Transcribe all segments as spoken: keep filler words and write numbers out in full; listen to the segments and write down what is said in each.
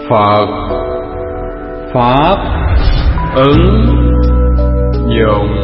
Phật Pháp ứng dụng.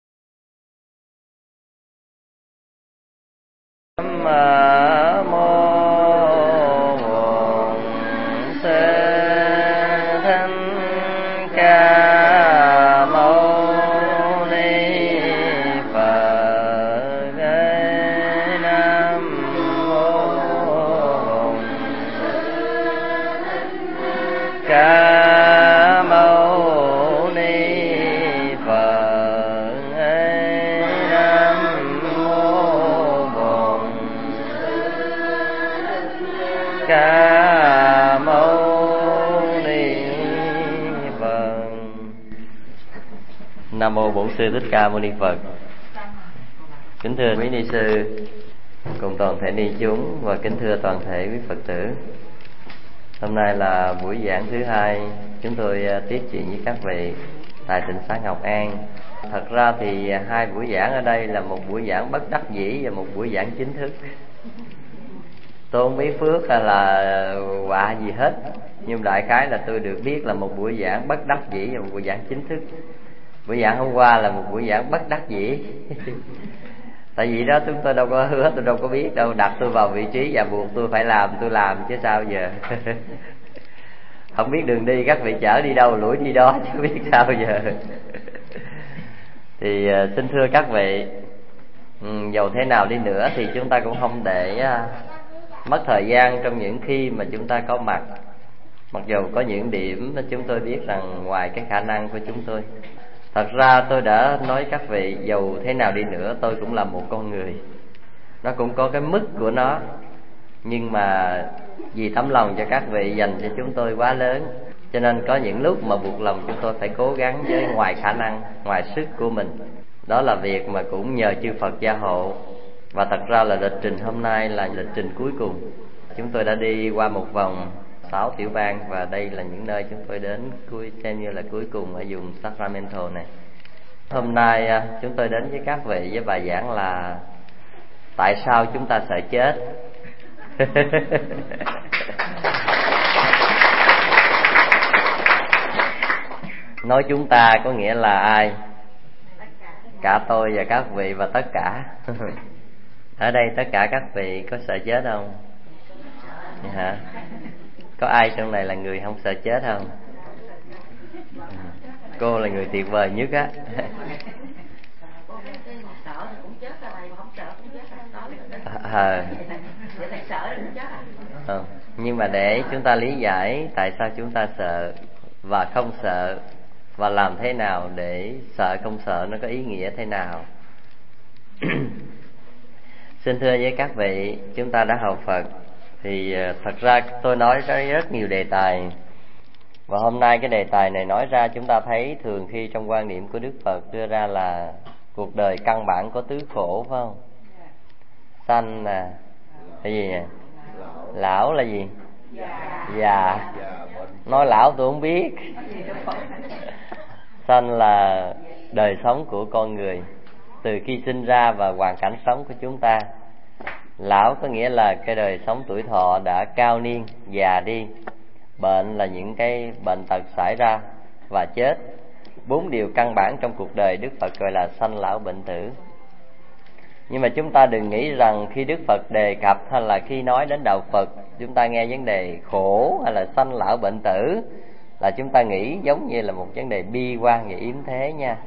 Nam mô Ca Mâu Ni Phật. Nam mô Bổn Sư Thích Ca Mâu Ni Phật. Kính thưa quý ni sư cùng toàn thể ni chúng, và kính thưa toàn thể quý Phật tử. Hôm nay là buổi giảng thứ hai, chúng tôi tiếp chuyện với các vị tại tỉnh xã Ngọc An. Thật ra thì hai buổi giảng ở đây là một buổi giảng bất đắc dĩ và một buổi giảng chính thức. Tôi không biết phước hay là họa gì hết, nhưng đại khái là tôi được biết là một buổi giảng bất đắc dĩ và một buổi giảng chính thức. Buổi giảng hôm qua là một buổi giảng bất đắc dĩ. Tại vì đó chúng tôi đâu có hứa, tôi đâu có biết đâu, đặt tôi vào vị trí và buộc tôi phải làm, tôi làm chứ sao giờ. Không biết đường đi, các vị chở đi đâu lủi đi đó chứ biết sao giờ. Thì uh, xin thưa các vị, um, dầu thế nào đi nữa thì chúng ta cũng không để uh, mất thời gian trong những khi mà chúng ta có mặt. Mặc dù có những điểm mà chúng tôi biết rằng ngoài cái khả năng của chúng tôi. Thật ra tôi đã nói các vị, dầu thế nào đi nữa tôi cũng là một con người, nó cũng có cái mức của nó. Nhưng mà vì tấm lòng cho các vị dành cho chúng tôi quá lớn, cho nên có những lúc mà buộc lòng chúng tôi phải cố gắng với ngoài khả năng, ngoài sức của mình. Đó là việc mà cũng nhờ chư Phật gia hộ. Và thật ra là lịch trình hôm nay là lịch trình cuối cùng. Chúng tôi đã đi qua một vòng sáu tiểu bang, và đây là những nơi chúng tôi đến cuối, xem như là cuối cùng ở vùng Sacramento này. Hôm nay chúng tôi đến với các vị với bài giảng là tại sao chúng ta sợ chết. Nói chúng ta có nghĩa là ai? Cả tôi và các vị và tất cả. Ở đây tất cả các vị có sợ chết không? Hả? Có ai trong này là người không sợ chết không? Cô là người tuyệt vời nhất á. À, à, nhưng mà để chúng ta lý giải tại sao chúng ta sợ và không sợ, và làm thế nào để sợ không sợ nó có ý nghĩa thế nào. Xin thưa với các vị, chúng ta đã học Phật thì thật ra tôi nói tới rất nhiều đề tài, và hôm nay cái đề tài này nói ra chúng ta thấy thường khi trong quan niệm của Đức Phật đưa ra là cuộc đời căn bản có tứ khổ, phải không? Sanh là cái gì nhỉ? Lão là gì? Già. Nói lão tôi không biết. Sanh là đời sống của con người từ khi sinh ra và hoàn cảnh sống của chúng ta. Lão có nghĩa là cái đời sống tuổi thọ đã cao niên, già đi. Bệnh là những cái bệnh tật xảy ra, và chết. Bốn điều căn bản trong cuộc đời Đức Phật gọi là sanh lão bệnh tử. Nhưng mà chúng ta đừng nghĩ rằng khi Đức Phật đề cập hay là khi nói đến đạo Phật, chúng ta nghe vấn đề khổ hay là sanh lão bệnh tử là chúng ta nghĩ giống như là một vấn đề bi quan và yếm thế nha.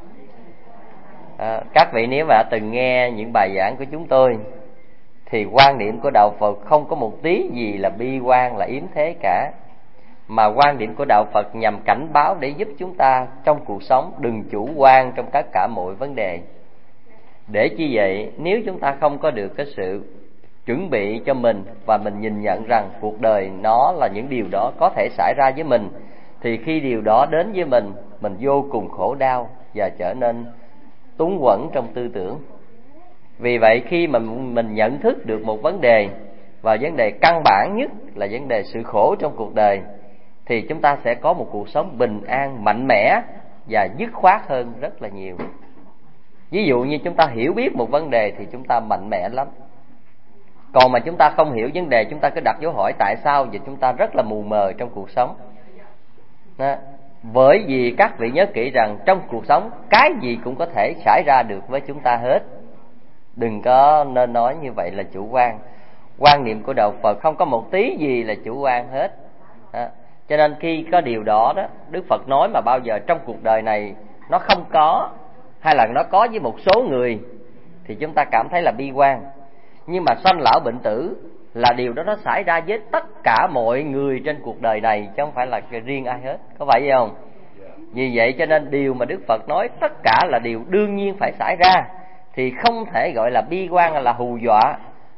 À, các vị nếu mà từng nghe những bài giảng của chúng tôi thì quan niệm của đạo Phật không có một tí gì là bi quan, là yếm thế cả. Mà quan điểm của đạo Phật nhằm cảnh báo để giúp chúng ta trong cuộc sống đừng chủ quan trong tất cả mọi vấn đề. Để chi vậy, nếu chúng ta không có được cái sự chuẩn bị cho mình và mình nhìn nhận rằng cuộc đời nó là những điều đó có thể xảy ra với mình, thì khi điều đó đến với mình, mình vô cùng khổ đau và trở nên túng quẫn trong tư tưởng. Vì vậy khi mà mình nhận thức được một vấn đề, và vấn đề căn bản nhất là vấn đề sự khổ trong cuộc đời, thì chúng ta sẽ có một cuộc sống bình an, mạnh mẽ và dứt khoát hơn rất là nhiều. Ví dụ như chúng ta hiểu biết một vấn đề thì chúng ta mạnh mẽ lắm. Còn mà chúng ta không hiểu vấn đề, chúng ta cứ đặt dấu hỏi tại sao, và chúng ta rất là mù mờ trong cuộc sống. Đó. Bởi vì các vị nhớ kỹ rằng trong cuộc sống cái gì cũng có thể xảy ra được với chúng ta hết. Đừng có nên nói như vậy là chủ quan. Quan niệm của đạo Phật không có một tí gì là chủ quan hết. Đó. Cho nên khi có điều đó đó, Đức Phật nói mà bao giờ trong cuộc đời này nó không có, hay là nó có với một số người, thì chúng ta cảm thấy là bi quan. Nhưng mà sanh lão bệnh tử là điều đó nó xảy ra với tất cả mọi người trên cuộc đời này, chứ không phải là riêng ai hết. Có phải vậy không? Vì vậy cho nên điều mà Đức Phật nói tất cả là điều đương nhiên phải xảy ra, thì không thể gọi là bi quan hay là hù dọa,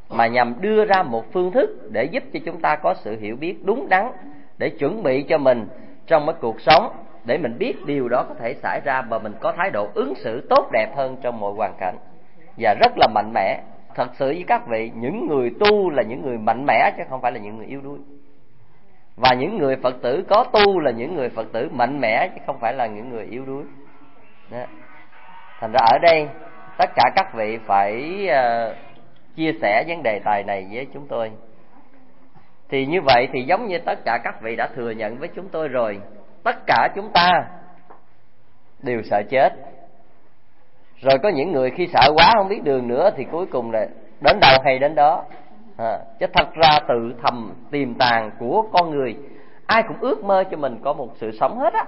mà nhằm đưa ra một phương thức để giúp cho chúng ta có sự hiểu biết đúng đắn, để chuẩn bị cho mình trong cái cuộc sống, để mình biết điều đó có thể xảy ra và mình có thái độ ứng xử tốt đẹp hơn trong mọi hoàn cảnh, và rất là mạnh mẽ. Thật sự với các vị, những người tu là những người mạnh mẽ chứ không phải là những người yếu đuối. Và những người Phật tử có tu là những người Phật tử mạnh mẽ chứ không phải là những người yếu đuối. Đó. Thành ra ở đây tất cả các vị phải uh, chia sẻ vấn đề tài này với chúng tôi. Thì như vậy thì giống như tất cả các vị đã thừa nhận với chúng tôi rồi, tất cả chúng ta đều sợ chết. Rồi có những người khi sợ quá không biết đường nữa thì cuối cùng là đến đâu hay đến đó. À, chứ thật ra tự thầm tiềm tàng của con người, ai cũng ước mơ cho mình có một sự sống hết á.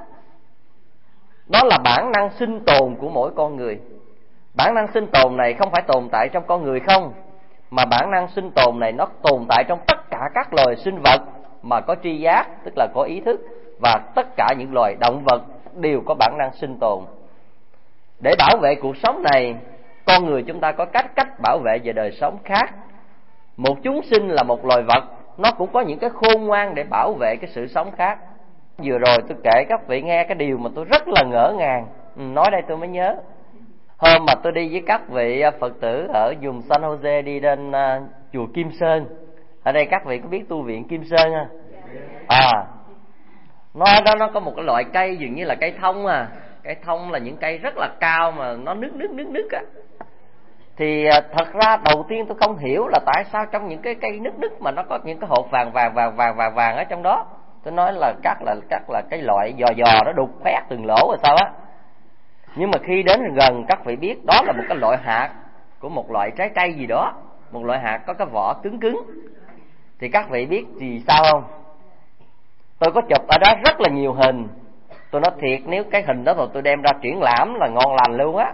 Đó là bản năng sinh tồn của mỗi con người. Bản năng sinh tồn này không phải tồn tại trong con người không, mà bản năng sinh tồn này nó tồn tại trong tất cả các loài sinh vật mà có tri giác, tức là có ý thức, và tất cả những loài động vật đều có bản năng sinh tồn. Để bảo vệ cuộc sống này, con người chúng ta có cách cách bảo vệ về đời sống khác. Một chúng sinh là một loài vật, nó cũng có những cái khôn ngoan để bảo vệ cái sự sống khác. Vừa rồi tôi kể các vị nghe cái điều mà tôi rất là ngỡ ngàng, nói đây tôi mới nhớ. Hôm mà tôi đi với các vị Phật tử ở vùng San Jose đi đến uh, chùa Kim Sơn. Ở đây các vị có biết tu viện Kim Sơn không? À, nó đó nó có một cái loại cây dường như là cây thông à. Cây thông là những cây rất là cao mà nó nứt nứt nứt nứt á. Thì uh, thật ra đầu tiên tôi không hiểu là tại sao trong những cái cây nứt nứt mà nó có những cái hột vàng vàng vàng vàng vàng vàng ở trong đó. Tôi nói là các là các là cái loại giò giò nó đục khoét từng lỗ rồi sao á. Nhưng mà khi đến gần các vị biết đó là một cái loại hạt của một loại trái cây gì đó, một loại hạt có cái vỏ cứng cứng. Thì các vị biết gì sao không? Tôi có chụp ở đó rất là nhiều hình. Tôi nói thiệt, nếu cái hình đó rồi tôi đem ra triển lãm là ngon lành luôn á.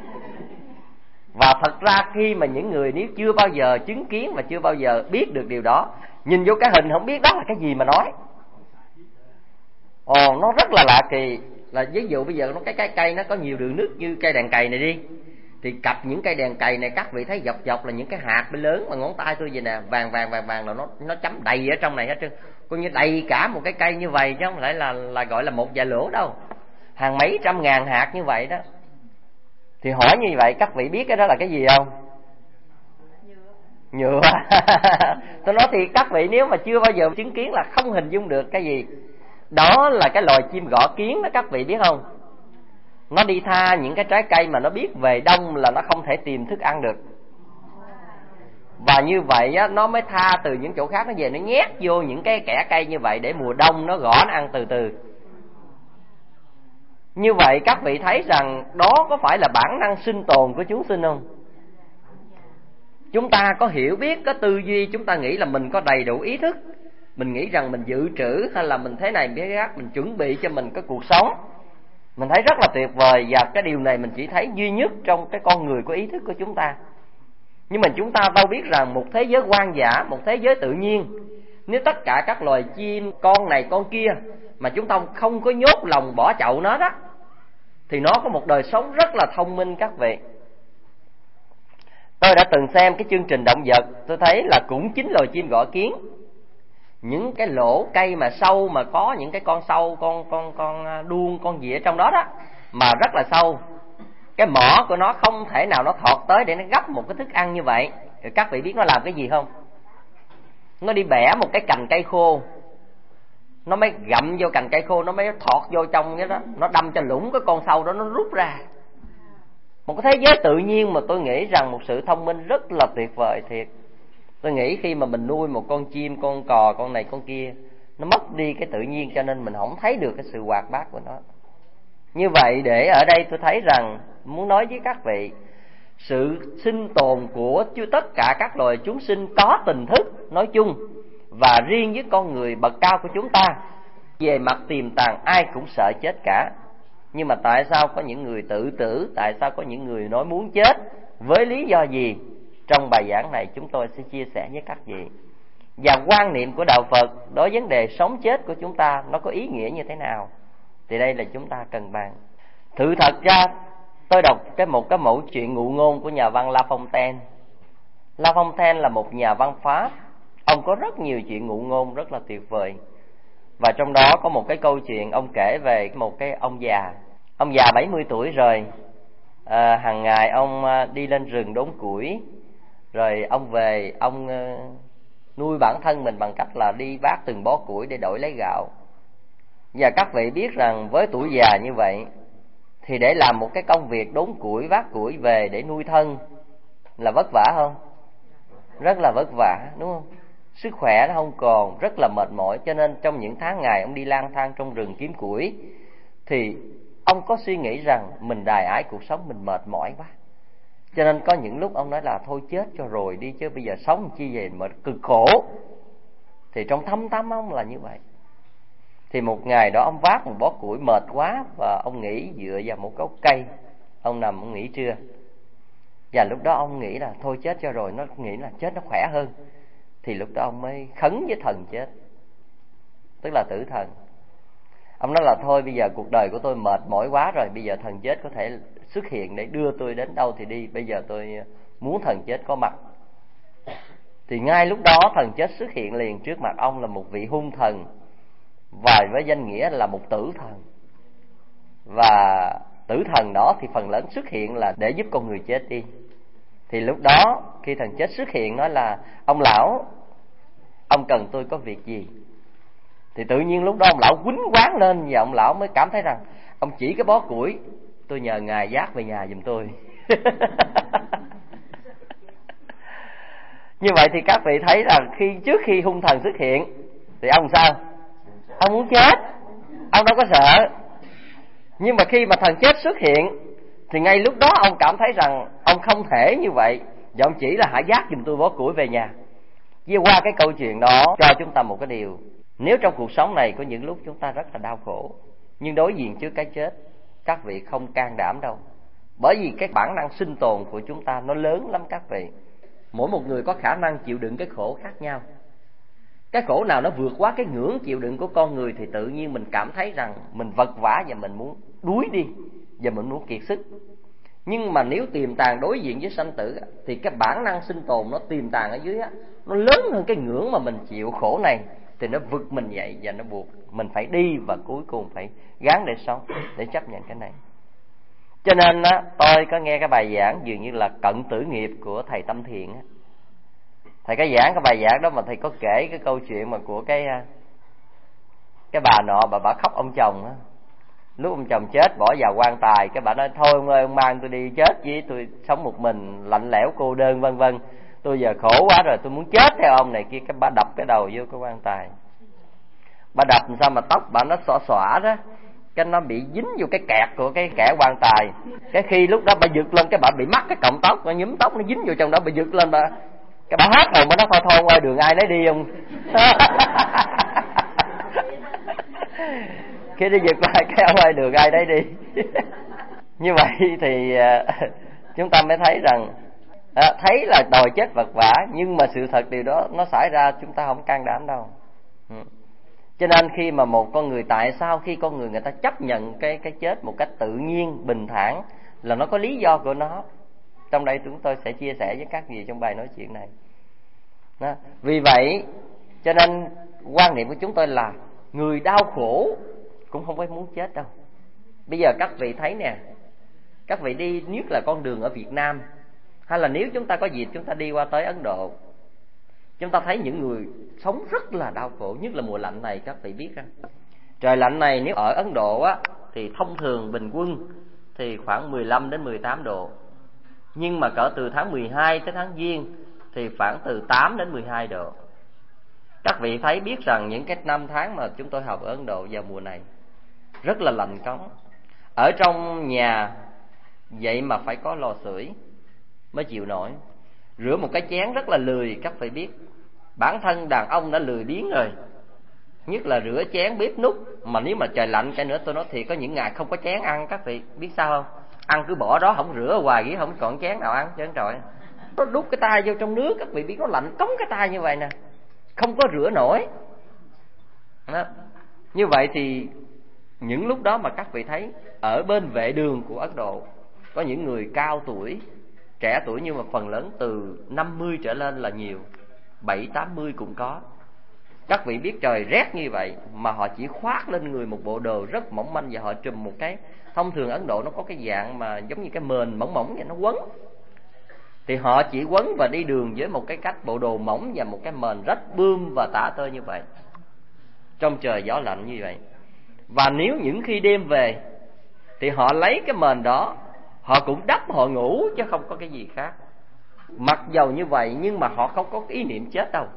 Và thật ra khi mà những người nếu chưa bao giờ chứng kiến và chưa bao giờ biết được điều đó, nhìn vô cái hình không biết đó là cái gì mà nói. Ồ, nó rất là lạ kỳ. Là ví dụ bây giờ nó cái cái cây nó có nhiều đường nứt như cây đèn cày này đi, thì cặp những cây đèn cày này các vị thấy dọc dọc là những cái hạt bên lớn mà ngón tay tôi vậy nè, vàng vàng vàng vàng là nó nó chấm đầy ở trong này hết trơn, coi như đầy cả một cái cây như vậy chứ không phải là là gọi là một vài lỗ đâu, hàng mấy trăm ngàn hạt như vậy đó. Thì hỏi như vậy các vị biết cái đó là cái gì không? Nhựa. Tôi nói thì các vị nếu mà chưa bao giờ chứng kiến là không hình dung được cái gì. Đó là cái loài chim gõ kiến đó, các vị biết không? Nó đi tha những cái trái cây mà nó biết về đông là nó không thể tìm thức ăn được. Và như vậy á, nó mới tha từ những chỗ khác nó về, nó nhét vô những cái kẽ cây như vậy để mùa đông nó gõ nó ăn từ từ. Như vậy các vị thấy rằng đó có phải là bản năng sinh tồn của chúng sinh không? Chúng ta có hiểu biết, có tư duy, chúng ta nghĩ là mình có đầy đủ ý thức, mình nghĩ rằng mình dự trữ hay là mình thế này biết khác, mình chuẩn bị cho mình cái cuộc sống. Mình thấy rất là tuyệt vời, và cái điều này mình chỉ thấy duy nhất trong cái con người có ý thức của chúng ta. Nhưng mà chúng ta đâu biết rằng một thế giới hoang dã, một thế giới tự nhiên, nếu tất cả các loài chim con này con kia mà chúng ta không có nhốt lòng bỏ chậu nó đó, thì nó có một đời sống rất là thông minh các vị. Tôi đã từng xem cái chương trình động vật, tôi thấy là cũng chính loài chim gõ kiến. Những cái lỗ cây mà sâu mà có những cái con sâu, con con con đuông, con gì ở trong đó đó mà rất là sâu. Cái mỏ của nó không thể nào nó thọt tới để nó gắp một cái thức ăn như vậy. Rồi các vị biết nó làm cái gì không? Nó đi bẻ một cái cành cây khô, nó mới gặm vô cành cây khô, nó mới thọt vô trong cái đó, nó đâm cho lũng cái con sâu đó, nó rút ra. Một cái thế giới tự nhiên mà tôi nghĩ rằng một sự thông minh rất là tuyệt vời thiệt. Tôi nghĩ khi mà mình nuôi một con chim, con cò, con này con kia, nó mất đi cái tự nhiên cho nên mình không thấy được cái sự hoạt bát của nó. Như vậy để ở đây tôi thấy rằng muốn nói với các vị, sự sinh tồn của tất cả các loài chúng sinh có tình thức nói chung, và riêng với con người bậc cao của chúng ta, về mặt tiềm tàng ai cũng sợ chết cả. Nhưng mà tại sao có những người tự tử, tại sao có những người nói muốn chết, với lý do gì? Trong bài giảng này chúng tôi sẽ chia sẻ với các vị. Và quan niệm của Đạo Phật đối với vấn đề sống chết của chúng ta nó có ý nghĩa như thế nào, thì đây là chúng ta cần bàn. Thử thật ra tôi đọc cái một cái mẫu chuyện ngụ ngôn của nhà văn La Fontaine. La Fontaine là một nhà văn Pháp. Ông có rất nhiều chuyện ngụ ngôn rất là tuyệt vời. Và trong đó có một cái câu chuyện ông kể về một cái ông già. Ông già bảy mươi tuổi rồi, à, hàng ngày ông đi lên rừng đốn củi, rồi ông về ông nuôi bản thân mình bằng cách là đi vác từng bó củi để đổi lấy gạo. Và các vị biết rằng với tuổi già như vậy thì để làm một cái công việc đốn củi, vác củi về để nuôi thân là vất vả không? Rất là vất vả, đúng không? Sức khỏe nó không còn, rất là mệt mỏi. Cho nên trong những tháng ngày ông đi lang thang trong rừng kiếm củi thì ông có suy nghĩ rằng mình đài ái cuộc sống, mình mệt mỏi quá. Cho nên có những lúc ông nói là thôi chết cho rồi đi, chứ bây giờ sống chi vậy mà cực khổ. Thì trong thâm tâm ông là như vậy. Thì một ngày đó ông vác một bó củi mệt quá, và ông nghỉ dựa vào một gốc cây. Ông nằm ông nghỉ trưa. Và lúc đó ông nghĩ là thôi chết cho rồi, nó nghĩ là chết nó khỏe hơn. Thì lúc đó ông mới khấn với thần chết, tức là tử thần. Ông nói là thôi bây giờ cuộc đời của tôi mệt mỏi quá rồi, bây giờ thần chết có thể xuất hiện để đưa tôi đến đâu thì đi. Bây giờ tôi muốn thần chết có mặt. Thì ngay lúc đó thần chết xuất hiện liền trước mặt ông là một vị hung thần, và với danh nghĩa là một tử thần. Và tử thần đó thì phần lớn xuất hiện là để giúp con người chết đi. Thì lúc đó khi thần chết xuất hiện nói là: ông lão, ông cần tôi có việc gì? Thì tự nhiên lúc đó ông lão quýnh quán lên, và ông lão mới cảm thấy rằng ông chỉ cái bó củi, tôi nhờ ngài vác về nhà giùm tôi. Như vậy thì các vị thấy là khi trước khi hung thần xuất hiện thì ông sao? Ông muốn chết, ông đâu có sợ. Nhưng mà khi mà thần chết xuất hiện thì ngay lúc đó ông cảm thấy rằng ông không thể như vậy, và ông chỉ là hãy vác giùm tôi bó củi về nhà. Vì qua cái câu chuyện đó cho chúng ta một cái điều: nếu trong cuộc sống này có những lúc chúng ta rất là đau khổ, nhưng đối diện trước cái chết, các vị không can đảm đâu. Bởi vì cái bản năng sinh tồn của chúng ta nó lớn lắm các vị. Mỗi một người có khả năng chịu đựng cái khổ khác nhau. Cái khổ nào nó vượt quá cái ngưỡng chịu đựng của con người thì tự nhiên mình cảm thấy rằng mình vật vã và mình muốn đuối đi, và mình muốn kiệt sức. Nhưng mà nếu tiềm tàng đối diện với sanh tử thì cái bản năng sinh tồn nó tiềm tàng ở dưới á, nó lớn hơn cái ngưỡng mà mình chịu khổ này, thì nó vực mình dậy và nó buộc mình phải đi, và cuối cùng phải gắng để sống, để chấp nhận cái này. Cho nên á, tôi có nghe cái bài giảng dường như là cận tử nghiệp của thầy Tâm Thiện á. Thầy có giảng cái bài giảng đó mà thầy có kể cái câu chuyện mà của cái cái bà nọ, bà bà khóc ông chồng á. Lúc ông chồng chết bỏ vào quan tài, cái bà nói thôi ông ơi, ông mang tôi đi chết với, tôi sống một mình lạnh lẽo cô đơn vân vân, tôi giờ khổ quá rồi, tôi muốn chết theo ông này kia. Cái bà đập cái đầu vô cái quan tài. Bà đập làm sao mà tóc bà nó xõa xõa đó, cái nó bị dính vô cái kẹt của cái kẻ quan tài. Cái khi lúc đó bà giật lên, cái bà bị mắc cái cọng tóc, nó nhúm tóc nó dính vô trong đó, bà giật lên bà cái bà hát rồi, bà nói thôi thôi ơi, đường ai nấy đi không. Khi đi giật lại cái ông ơi, đường ai đấy đi. Như vậy thì chúng ta mới thấy rằng à, thấy là đòi chết vật vã, nhưng mà sự thật điều đó nó xảy ra chúng ta không can đảm đâu. Ừ. Cho nên khi mà một con người, tại sao khi con người người ta chấp nhận cái cái chết một cách tự nhiên bình thản là nó có lý do của nó. Trong đây chúng tôi sẽ chia sẻ với các vị trong bài nói chuyện này. Đó. Vì vậy cho nên quan niệm của chúng tôi là người đau khổ cũng không phải muốn chết đâu. Bây giờ các vị thấy nè, các vị đi nhất là con đường ở Việt Nam, hay là nếu chúng ta có dịp chúng ta đi qua tới Ấn Độ, chúng ta thấy những người sống rất là đau khổ. Nhất là mùa lạnh này, các vị biết không? Trời lạnh này nếu ở Ấn Độ á thì thông thường bình quân thì khoảng mười lăm đến mười tám độ. Nhưng mà cỡ từ tháng mười hai tới tháng Giêng thì khoảng từ tám đến mười hai độ. Các vị thấy biết rằng những cái năm tháng mà chúng tôi học ở Ấn Độ vào mùa này rất là lạnh cống. Ở trong nhà vậy mà phải có lò sưởi mới chịu nổi. Rửa một cái chén rất là lười, các vị biết. Bản thân đàn ông đã lười biếng rồi, nhất là rửa chén bếp nút. Mà nếu mà trời lạnh cái nữa, tôi nói thiệt, có những ngày không có chén ăn, các vị biết sao không? Ăn cứ bỏ đó không rửa hoài vậy, không còn chén nào ăn trơn trọi. Nó đút cái tay vô trong nước, các vị biết, nó lạnh cống cái tay như vậy nè, không có rửa nổi đó. Như vậy thì những lúc đó mà các vị thấy ở bên vệ đường của Ấn Độ có những người cao tuổi, Trẻ tuổi nhưng mà phần lớn từ năm mươi trở lên là nhiều, bảy tám mươi cũng có. Các vị biết trời rét như vậy mà họ chỉ khoác lên người một bộ đồ rất mỏng manh và họ trùm một cái, thông thường Ấn Độ nó có cái dạng mà giống như cái mền mỏng mỏng vậy, nó quấn. Thì họ chỉ quấn và đi đường với một cái cách bộ đồ mỏng và một cái mền rách bươm và tả tơi như vậy, trong trời gió lạnh như vậy. Và nếu những khi đêm về thì họ lấy cái mền đó, họ cũng đắp họ ngủ chứ không có cái gì khác. Mặc dầu như vậy nhưng mà họ không có ý niệm chết đâu.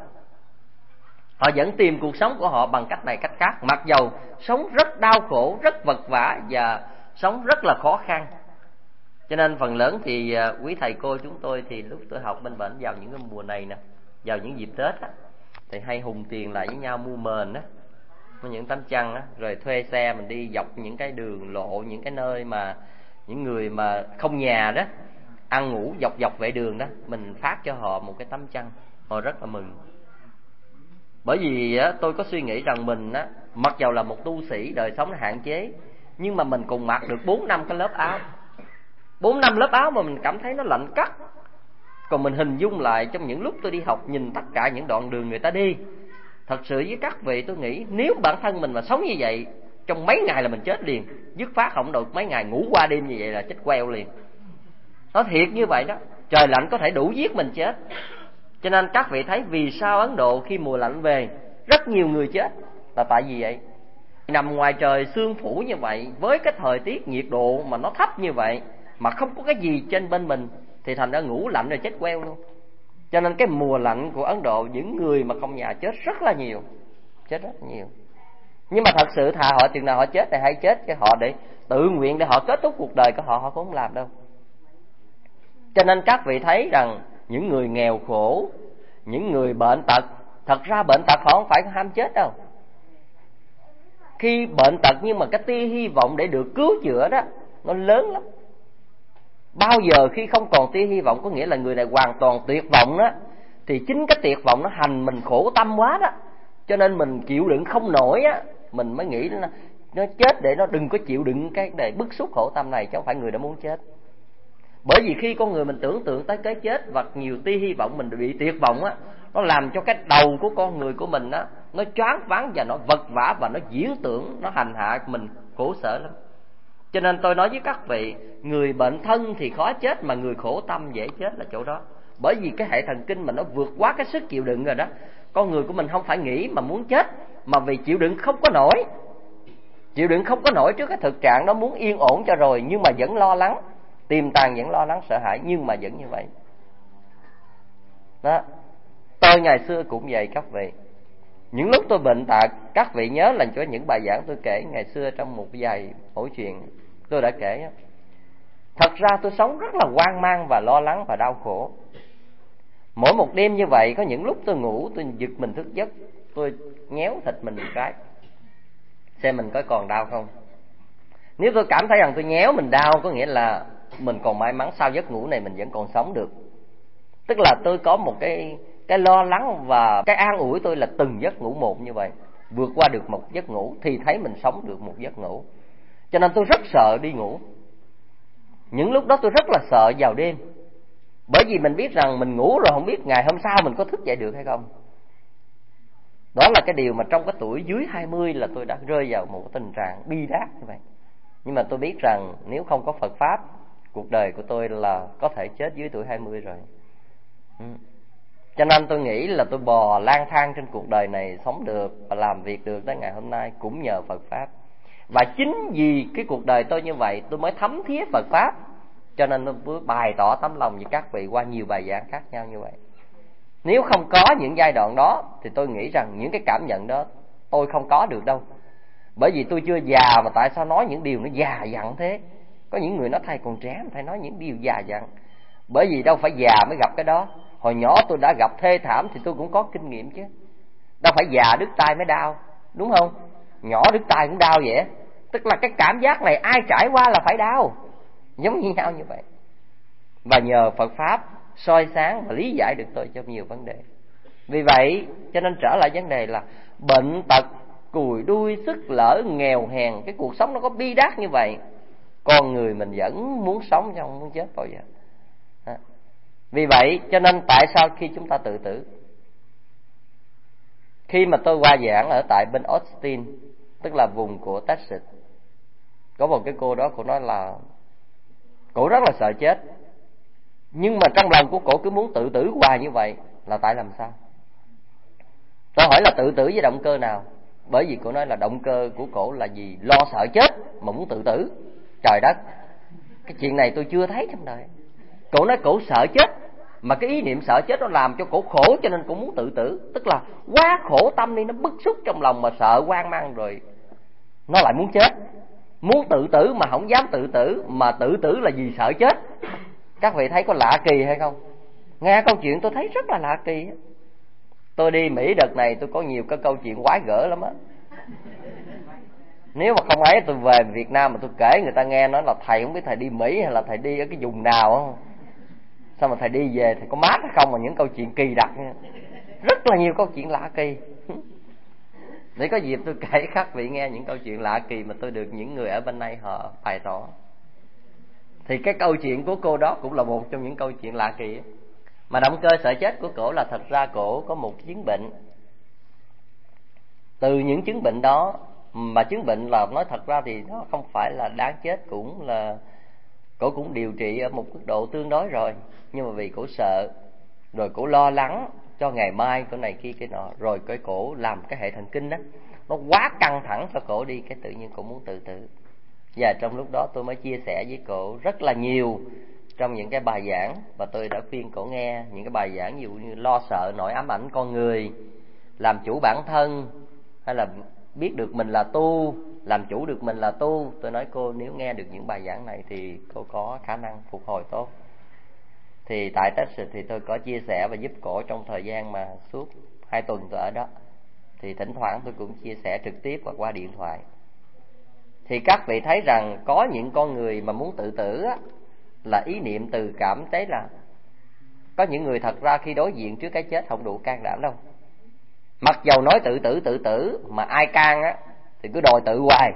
Họ vẫn tìm cuộc sống của họ bằng cách này cách khác, mặc dầu sống rất đau khổ, rất vật vã và sống rất là khó khăn. Cho nên phần lớn thì quý thầy cô chúng tôi thì lúc tôi học bên bển vào những cái mùa này nè, vào những dịp Tết á, thì hay hùng tiền lại với nhau mua mền á, mua những tấm chăn á, rồi thuê xe mình đi dọc những cái đường lộ, những cái nơi mà những người mà không nhà đó ăn ngủ dọc dọc vệ đường đó, mình phát cho họ một cái tấm chăn, họ rất là mừng. Bởi vì á, tôi có suy nghĩ rằng mình á, mặc dầu là một tu sĩ, đời sống hạn chế, nhưng mà mình cùng mặc được bốn năm cái lớp áo, bốn năm lớp áo mà mình cảm thấy nó lạnh cắt. Còn mình hình dung lại trong những lúc tôi đi học, nhìn tất cả những đoạn đường người ta đi, thật sự với các vị tôi nghĩ nếu bản thân mình mà sống như vậy, trong mấy ngày là mình chết liền, dứt phát không được mấy ngày, ngủ qua đêm như vậy là chết queo liền. Nó thiệt như vậy đó, trời lạnh có thể đủ giết mình chết. Cho nên các vị thấy vì sao Ấn Độ khi mùa lạnh về rất nhiều người chết là tại vì vậy. Nằm ngoài trời sương phủ như vậy, với cái thời tiết nhiệt độ mà nó thấp như vậy, mà không có cái gì trên bên mình, thì thành ra ngủ lạnh rồi chết queo luôn. Cho nên cái mùa lạnh của Ấn Độ, những người mà không nhà chết rất là nhiều, chết rất nhiều. Nhưng mà thật sự thà họ chừng nào họ chết thì hay chết, chứ họ để tự nguyện để họ kết thúc cuộc đời của họ, họ cũng không làm đâu. Cho nên các vị thấy rằng những người nghèo khổ, những người bệnh tật, thật ra bệnh tật họ không phải ham chết đâu. Khi bệnh tật nhưng mà cái tia hy vọng để được cứu chữa đó nó lớn lắm. Bao giờ khi không còn tia hy vọng, có nghĩa là người này hoàn toàn tuyệt vọng đó, thì chính cái tuyệt vọng nó hành mình khổ tâm quá đó, cho nên mình chịu đựng không nổi á, mình mới nghĩ nó, nó chết để nó đừng có chịu đựng cái để bức xúc khổ tâm này, chứ không phải người đã muốn chết. Bởi vì khi con người mình tưởng tượng tới cái chết và nhiều tia hy vọng, mình bị tuyệt vọng á, nó làm cho cái đầu của con người của mình á, nó choáng váng và nó vật vã và nó diễn tưởng, nó hành hạ mình khổ sở lắm. Cho nên tôi nói với các vị, người bệnh thân thì khó chết mà người khổ tâm dễ chết là chỗ đó. Bởi vì cái hệ thần kinh mình nó vượt quá cái sức chịu đựng rồi đó. Con người của mình không phải nghĩ mà muốn chết, mà vì chịu đựng không có nổi. Chịu đựng không có nổi trước cái thực trạng nó muốn yên ổn cho rồi, nhưng mà vẫn lo lắng, tiềm tàng vẫn lo lắng sợ hãi, nhưng mà vẫn như vậy đó. Tôi ngày xưa cũng vậy các vị. Những lúc tôi bệnh tật, các vị nhớ là cho những bài giảng tôi kể ngày xưa trong một vài buổi chuyện tôi đã kể. Thật ra tôi sống rất là hoang mang và lo lắng và đau khổ. Mỗi một đêm như vậy, có những lúc tôi ngủ, tôi giật mình thức giấc, tôi nhéo thịt mình một cái, xem mình có còn đau không. Nếu tôi cảm thấy rằng tôi nhéo mình đau, có nghĩa là mình còn may mắn sau giấc ngủ này mình vẫn còn sống được. Tức là tôi có một cái cái lo lắng và cái an ủi tôi là từng giấc ngủ một như vậy, vượt qua được một giấc ngủ thì thấy mình sống được một giấc ngủ. Cho nên tôi rất sợ đi ngủ. Những lúc đó tôi rất là sợ vào đêm, bởi vì mình biết rằng mình ngủ rồi không biết ngày hôm sau mình có thức dậy được hay không. Đó là cái điều mà trong cái tuổi dưới hai mươi là tôi đã rơi vào một tình trạng bi đát như vậy. Nhưng mà tôi biết rằng nếu không có Phật Pháp, cuộc đời của tôi là có thể chết dưới tuổi hai mươi rồi. ừ. Cho nên tôi nghĩ là tôi bò lang thang trên cuộc đời này, sống được và làm việc được tới ngày hôm nay cũng nhờ Phật Pháp. Và chính vì cái cuộc đời tôi như vậy, tôi mới thấm thía Phật Pháp. Cho nên tôi bày tỏ tấm lòng với các vị qua nhiều bài giảng khác nhau như vậy. Nếu không có những giai đoạn đó thì tôi nghĩ rằng những cái cảm nhận đó tôi không có được đâu. Bởi vì tôi chưa già mà tại sao nói những điều nó già dặn thế. Có những người nói thầy còn trẻ mà thầy nói những điều già dặn. Bởi vì đâu phải già mới gặp cái đó. Hồi nhỏ tôi đã gặp thê thảm thì tôi cũng có kinh nghiệm chứ. Đâu phải già đứt tay mới đau, đúng không? Nhỏ đứt tay cũng đau vậy. Tức là cái cảm giác này ai trải qua là phải đau, giống như nhau như vậy. Và nhờ Phật Pháp soi sáng và lý giải được tôi cho nhiều vấn đề. Vì vậy cho nên trở lại vấn đề là bệnh tật, cùi đuôi, sức lỡ, nghèo hèn, cái cuộc sống nó có bi đát như vậy, con người mình vẫn muốn sống chứ không muốn chết bao giờ. Vì vậy cho nên tại sao khi chúng ta tự tử? Khi mà tôi qua giảng ở tại bên Austin, tức là vùng của Texas, có một cái cô đó, cô nói là cổ rất là sợ chết, nhưng mà trong lòng của cổ cứ muốn tự tử hoài như vậy, là tại làm sao? Tôi hỏi là tự tử với động cơ nào? Bởi vì cổ nói là động cơ của cổ là gì? Lo sợ chết mà muốn tự tử. Trời đất, cái chuyện này tôi chưa thấy trong đời. Cổ nói cổ sợ chết, mà cái ý niệm sợ chết nó làm cho cổ khổ, cho nên cổ muốn tự tử. Tức là quá khổ tâm đi, nó bức xúc trong lòng mà sợ hoang mang rồi nó lại muốn chết. Muốn tự tử mà không dám tự tử, mà tự tử là vì sợ chết. Các vị thấy có lạ kỳ hay không? Nghe câu chuyện tôi thấy rất là lạ kỳ. Tôi đi Mỹ đợt này tôi có nhiều cái câu chuyện quái gở lắm á. Nếu mà không ấy tôi về Việt Nam mà tôi kể người ta nghe, nói là thầy không biết thầy đi Mỹ hay là thầy đi ở cái vùng nào không? Sao mà thầy đi về thầy có mát hay không, mà những câu chuyện kỳ đặc nha. Rất là nhiều câu chuyện lạ kỳ. Để có dịp tôi kể các vị nghe những câu chuyện lạ kỳ mà tôi được những người ở bên đây họ bày tỏ. Thì cái câu chuyện của cô đó cũng là một trong những câu chuyện lạ kỳ ấy. Mà động cơ sợ chết của cổ là thật ra cổ có một chứng bệnh. Từ những chứng bệnh đó, mà chứng bệnh là nói thật ra thì nó không phải là đáng chết, cũng là cổ cũng điều trị ở một mức độ tương đối rồi, nhưng mà vì cổ sợ, rồi cổ lo lắng cho ngày mai cổ này kia cái nọ, rồi cái cổ làm cái hệ thần kinh đó nó quá căng thẳng cho cổ đi, cái tự nhiên cổ muốn tự tử. Và trong lúc đó tôi mới chia sẻ với cổ rất là nhiều trong những cái bài giảng, và tôi đã khuyên cổ nghe những cái bài giảng ví dụ như lo sợ nỗi ám ảnh con người, làm chủ bản thân, hay là biết được mình là tu, làm chủ được mình là tu. Tôi nói cô nếu nghe được những bài giảng này thì cô có khả năng phục hồi tốt. Thì tại Texas thì tôi có chia sẻ và giúp cổ trong thời gian mà suốt hai tuần tôi ở đó. Thì thỉnh thoảng tôi cũng chia sẻ trực tiếp hoặc qua điện thoại. Thì các vị thấy rằng có những con người mà muốn tự tử á, là ý niệm từ cảm thấy là có những người thật ra khi đối diện trước cái chết không đủ can đảm đâu. Mặc dầu nói tự tử tự tử mà ai can á thì cứ đòi tự hoài.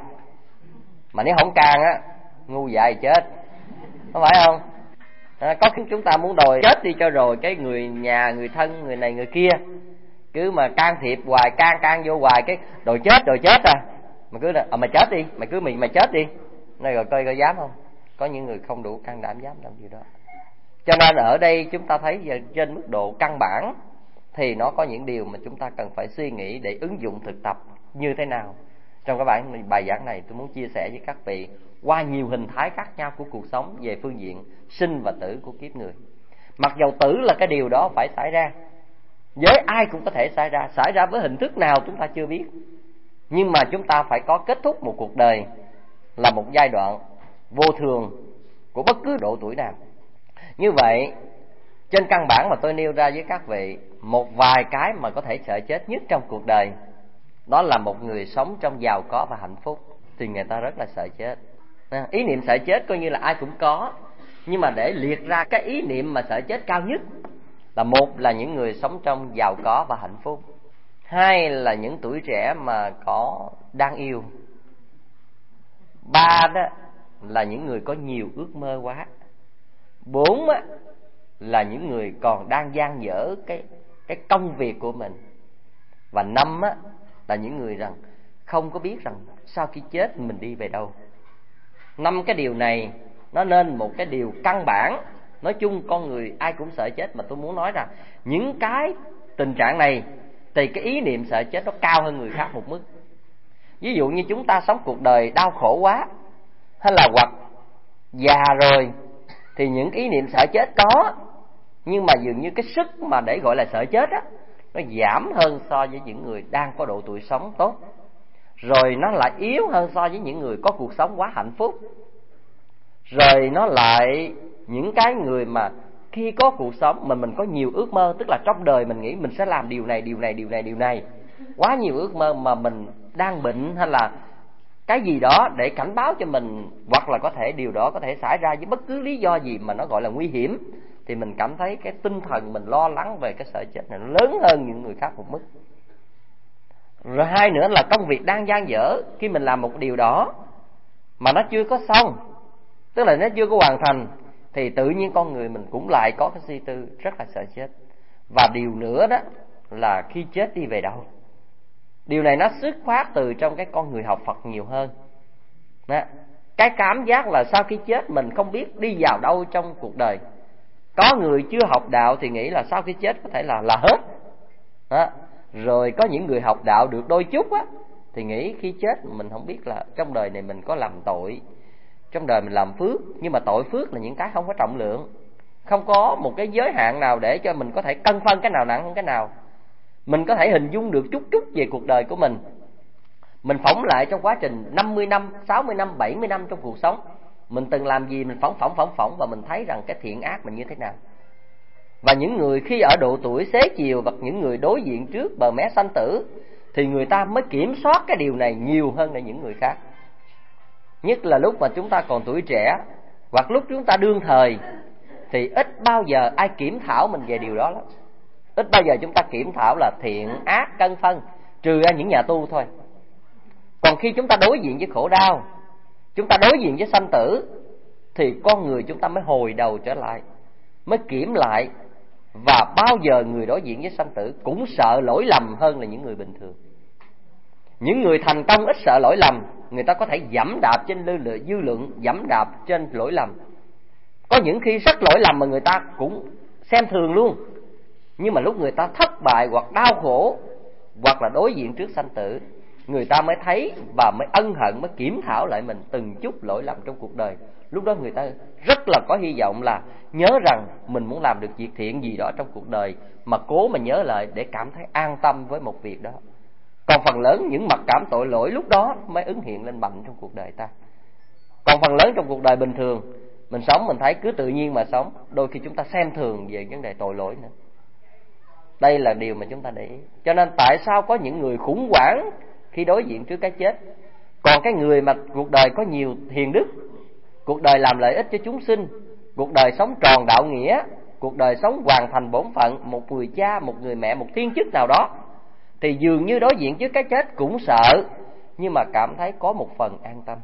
Mà nếu không can á, ngu dại chết, không phải không? À, có khi chúng ta muốn đòi chết đi cho rồi cái người nhà, người thân, người này người kia cứ mà can thiệp hoài, can can vô hoài, cái đòi chết đòi chết à. Mà cứ à, mày chết đi, mày cứ mày mày chết đi. Nói rồi coi coi dám không? Có những người không đủ can đảm dám làm gì đó. Cho nên ở đây chúng ta thấy trên mức độ căn bản thì nó có những điều mà chúng ta cần phải suy nghĩ để ứng dụng thực tập như thế nào. Trong các bản bài giảng này tôi muốn chia sẻ với các vị qua nhiều hình thái khác nhau của cuộc sống về phương diện sinh và tử của kiếp người. Mặc dầu tử là cái điều đó phải xảy ra, với ai cũng có thể xảy ra, xảy ra với hình thức nào chúng ta chưa biết. Nhưng mà chúng ta phải có kết thúc một cuộc đời là một giai đoạn vô thường của bất cứ độ tuổi nào. Như vậy, trên căn bản mà tôi nêu ra với các vị một vài cái mà có thể sợ chết nhất trong cuộc đời, đó là một người sống trong giàu có và hạnh phúc thì người ta rất là sợ chết. Ý niệm sợ chết coi như là ai cũng có, nhưng mà để liệt ra cái ý niệm mà sợ chết cao nhất là một là những người sống trong giàu có và hạnh phúc, hai là những tuổi trẻ mà có đang yêu, ba đó là những người có nhiều ước mơ quá, bốn á, là những người còn đang dang dở cái cái công việc của mình, và năm á, là những người rằng không có biết rằng sau khi chết mình đi về đâu. Năm cái điều này nó nên một cái điều căn bản. Nói chung con người ai cũng sợ chết, mà tôi muốn nói rằng những cái tình trạng này thì cái ý niệm sợ chết nó cao hơn người khác một mức. Ví dụ như chúng ta sống cuộc đời đau khổ quá, hay là hoặc già rồi, thì những ý niệm sợ chết có, nhưng mà dường như cái sức mà để gọi là sợ chết á, nó giảm hơn so với những người đang có độ tuổi sống tốt. Rồi nó lại yếu hơn so với những người có cuộc sống quá hạnh phúc. Rồi nó lại những cái người mà khi có cuộc sống mà mình có nhiều ước mơ, tức là trong đời mình nghĩ mình sẽ làm điều này, điều này, điều này, điều này, quá nhiều ước mơ mà mình đang bệnh hay là cái gì đó để cảnh báo cho mình, hoặc là có thể điều đó có thể xảy ra với bất cứ lý do gì mà nó gọi là nguy hiểm, thì mình cảm thấy cái tinh thần mình lo lắng về cái sợ chết này nó lớn hơn những người khác một mức. Rồi hai nữa là công việc đang dang dở, khi mình làm một điều đó mà nó chưa có xong, tức là nó chưa có hoàn thành, thì tự nhiên con người mình cũng lại có cái suy tư rất là sợ chết. Và điều nữa đó là khi chết đi về đâu. Điều này nó xuất phát từ trong cái con người học Phật nhiều hơn đó. Cái cảm giác là sau khi chết mình không biết đi vào đâu trong cuộc đời. Có người chưa học đạo thì nghĩ là sau khi chết có thể là là hết đó. Rồi có những người học đạo được đôi chút á, thì nghĩ khi chết mình không biết là trong đời này mình có làm tội, trong đời mình làm phước. Nhưng mà tội phước là những cái không có trọng lượng, không có một cái giới hạn nào để cho mình có thể cân phân cái nào nặng hơn cái nào. Mình có thể hình dung được chút chút về cuộc đời của mình. Mình phỏng lại trong quá trình năm mươi năm, sáu mươi năm, bảy mươi năm trong cuộc sống, mình từng làm gì, mình phỏng phỏng phỏng phỏng và mình thấy rằng cái thiện ác mình như thế nào. Và những người khi ở độ tuổi xế chiều và những người đối diện trước bờ mé sanh tử thì người ta mới kiểm soát cái điều này nhiều hơn là những người khác. Nhất là lúc mà chúng ta còn tuổi trẻ hoặc lúc chúng ta đương thời thì ít bao giờ ai kiểm thảo mình về điều đó lắm. Ít bao giờ chúng ta kiểm thảo là thiện ác cân phân, trừ ra những nhà tu thôi. Còn khi chúng ta đối diện với khổ đau, chúng ta đối diện với sanh tử, thì con người chúng ta mới hồi đầu trở lại, mới kiểm lại. Và bao giờ người đối diện với sanh tử cũng sợ lỗi lầm hơn là những người bình thường. Những người thành công ít sợ lỗi lầm, người ta có thể giẫm đạp trên dư luận, giẫm đạp trên lỗi lầm. Có những khi rất lỗi lầm mà người ta cũng xem thường luôn. Nhưng mà lúc người ta thất bại hoặc đau khổ hoặc là đối diện trước sanh tử, người ta mới thấy và mới ân hận, mới kiểm thảo lại mình từng chút lỗi lầm trong cuộc đời. Lúc đó người ta rất là có hy vọng là nhớ rằng mình muốn làm được việc thiện gì đó trong cuộc đời, mà cố mà nhớ lại để cảm thấy an tâm với một việc đó. Còn phần lớn những mặc cảm tội lỗi lúc đó mới ứng hiện lên mạnh trong cuộc đời ta. Còn phần lớn trong cuộc đời bình thường, mình sống mình thấy cứ tự nhiên mà sống, đôi khi chúng ta xem thường về vấn đề tội lỗi nữa. Đây là điều mà chúng ta để ý. Cho nên tại sao có những người khủng hoảng khi đối diện trước cái chết, còn cái người mà cuộc đời có nhiều hiền đức, cuộc đời làm lợi ích cho chúng sinh, cuộc đời sống tròn đạo nghĩa, cuộc đời sống hoàn thành bổn phận, một người cha, một người mẹ, một thiên chức nào đó, thì dường như đối diện trước cái chết cũng sợ, nhưng mà cảm thấy có một phần an tâm.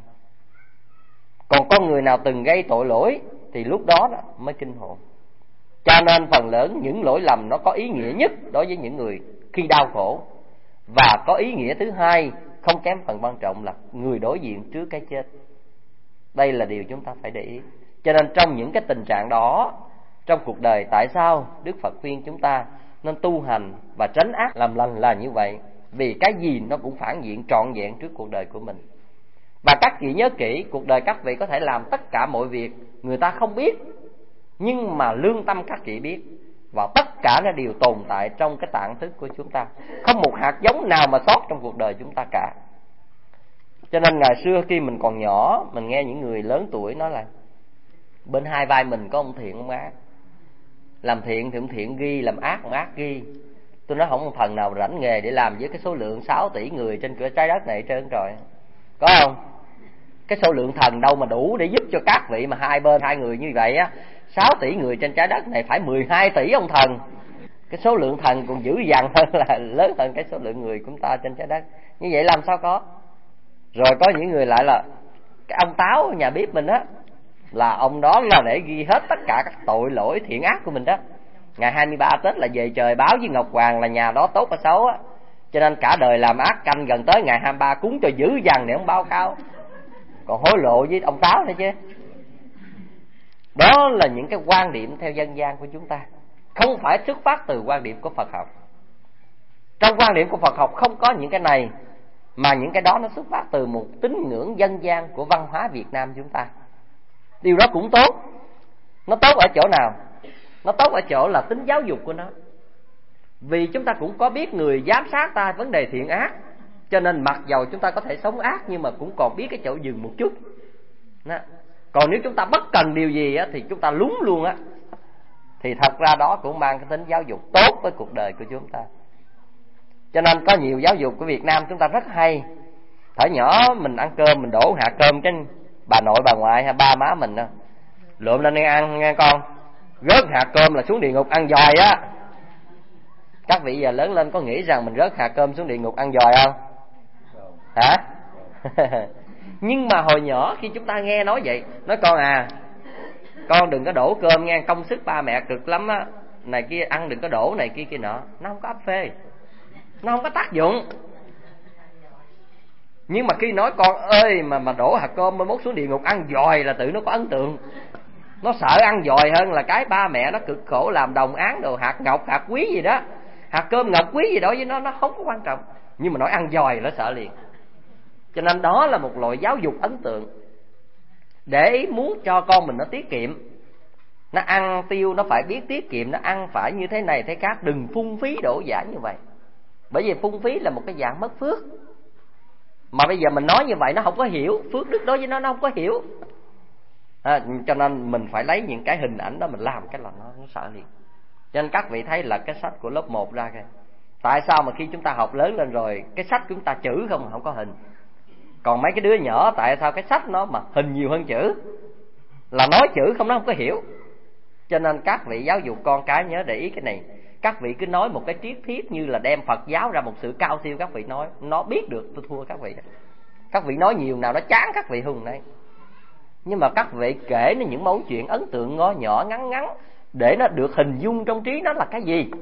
Còn con người nào từng gây tội lỗi thì lúc đó, đó mới kinh hồn. Cho nên phần lớn những lỗi lầm nó có ý nghĩa nhất đối với những người khi đau khổ. Và có ý nghĩa thứ hai không kém phần quan trọng là người đối diện trước cái chết. Đây là điều chúng ta phải để ý. Cho nên trong những cái tình trạng đó trong cuộc đời, tại sao Đức Phật khuyên chúng ta nên tu hành và tránh ác làm lành là như vậy? Vì cái gì nó cũng phản diện trọn vẹn trước cuộc đời của mình. Và các vị nhớ kỹ, cuộc đời các vị có thể làm tất cả mọi việc người ta không biết, nhưng mà lương tâm các vị biết. Và tất cả nó đều tồn tại trong cái tạng thức của chúng ta, không một hạt giống nào mà sót trong cuộc đời chúng ta cả. Cho nên ngày xưa khi mình còn nhỏ, mình nghe những người lớn tuổi nói là bên hai vai mình có ông thiện ông ác. Làm thiện thì ông thiện ghi, làm ác ông ác ghi. Tôi nói không một thần nào rảnh nghề để làm với cái số lượng sáu tỷ người trên cửa trái đất này trơn rồi. Có không? Cái số lượng thần đâu mà đủ để giúp cho các vị mà hai bên hai người như vậy á. Sáu tỷ người trên trái đất này phải mười hai tỷ ông thần. Cái số lượng thần còn dữ dằn hơn, là lớn hơn cái số lượng người của chúng ta trên trái đất. Như vậy làm sao có? Rồi có những người lại là cái ông Táo nhà bếp mình á, là ông đó là để ghi hết tất cả các tội lỗi thiện ác của mình đó. Ngày hai mươi ba Tết là về trời báo với Ngọc Hoàng là nhà đó tốt hay xấu á. Cho nên cả đời làm ác, canh gần tới ngày hai mươi ba cúng cho dữ dằn để ông báo cáo. Còn hối lộ với ông Táo nữa chứ. Đó là những cái quan điểm theo dân gian của chúng ta, không phải xuất phát từ quan điểm của Phật học. Trong quan điểm của Phật học không có những cái này, mà những cái đó nó xuất phát từ một tín ngưỡng dân gian của văn hóa Việt Nam chúng ta. Điều đó cũng tốt. Nó tốt ở chỗ nào? Nó tốt ở chỗ là tính giáo dục của nó. Vì chúng ta cũng có biết người giám sát ta vấn đề thiện ác, cho nên mặc dầu chúng ta có thể sống ác nhưng mà cũng còn biết cái chỗ dừng một chút đó. Còn nếu chúng ta bất cần điều gì á, thì chúng ta lúng luôn á, thì thật ra đó cũng mang cái tính giáo dục tốt với cuộc đời của chúng ta. Cho nên có nhiều giáo dục của Việt Nam chúng ta rất hay. Thời nhỏ mình ăn cơm, mình đổ hạt cơm trên bà nội bà ngoại hay ba má mình đó, lượm lên ăn nghe con, rớt hạt cơm là xuống địa ngục ăn giòi á. Các vị giờ lớn lên có nghĩ rằng mình rớt hạt cơm xuống địa ngục ăn giòi không? Hả? Nhưng mà hồi nhỏ khi chúng ta nghe nói vậy, nói con à, con đừng có đổ cơm nghe, công sức ba mẹ cực lắm á, này kia ăn đừng có đổ này kia kia nọ. Nó không có áp phê, nó không có tác dụng. Nhưng mà khi nói con ơi mà mà đổ hạt cơm mới mốt xuống địa ngục ăn dòi là tự nó có ấn tượng. Nó sợ ăn dòi hơn là cái ba mẹ nó cực khổ làm đồng án đồ, hạt ngọc, hạt quý gì đó, hạt cơm ngọc quý gì đó với nó nó không có quan trọng. Nhưng mà nói ăn dòi nó sợ liền. Cho nên đó là một loại giáo dục ấn tượng, để ý muốn cho con mình nó tiết kiệm. Nó ăn tiêu nó phải biết tiết kiệm, nó ăn phải như thế này thế khác, đừng phung phí đổ giả như vậy. Bởi vì phung phí là một cái dạng mất phước. Mà bây giờ mình nói như vậy nó không có hiểu, phước đức đối với nó nó không có hiểu. À, cho nên mình phải lấy những cái hình ảnh đó mình làm cái là nó, nó sợ liền. Cho nên các vị thấy là cái sách của lớp một ra kìa, tại sao mà khi chúng ta học lớn lên rồi cái sách của chúng ta chữ không, không có hình. Còn mấy cái đứa nhỏ tại sao cái sách nó mà hình nhiều hơn chữ, là nói chữ không nó không có hiểu. Cho nên các vị giáo dục con cái nhớ để ý cái này. Các vị cứ nói một cái triết thuyết như là đem Phật giáo ra một sự cao siêu, các vị nói nó biết được, tôi thua các vị. Các vị nói nhiều nào nó chán các vị hùng đấy. Nhưng mà các vị kể nó những mẫu chuyện ấn tượng ngó nhỏ ngắn ngắn, để nó được hình dung trong trí nó là cái gì.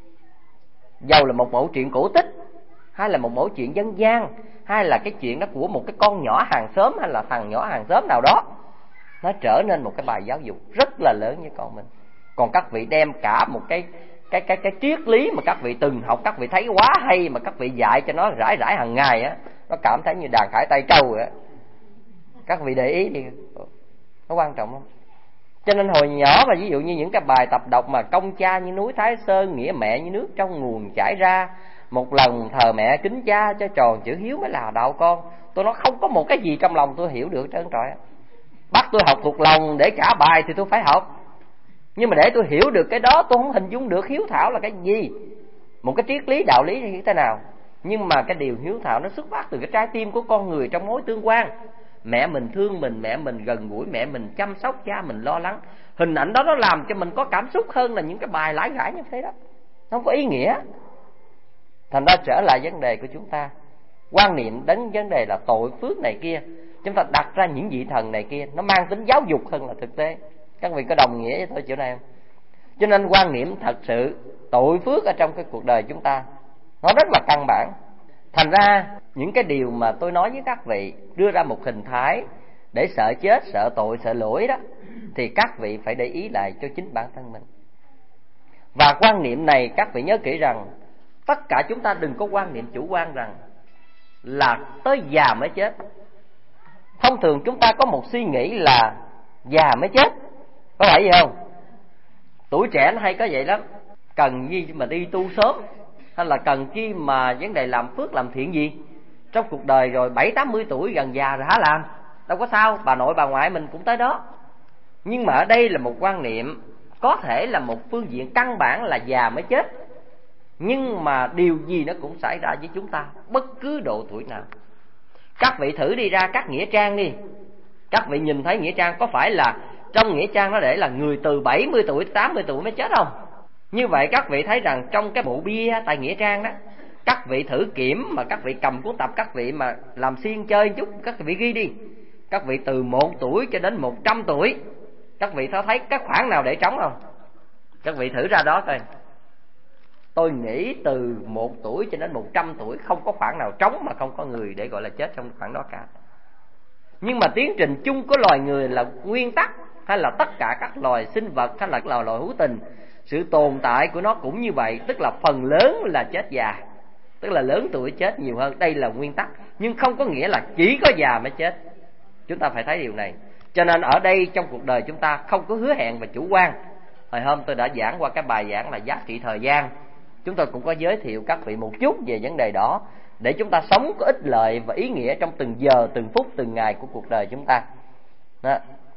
Dầu là một mẫu chuyện cổ tích, hay là một mẫu chuyện dân gian, hay là cái chuyện đó của một cái con nhỏ hàng xóm, hay là thằng nhỏ hàng xóm nào đó, nó trở nên một cái bài giáo dục rất là lớn với con mình. Còn các vị đem cả một cái cái cái cái triết lý mà các vị từng học, các vị thấy quá hay mà các vị dạy cho nó rải rải hàng ngày á, nó cảm thấy như đàn khải tay trâu á. Các vị để ý đi, nó quan trọng không? Cho nên hồi nhỏ mà ví dụ như những cái bài tập đọc mà công cha như núi Thái Sơn, nghĩa mẹ như nước trong nguồn chảy ra, một lần thờ mẹ kính cha cho tròn chữ hiếu mới là đạo con. Tôi nói không có một cái gì trong lòng tôi hiểu được trơn trọi. Bắt tôi học thuộc lòng để trả bài thì tôi phải học, nhưng mà để tôi hiểu được cái đó tôi không hình dung được hiếu thảo là cái gì, một cái triết lý đạo lý như thế nào. Nhưng mà cái điều hiếu thảo nó xuất phát từ cái trái tim của con người trong mối tương quan. Mẹ mình thương mình, mẹ mình gần gũi, mẹ mình chăm sóc, cha mình lo lắng. Hình ảnh đó nó làm cho mình có cảm xúc hơn là những cái bài lãi gãi như thế đó, nó không có ý nghĩa. Thành ra trở lại vấn đề của chúng ta, quan niệm đến vấn đề là tội phước này kia, chúng ta đặt ra những vị thần này kia, nó mang tính giáo dục hơn là thực tế. Các vị có đồng nghĩa với tôi chỗ này không? Cho nên quan niệm thật sự tội phước ở trong cái cuộc đời chúng ta nó rất là căn bản. Thành ra những cái điều mà tôi nói với các vị, đưa ra một hình thái để sợ chết, sợ tội, sợ lỗi đó, thì các vị phải để ý lại cho chính bản thân mình. Và quan niệm này các vị nhớ kỹ rằng, tất cả chúng ta đừng có quan niệm chủ quan rằng là tới già mới chết. Thông thường chúng ta có một suy nghĩ là già mới chết, có phải gì không? Tuổi trẻ nó hay có vậy lắm, cần gì mà đi tu sớm, hay là cần chi mà vấn đề làm phước làm thiện gì trong cuộc đời, rồi bảy tám mươi tuổi gần già rồi hả làm, đâu có sao, bà nội bà ngoại mình cũng tới đó. Nhưng mà ở đây là một quan niệm, có thể là một phương diện căn bản là già mới chết, nhưng mà điều gì nó cũng xảy ra với chúng ta bất cứ độ tuổi nào. Các vị thử đi ra các nghĩa trang đi, các vị nhìn thấy nghĩa trang có phải là trong nghĩa trang nó để là người từ bảy mươi tuổi tám mươi tuổi mới chết không? Như vậy các vị thấy rằng trong cái bộ bia tại nghĩa trang đó, các vị thử kiểm mà các vị cầm cuốn tập, các vị mà làm xiên chơi chút, các vị ghi đi, các vị từ một tuổi cho đến một trăm tuổi, các vị thấy cái khoảng nào để trống không? Các vị thử ra đó coi. Tôi nghĩ từ một tuổi cho đến một trăm tuổi không có khoảng nào trống mà không có người để gọi là chết trong khoảng đó cả. Nhưng mà tiến trình chung của loài người là nguyên tắc, hay là tất cả các loài sinh vật, hay là loài loài hữu tình, sự tồn tại của nó cũng như vậy, tức là phần lớn là chết già, tức là lớn tuổi chết nhiều hơn. Đây là nguyên tắc, nhưng không có nghĩa là chỉ có già mới chết. Chúng ta phải thấy điều này. Cho nên ở đây trong cuộc đời chúng ta không có hứa hẹn và chủ quan. Hồi hôm tôi đã giảng qua cái bài giảng là giá trị thời gian, chúng tôi cũng có giới thiệu các vị một chút về vấn đề đó, để chúng ta sống có ích lợi và ý nghĩa trong từng giờ, từng phút, từng ngày của cuộc đời chúng ta đó.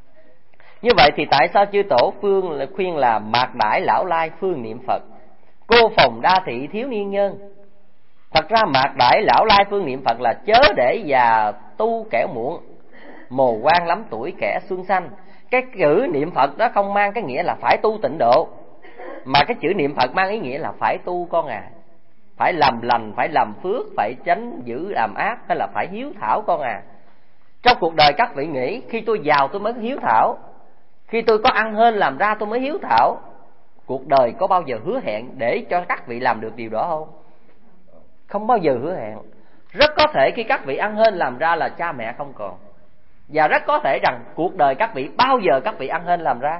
Như vậy thì tại sao chư tổ phương khuyên là mạc đãi lão lai phương niệm Phật, cô phòng đa thị thiếu niên nhân? Thật ra mạc đãi lão lai phương niệm Phật là chớ để già tu kẻo muộn, mồ quan lắm tuổi kẻ xuân xanh. Cái chữ niệm Phật đó không mang cái nghĩa là phải tu tịnh độ, mà cái chữ niệm Phật mang ý nghĩa là phải tu con à, phải làm lành, phải làm phước, phải tránh giữ làm ác, hay là phải hiếu thảo con à. Trong cuộc đời các vị nghĩ khi tôi giàu tôi mới hiếu thảo, Khi tôi có ăn hên làm ra tôi mới hiếu thảo. Cuộc đời có bao giờ hứa hẹn để cho các vị làm được điều đó không? Không bao giờ hứa hẹn. Rất có thể khi các vị ăn hên làm ra là cha mẹ không còn. Và rất có thể rằng cuộc đời các vị bao giờ các vị ăn hên làm ra.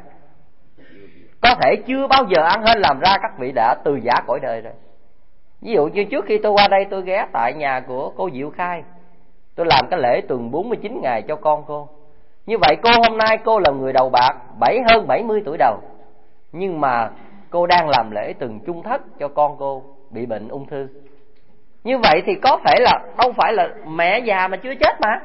Có thể chưa bao giờ ăn hên làm ra, các vị đã từ giả cõi đời rồi. Ví dụ như trước khi tôi qua đây, tôi ghé tại nhà của cô Diệu Khai, tôi làm cái lễ tuần bốn mươi chín ngày cho con cô. Như vậy cô hôm nay cô là người đầu bạc, bảy hơn bảy mươi tuổi đầu, nhưng mà cô đang làm lễ tuần chung thất cho con cô bị bệnh ung thư. Như vậy thì có thể là đâu phải là mẹ già mà chưa chết mà,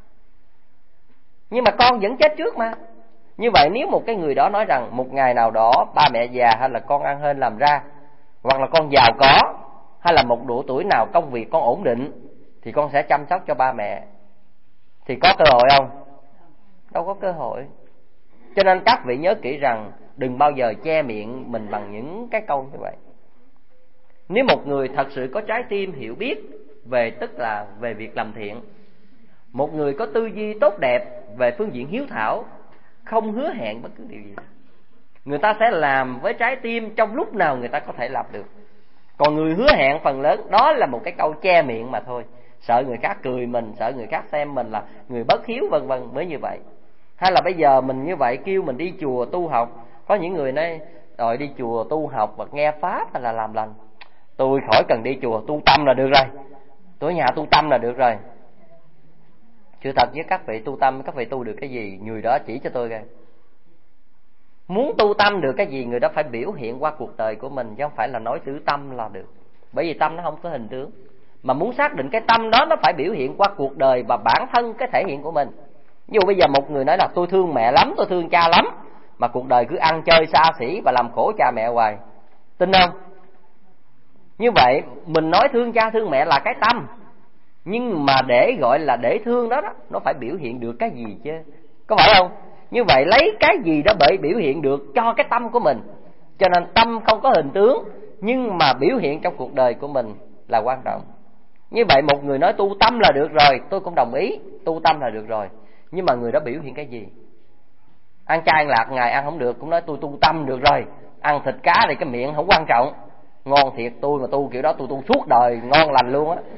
nhưng mà con vẫn chết trước mà. Như vậy nếu một cái người đó nói rằng một ngày nào đó ba mẹ già hay là con ăn hên làm ra, hoặc là con giàu có, hay là một độ tuổi nào công việc con ổn định, thì con sẽ chăm sóc cho ba mẹ, thì có cơ hội không? Đâu có cơ hội. Cho nên các vị nhớ kỹ rằng đừng bao giờ che miệng mình bằng những cái câu như vậy. Nếu một người thật sự có trái tim hiểu biết về, tức là về việc làm thiện, một người có tư duy tốt đẹp về phương diện hiếu thảo, không hứa hẹn bất cứ điều gì, người ta sẽ làm với trái tim trong lúc nào người ta có thể làm được. Còn người hứa hẹn phần lớn đó là một cái câu che miệng mà thôi, sợ người khác cười mình, sợ người khác xem mình là người bất hiếu vân vân mới như vậy. Hay là bây giờ mình như vậy kêu mình đi chùa tu học, có những người nói rồi đi chùa tu học và nghe pháp hay là làm lành, tôi khỏi cần đi chùa, tu tâm là được rồi, tôi ở nhà tu tâm là được rồi. Sự thật với các vị, tu tâm các vị tu được cái gì, người đó chỉ cho tôi coi. Muốn tu tâm được cái gì, người đó phải biểu hiện qua cuộc đời của mình, chứ không phải là nói chữ tâm là được. Bởi vì tâm nó không có hình tướng. Mà muốn xác định cái tâm đó, nó phải biểu hiện qua cuộc đời và bản thân cái thể hiện của mình. Ví dụ bây giờ một người nói là tôi thương mẹ lắm, tôi thương cha lắm, mà cuộc đời cứ ăn chơi xa xỉ và làm khổ cha mẹ hoài, tin không? Như vậy mình nói thương cha thương mẹ là cái tâm, nhưng mà để gọi là để thương đó, đó nó phải biểu hiện được cái gì chứ, có phải không? Như vậy lấy cái gì đó bởi biểu hiện được cho cái tâm của mình. Cho nên tâm không có hình tướng, nhưng mà biểu hiện trong cuộc đời của mình là quan trọng. Như vậy một người nói tu tâm là được rồi, tôi cũng đồng ý, tu tâm là được rồi, nhưng mà người đó biểu hiện cái gì? Ăn chay ăn lạc ngày ăn không được cũng nói tôi tu tâm được rồi. Ăn thịt cá thì cái miệng không quan trọng, ngon thiệt, tôi mà tu kiểu đó tôi tu suốt đời ngon lành luôn á.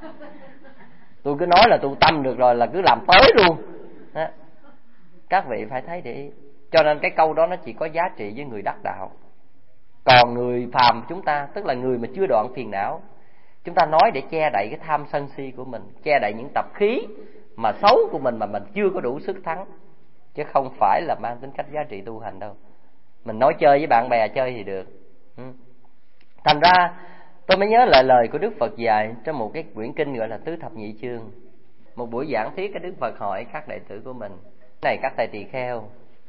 Tôi cứ nói là tu tâm được rồi là cứ làm tới luôn đó. Các vị phải thấy để ý. Cho nên cái câu đó nó chỉ có giá trị với người đắc đạo. Còn người phàm chúng ta, tức là người mà chưa đoạn phiền não, chúng ta nói để che đậy cái tham sân si của mình, che đậy những tập khí mà xấu của mình mà mình chưa có đủ sức thắng, chứ không phải là mang tính cách giá trị tu hành đâu. Mình nói chơi với bạn bè chơi thì được. Thành ra tôi mới nhớ lại lời của Đức Phật dạy trong một cái quyển kinh gọi là Tứ Thập Nhị Chương. Một buổi giảng thuyết, cái Đức Phật hỏi các đệ tử của mình: này các thầy tỳ kheo,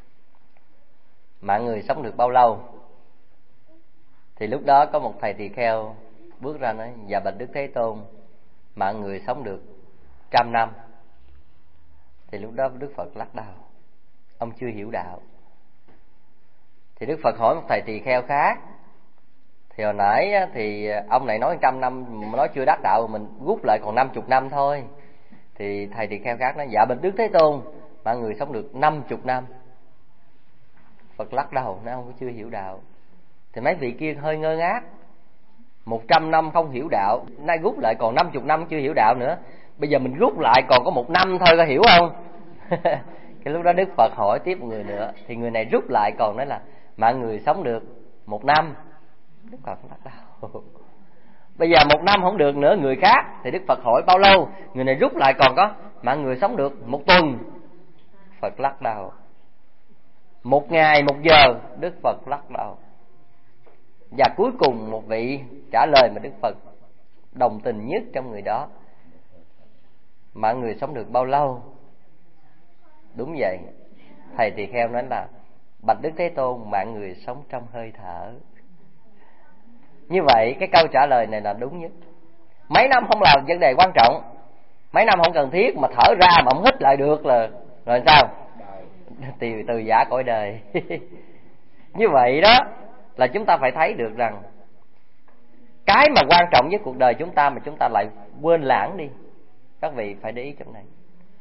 mạng người sống được bao lâu? Thì lúc đó có một thầy tỳ kheo bước ra nói: dạ bạch Đức Thế Tôn, mạng người sống được trăm năm. Thì lúc đó Đức Phật lắc đầu: ông chưa hiểu đạo. Thì Đức Phật hỏi một thầy tỳ kheo khác: thì hồi nãy thì ông này nói trăm năm, nói chưa đắc đạo, mình rút lại còn năm chục năm thôi. Thì thầy tỳ kheo khác nói: dạ bạch Đức Thế Tôn, mạng người sống được năm chục năm. Phật lắc đầu nói: ông cũng chưa hiểu đạo. Thì mấy vị kia hơi ngơ ngác, một trăm năm không hiểu đạo, nay rút lại còn năm chục năm chưa hiểu đạo nữa, bây giờ mình rút lại còn có một năm thôi, có hiểu không? Cái lúc đó Đức Phật hỏi tiếp một người nữa, thì người này rút lại còn nói là mạng người sống được một năm. Đức Phật lắc đầu. Bây giờ một năm không được nữa, người khác thì Đức Phật hỏi bao lâu, người này rút lại còn có mạng người sống được một tuần. Phật lắc đầu. Một ngày một giờ, Đức Phật lắc đầu. Và cuối cùng một vị trả lời mà Đức Phật đồng tình nhất trong người đó: mạng người sống được bao lâu? Đúng vậy, thầy tỳ kheo nói là bạch Đức Thế Tôn, mạng người sống trong hơi thở. Như vậy cái câu trả lời này là đúng nhất. Mấy năm không là vấn đề quan trọng, mấy năm không cần thiết, mà thở ra mà không hít lại được là rồi sao? Từ, từ giả cõi đời. Như vậy đó là chúng ta phải thấy được rằng cái mà quan trọng với cuộc đời chúng ta mà chúng ta lại quên lãng đi. Các vị phải để ý trong này.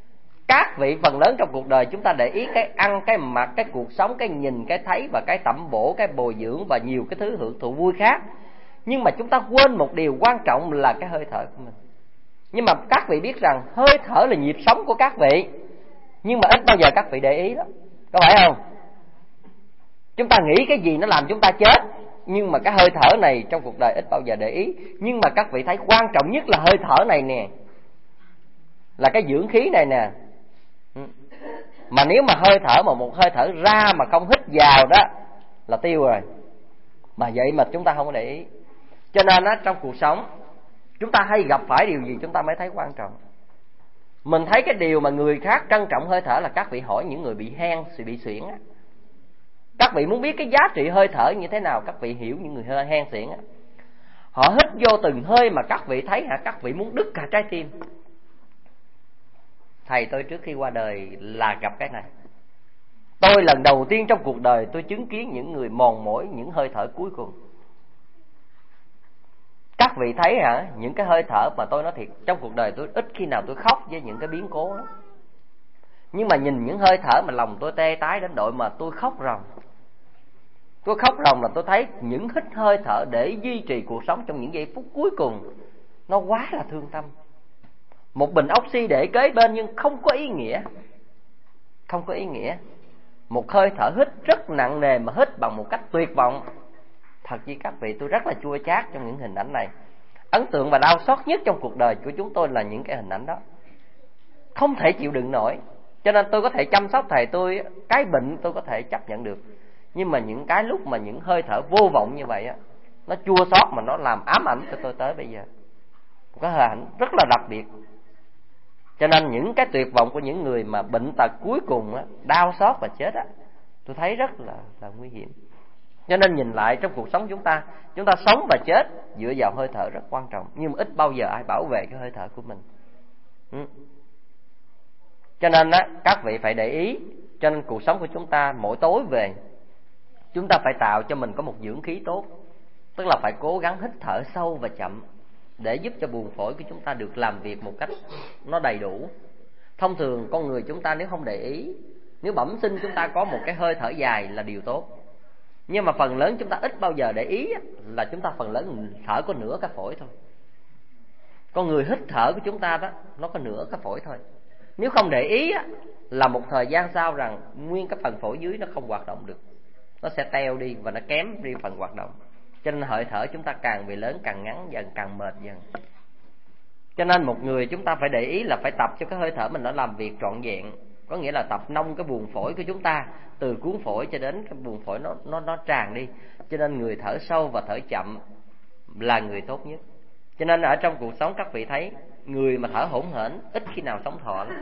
Các vị phần lớn trong cuộc đời chúng ta để ý cái ăn, cái mặc, cái cuộc sống, cái nhìn, cái thấy và cái tẩm bổ, cái bồi dưỡng và nhiều cái thứ hưởng thụ vui khác. Nhưng mà chúng ta quên một điều quan trọng là cái hơi thở của mình. Nhưng mà các vị biết rằng hơi thở là nhịp sống của các vị, nhưng mà ít bao giờ các vị để ý đó, có phải không? Chúng ta nghĩ cái gì nó làm chúng ta chết, nhưng mà cái hơi thở này trong cuộc đời ít bao giờ để ý. Nhưng mà các vị thấy quan trọng nhất là hơi thở này nè, là cái dưỡng khí này nè. Mà nếu mà hơi thở mà một hơi thở ra mà không hít vào đó là tiêu rồi. Mà vậy mà chúng ta không có để ý. Cho nên á, trong cuộc sống chúng ta hay gặp phải điều gì chúng ta mới thấy quan trọng. Mình thấy cái điều mà người khác trân trọng hơi thở là các vị hỏi những người bị hen, bị suyễn á. Các vị muốn biết cái giá trị hơi thở như thế nào, các vị hiểu những người hơi hen suyễn á. Họ hít vô từng hơi mà các vị thấy hả, các vị muốn đứt cả trái tim. Thầy tôi trước khi qua đời là gặp cái này. Tôi lần đầu tiên trong cuộc đời tôi chứng kiến những người mòn mỏi những hơi thở cuối cùng. Các vị thấy hả, những cái hơi thở mà tôi nói thiệt, trong cuộc đời tôi ít khi nào tôi khóc với những cái biến cố lắm. Nhưng mà nhìn những hơi thở mà lòng tôi tê tái đến độ mà tôi khóc ròng. Tôi khóc ròng là tôi thấy những hít hơi thở để duy trì cuộc sống trong những giây phút cuối cùng nó quá là thương tâm. Một bình oxy để kế bên nhưng không có ý nghĩa. Không có ý nghĩa. Một hơi thở hít rất nặng nề mà hít bằng một cách tuyệt vọng. Thật với các vị, tôi rất là chua chát trong những hình ảnh này. Ấn tượng và đau xót nhất trong cuộc đời của chúng tôi là những cái hình ảnh đó. Không thể chịu đựng nổi. Cho nên tôi có thể chăm sóc thầy tôi, cái bệnh tôi có thể chấp nhận được. Nhưng mà những cái lúc mà những hơi thở vô vọng như vậy á, nó chua xót mà nó làm ám ảnh cho tôi tới bây giờ. Một cái hình ảnh rất là đặc biệt. Cho nên những cái tuyệt vọng của những người mà bệnh tật cuối cùng á, đau xót và chết á, tôi thấy rất là, là nguy hiểm. Cho nên nhìn lại trong cuộc sống chúng ta, chúng ta sống và chết dựa vào hơi thở rất quan trọng. Nhưng mà ít bao giờ ai bảo vệ cái hơi thở của mình. ừ. Cho nên á, các vị phải để ý. Cho nên cuộc sống của chúng ta mỗi tối về, chúng ta phải tạo cho mình có một dưỡng khí tốt. Tức là phải cố gắng hít thở sâu và chậm, để giúp cho buồng phổi của chúng ta được làm việc một cách nó đầy đủ. Thông thường con người chúng ta nếu không để ý, nếu bẩm sinh chúng ta có một cái hơi thở dài là điều tốt. Nhưng mà phần lớn chúng ta ít bao giờ để ý là chúng ta phần lớn thở có nửa cái phổi thôi. Con người hít thở của chúng ta đó, nó có nửa cái phổi thôi. Nếu không để ý là một thời gian sau rằng nguyên cái phần phổi dưới nó không hoạt động được, nó sẽ teo đi và nó kém đi phần hoạt động. Cho nên hơi thở chúng ta càng về lớn càng ngắn dần, càng mệt dần. Cho nên một người chúng ta phải để ý là phải tập cho cái hơi thở mình nó làm việc trọn vẹn. Có nghĩa là tập nông cái buồng phổi của chúng ta, từ cuống phổi cho đến cái buồng phổi nó nó nó tràn đi. Cho nên người thở sâu và thở chậm là người tốt nhất. Cho nên ở trong cuộc sống các vị thấy người mà thở hổn hển ít khi nào sống thọ lắm.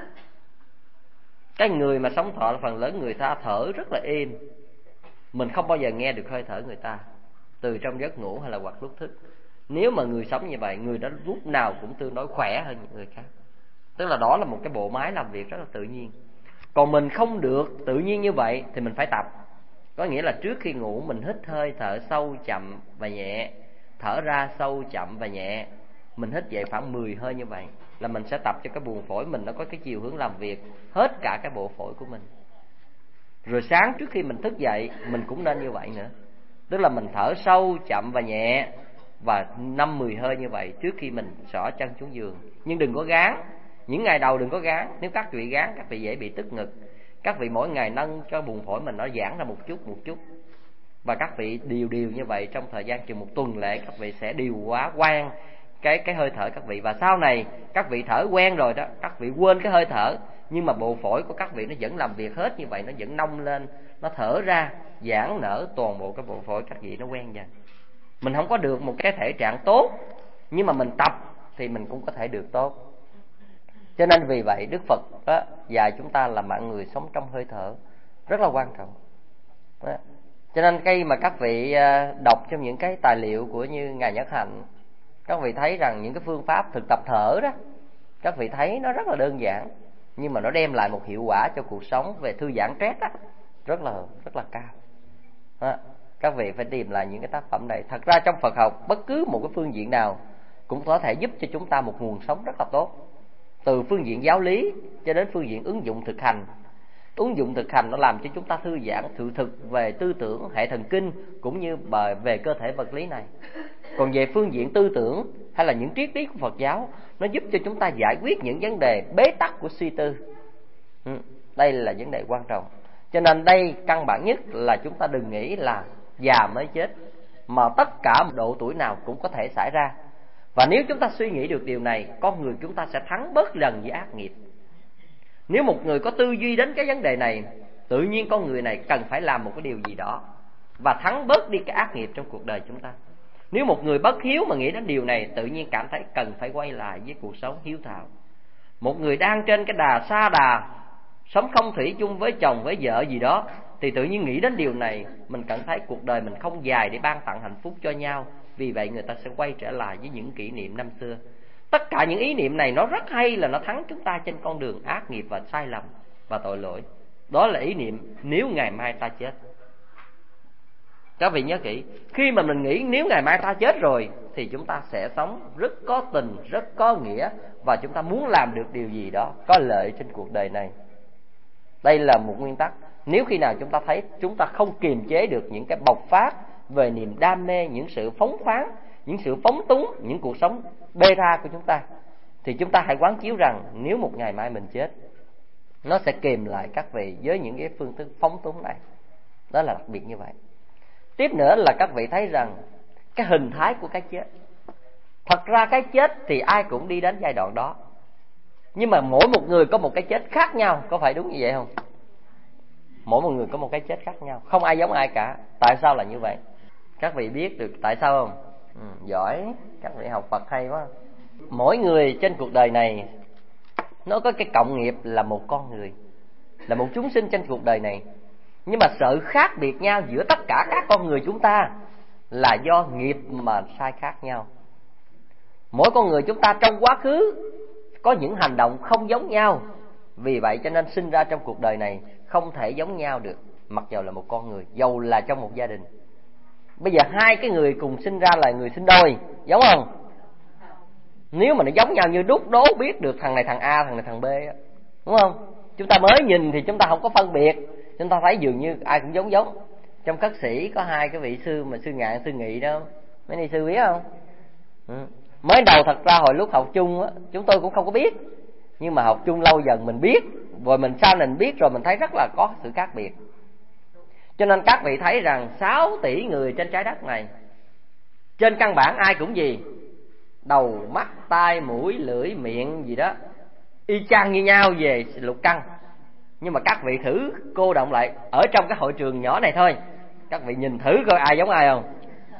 Cái người mà sống thọ là phần lớn người ta thở rất là êm. Mình không bao giờ nghe được hơi thở người ta từ trong giấc ngủ hay là hoặc lúc thức. Nếu mà người sống như vậy, người đó lúc nào cũng tương đối khỏe hơn những người khác. Tức là đó là một cái bộ máy làm việc rất là tự nhiên. Còn mình không được tự nhiên như vậy thì mình phải tập. Có nghĩa là trước khi ngủ mình hít hơi thở sâu chậm và nhẹ, thở ra sâu chậm và nhẹ. Mình hít vậy khoảng mười hơi như vậy là mình sẽ tập cho cái buồng phổi mình nó có cái chiều hướng làm việc hết cả cái bộ phổi của mình. Rồi sáng trước khi mình thức dậy mình cũng nên như vậy nữa. Tức là mình thở sâu chậm và nhẹ và năm mười hơi như vậy trước khi mình xỏ chân xuống giường. Nhưng đừng có gán. Những ngày đầu đừng có gán. Nếu các vị gán các vị dễ bị tức ngực. Các vị mỗi ngày nâng cho buồng phổi mình nó giãn ra một chút một chút. Và các vị điều điều như vậy trong thời gian chừng một tuần lễ, các vị sẽ điều hóa quen cái cái hơi thở các vị. Và sau này các vị thở quen rồi đó, các vị quên cái hơi thở, nhưng mà bộ phổi của các vị nó vẫn làm việc hết như vậy, nó vẫn nông lên, nó thở ra, giãn nở toàn bộ cái bộ phổi các vị nó quen dần. Mình không có được một cái thể trạng tốt, nhưng mà mình tập thì mình cũng có thể được tốt. Cho nên vì vậy Đức Phật đó, dạy chúng ta là mạng người sống trong hơi thở rất là quan trọng đó. Cho nên khi mà các vị đọc trong những cái tài liệu của như Ngài Nhất Hạnh, các vị thấy rằng những cái phương pháp thực tập thở đó, các vị thấy nó rất là đơn giản, nhưng mà nó đem lại một hiệu quả cho cuộc sống về thư giãn stress đó, rất là rất là cao đó. Các vị phải tìm lại những cái tác phẩm này. Thật ra trong Phật học bất cứ một cái phương diện nào cũng có thể giúp cho chúng ta một nguồn sống rất là tốt. từ phương diện giáo lý cho đến phương diện ứng dụng thực hành. Ứng dụng thực hành nó làm cho chúng ta thư giãn sự thực về tư tưởng, hệ thần kinh cũng như về cơ thể vật lý này. Còn về phương diện tư tưởng hay là những triết lý của Phật giáo, nó giúp cho chúng ta giải quyết những vấn đề bế tắc của suy tư. Đây là vấn đề quan trọng. Cho nên đây căn bản nhất là chúng ta đừng nghĩ là già mới chết, mà tất cả độ tuổi nào cũng có thể xảy ra. Và nếu chúng ta suy nghĩ được điều này, con người chúng ta sẽ thắng bớt lần với ác nghiệp. Nếu một người có tư duy đến cái vấn đề này, tự nhiên con người này cần phải làm một cái điều gì đó và thắng bớt đi cái ác nghiệp trong cuộc đời chúng ta. Nếu một người bất hiếu mà nghĩ đến điều này, tự nhiên cảm thấy cần phải quay lại với cuộc sống hiếu thảo. Một người đang trên cái đà sa đà, sống không thủy chung với chồng với vợ gì đó, thì tự nhiên nghĩ đến điều này, mình cảm thấy cuộc đời mình không dài để ban tặng hạnh phúc cho nhau. Vì vậy người ta sẽ quay trở lại với những kỷ niệm năm xưa. Tất cả những ý niệm này nó rất hay, là nó thắng chúng ta trên con đường ác nghiệp và sai lầm và tội lỗi. Đó là ý niệm nếu ngày mai ta chết. Các vị nhớ kỹ, khi mà mình nghĩ nếu ngày mai ta chết rồi, thì chúng ta sẽ sống rất có tình, rất có nghĩa, và chúng ta muốn làm được điều gì đó có lợi trên cuộc đời này. Đây là một nguyên tắc. Nếu khi nào chúng ta thấy chúng ta không kiềm chế được những cái bộc phát về niềm đam mê, những sự phóng khoáng, những sự phóng túng, những cuộc sống bê tha của chúng ta, thì chúng ta hãy quán chiếu rằng nếu một ngày mai mình chết, nó sẽ kìm lại các vị với những cái phương thức phóng túng này. Đó là đặc biệt như vậy. Tiếp nữa là các vị thấy rằng cái hình thái của cái chết. Thật ra cái chết thì ai cũng đi đến giai đoạn đó, nhưng mà mỗi một người có một cái chết khác nhau. Có phải đúng như vậy không? Mỗi một người có một cái chết khác nhau, không ai giống ai cả. Tại sao là như vậy? Các vị biết được tại sao không? Ừ, giỏi, các vị học Phật hay quá. Mỗi người trên cuộc đời này nó có cái cộng nghiệp là một con người, là một chúng sinh trên cuộc đời này. Nhưng mà sự khác biệt nhau giữa tất cả các con người chúng ta là do nghiệp mà sai khác nhau. Mỗi con người chúng ta trong quá khứ có những hành động không giống nhau. Vì vậy cho nên sinh ra trong cuộc đời này không thể giống nhau được, mặc dầu là một con người, dầu là trong một gia đình. Bây giờ hai cái người cùng sinh ra là người sinh đôi, giống không? Nếu mà nó giống nhau như đúc đố biết được thằng này thằng A, thằng này thằng B, đúng không? Chúng ta mới nhìn thì chúng ta không có phân biệt, chúng ta thấy dường như ai cũng giống giống. Trong cất sĩ có hai cái vị sư mà sư Ngạn, sư Nghị đó, mấy ni sư biết không? Ừ. Mới đầu thật ra hồi lúc học chung á, chúng tôi cũng không có biết, nhưng mà học chung lâu dần mình biết, rồi mình sau này mình biết rồi mình thấy rất là có sự khác biệt. Cho nên các vị thấy rằng sáu tỷ người trên trái đất này, trên căn bản ai cũng gì? Đầu, mắt, tai, mũi, lưỡi, miệng gì đó y chang như nhau về lục căn. Nhưng mà các vị thử cô động lại ở trong cái hội trường nhỏ này thôi, các vị nhìn thử coi ai giống ai không?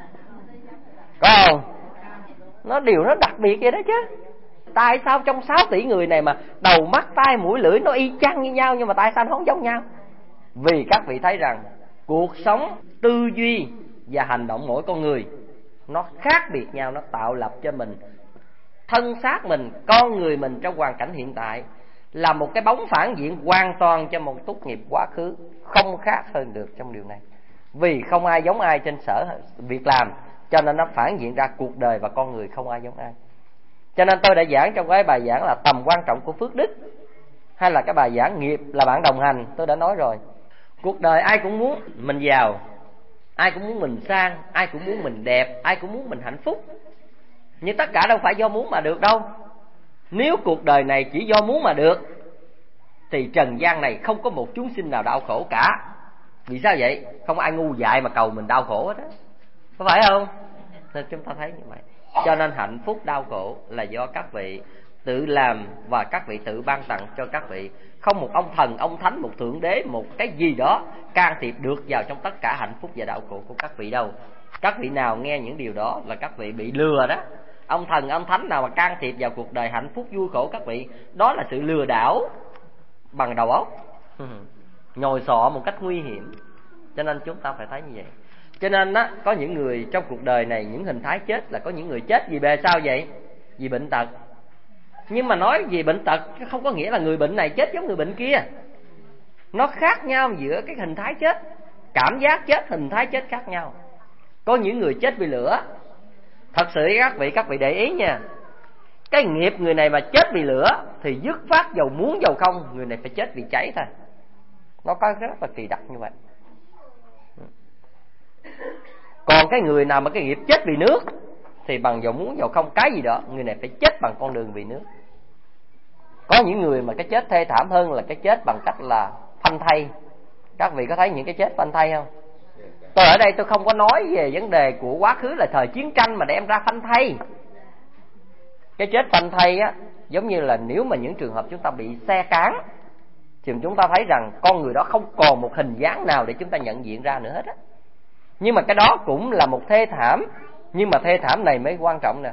Có không? Nó điều nó đặc biệt vậy đó chứ. Tại sao trong sáu tỷ người này mà đầu, mắt, tai, mũi, lưỡi nó y chang như nhau, nhưng mà tại sao nó không giống nhau? Vì các vị thấy rằng cuộc sống, tư duy và hành động mỗi con người nó khác biệt nhau, nó tạo lập cho mình, thân xác mình, con người mình trong hoàn cảnh hiện tại là một cái bóng phản diện hoàn toàn cho một tốt nghiệp quá khứ, không khác hơn được trong điều này. Vì không ai giống ai trên sở việc làm, cho nên nó phản diện ra cuộc đời và con người không ai giống ai. Cho nên tôi đã giảng trong cái bài giảng là tầm quan trọng của phước đức, hay là cái bài giảng nghiệp là bạn đồng hành, tôi đã nói rồi. Cuộc đời ai cũng muốn mình giàu, ai cũng muốn mình sang, ai cũng muốn mình đẹp, ai cũng muốn mình hạnh phúc. Nhưng tất cả đâu phải do muốn mà được đâu. Nếu cuộc đời này chỉ do muốn mà được thì trần gian này không có một chúng sinh nào đau khổ cả. Vì sao vậy? Không ai ngu dại mà cầu mình đau khổ hết á, có phải không? Nên chúng ta thấy như vậy. Cho nên hạnh phúc đau khổ là do các vị tự làm và các vị tự ban tặng cho các vị. Không một ông thần, ông thánh, một thượng đế, một cái gì đó can thiệp được vào trong tất cả hạnh phúc và đau khổ của các vị đâu. Các vị nào nghe những điều đó là các vị bị lừa đó. Ông thần, ông thánh nào mà can thiệp vào cuộc đời hạnh phúc vui khổ các vị, đó là sự lừa đảo bằng đầu óc, nhồi sọ một cách nguy hiểm. Cho nên chúng ta phải thấy như vậy. Cho nên á, có những người trong cuộc đời này, những hình thái chết là có những người chết vì bề sao vậy? Vì bệnh tật. Nhưng mà nói vì bệnh tật không có nghĩa là người bệnh này chết giống người bệnh kia. Nó khác nhau giữa cái hình thái chết, cảm giác chết, hình thái chết khác nhau. Có những người chết vì lửa. Thật sự các vị, các vị để ý nha, Cái nghiệp người này mà chết vì lửa thì dứt phát dầu muốn dầu không, người này phải chết vì cháy thôi. Nó có rất là kỳ đặc như vậy. Còn cái người nào mà cái nghiệp chết vì nước thì bằng dầu muốn dầu không cái gì đó, người này phải chết bằng con đường vì nước. Có những người mà cái chết thê thảm hơn là cái chết bằng cách là phanh thây. Các vị có thấy những cái chết phanh thây không? Tôi ở đây tôi không có nói về vấn đề của quá khứ là thời chiến tranh mà đem ra phanh thây. Cái chết phanh thây á, giống như là nếu mà những trường hợp chúng ta bị xe cán thì chúng ta thấy rằng con người đó không còn một hình dáng nào để chúng ta nhận diện ra nữa hết á. Nhưng mà cái đó cũng là một thê thảm. Nhưng mà thê thảm này mới quan trọng nè.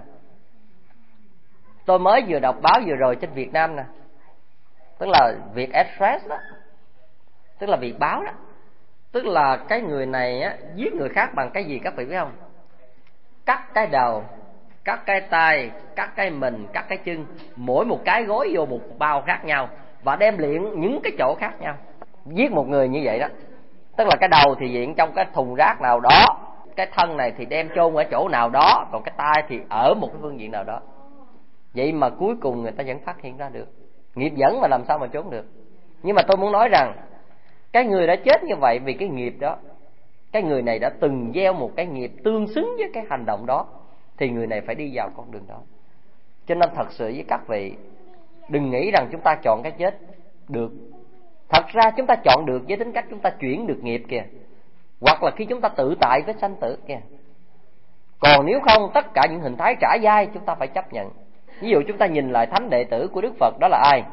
Tôi mới vừa đọc báo vừa rồi trên Việt Nam nè, tức là Việt Express đó, tức là Việt báo đó. Tức là cái người này á, giết người khác bằng cái gì các vị biết không? Cắt cái đầu, cắt cái tay, cắt cái mình, cắt cái chân, mỗi một cái gối vô một bao khác nhau và đem luyện những cái chỗ khác nhau. Giết một người như vậy đó. Tức là cái đầu thì diện trong cái thùng rác nào đó, cái thân này thì đem chôn ở chỗ nào đó, còn cái tay thì ở một cái phương diện nào đó. Vậy mà cuối cùng người ta vẫn phát hiện ra được. Nghiệp dẫn mà làm sao mà trốn được. Nhưng mà tôi muốn nói rằng cái người đã chết như vậy vì cái nghiệp đó, cái người này đã từng gieo một cái nghiệp tương xứng với cái hành động đó, thì người này phải đi vào con đường đó. Cho nên thật sự với các vị, đừng nghĩ rằng chúng ta chọn cái chết được. Thật ra chúng ta chọn được với tính cách chúng ta chuyển được nghiệp kìa, hoặc là khi chúng ta tự tại với sanh tử kìa. Còn nếu không, tất cả những hình thái trả dai chúng ta phải chấp nhận. Ví dụ chúng ta nhìn lại thánh đệ tử của Đức Phật, đó là ai?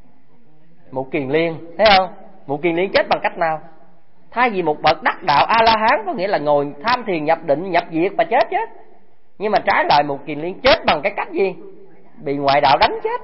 Một Kiền Liên, thấy không? Một Kiền Liên chết bằng cách nào? Thay vì một bậc đắc đạo A-la-hán, có nghĩa là ngồi tham thiền nhập định nhập diệt và chết chết. Nhưng mà trái lại một Kiền Liên chết bằng cái cách gì? Bị ngoại đạo đánh chết.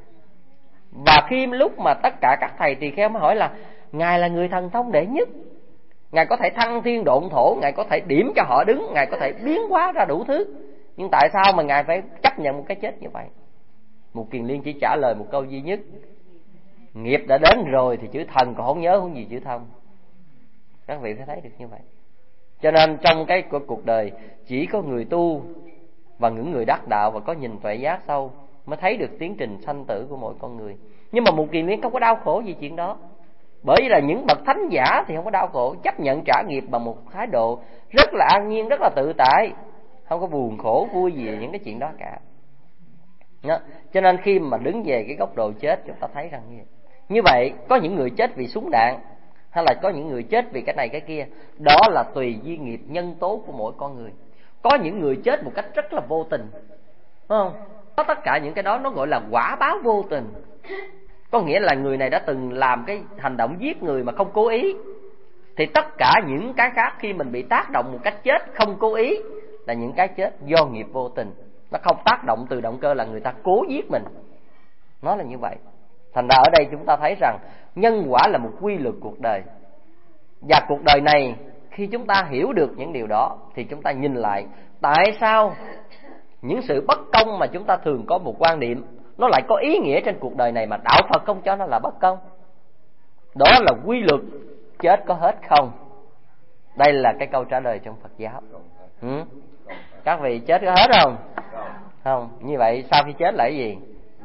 Và khi lúc mà tất cả các thầy tỳ kheo mới hỏi là Ngài là người thần thông đệ nhất, Ngài có thể thăng thiên độn thổ, Ngài có thể điểm cho họ đứng, Ngài có thể biến hóa ra đủ thứ, nhưng tại sao mà Ngài phải chấp nhận một cái chết như vậy? Một Kiền Liên chỉ trả lời một câu duy nhất: nghiệp đã đến rồi thì chữ thần còn không nhớ không gì chữ thông. Các vị phải thấy được như vậy. Cho nên trong cái cuộc đời chỉ có người tu và những người đắc đạo và có nhìn tuệ giác sâu mới thấy được tiến trình sanh tử của mỗi con người. Nhưng mà một Kiền Liên không có đau khổ gì chuyện đó. Bởi vì là những bậc thánh giả thì không có đau khổ, chấp nhận trả nghiệp bằng một thái độ rất là an nhiên, rất là tự tại, không có buồn khổ vui gì những cái chuyện đó cả. Đó. Cho nên khi mà đứng về cái góc độ chết, chúng ta thấy rằng như vậy. Như vậy có những người chết vì súng đạn, hay là có những người chết vì cái này cái kia, đó là tùy duyên nghiệp nhân tố của mỗi con người. Có những người chết một cách rất là vô tình, phải không? Có tất cả những cái đó nó gọi là quả báo vô tình. Có nghĩa là người này đã từng làm cái hành động giết người mà không cố ý, thì tất cả những cái khác khi mình bị tác động một cách chết không cố ý là những cái chết do nghiệp vô tình. Nó không tác động từ động cơ là người ta cố giết mình. Nó là như vậy. Thành ra ở đây chúng ta thấy rằng nhân quả là một quy luật cuộc đời. Và cuộc đời này khi chúng ta hiểu được những điều đó thì chúng ta nhìn lại tại sao những sự bất công mà chúng ta thường có một quan niệm nó lại có ý nghĩa trên cuộc đời này mà đạo Phật không cho nó là bất công. Đó là quy luật chết có hết không? Đây là cái câu trả lời trong Phật giáo. Ừ? Các vị chết có hết không? Không. Như vậy sau khi chết là cái gì?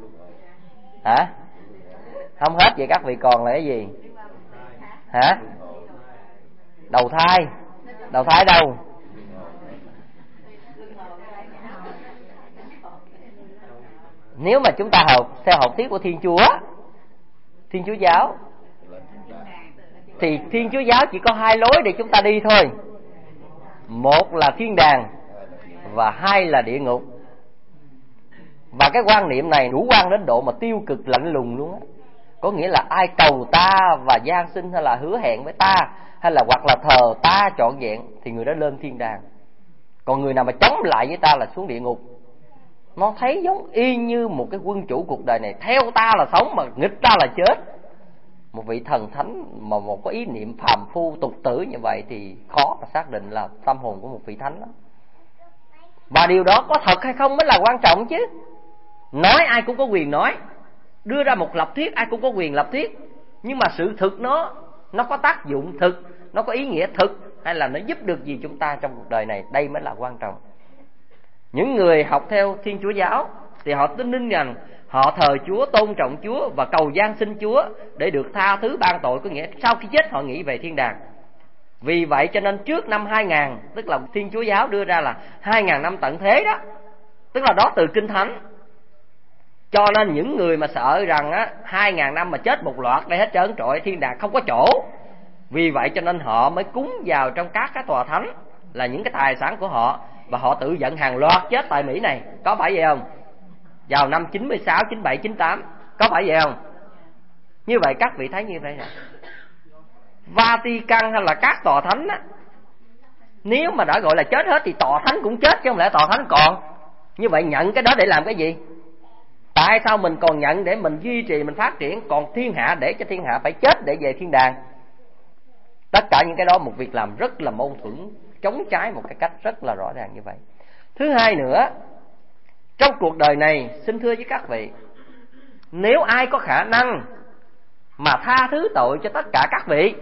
Hả? Không hết vậy các vị còn là cái gì? Hả? Đầu thai. Đầu thai đâu? Nếu mà chúng ta học theo học thuyết của Thiên Chúa, Thiên Chúa giáo, thì Thiên Chúa giáo chỉ có hai lối để chúng ta đi thôi. Một là thiên đàng và hai là địa ngục. Và cái quan niệm này đủ quan đến độ mà tiêu cực lạnh lùng luôn á. Có nghĩa là ai cầu ta và gian sinh hay là hứa hẹn với ta, hay là hoặc là thờ ta trọn vẹn thì người đó lên thiên đàng. Còn người nào mà chống lại với ta là xuống địa ngục. Nó thấy giống y như một cái quân chủ cuộc đời này, theo ta là sống mà nghịch ta là chết. Một vị thần thánh mà một có ý niệm phàm phu tục tử như vậy thì khó mà xác định là tâm hồn của một vị thánh đó. Và điều đó có thật hay không mới là quan trọng chứ. Nói ai cũng có quyền nói, đưa ra một lập thuyết ai cũng có quyền lập thuyết, nhưng mà sự thực nó nó có tác dụng thực, nó có ý nghĩa thực, hay là nó giúp được gì chúng ta trong cuộc đời này, đây mới là quan trọng. Những người học theo Thiên Chúa giáo thì họ tin tin rằng họ thờ Chúa, tôn trọng Chúa và cầu gian xin Chúa để được tha thứ ban tội, có nghĩa sau khi chết họ nghĩ về thiên đàng. Vì vậy cho nên trước năm hai nghìn, tức là Thiên Chúa giáo đưa ra là hai nghìn năm tận thế đó, tức là đó từ Kinh Thánh. Cho nên những người mà sợ rằng á hai nghìn năm mà chết một loạt đây hết trơn trọi, thiên đàng không có chỗ. Vì vậy cho nên họ mới cúng vào trong các cái tòa thánh là những cái tài sản của họ, và họ tự dẫn hàng loạt chết tại Mỹ này, có phải vậy không? Vào năm chín mươi sáu, chín mươi bảy, chín mươi tám, có phải vậy không? Như vậy các vị thấy như vậy nè, Vatican hay là các tòa thánh á, nếu mà đã gọi là chết hết thì tòa thánh cũng chết chứ không lẽ tòa thánh còn. Như vậy nhận cái đó để làm cái gì? Tại sao mình còn nhận để mình duy trì, mình phát triển, còn thiên hạ để cho thiên hạ phải chết để về thiên đàng? Tất cả những cái đó một việc làm rất là mâu thuẫn, chống trái một cái cách rất là rõ ràng như vậy. Thứ hai nữa, trong cuộc đời này, xin thưa với các vị, nếu ai có khả năng mà tha thứ tội cho tất cả các vị,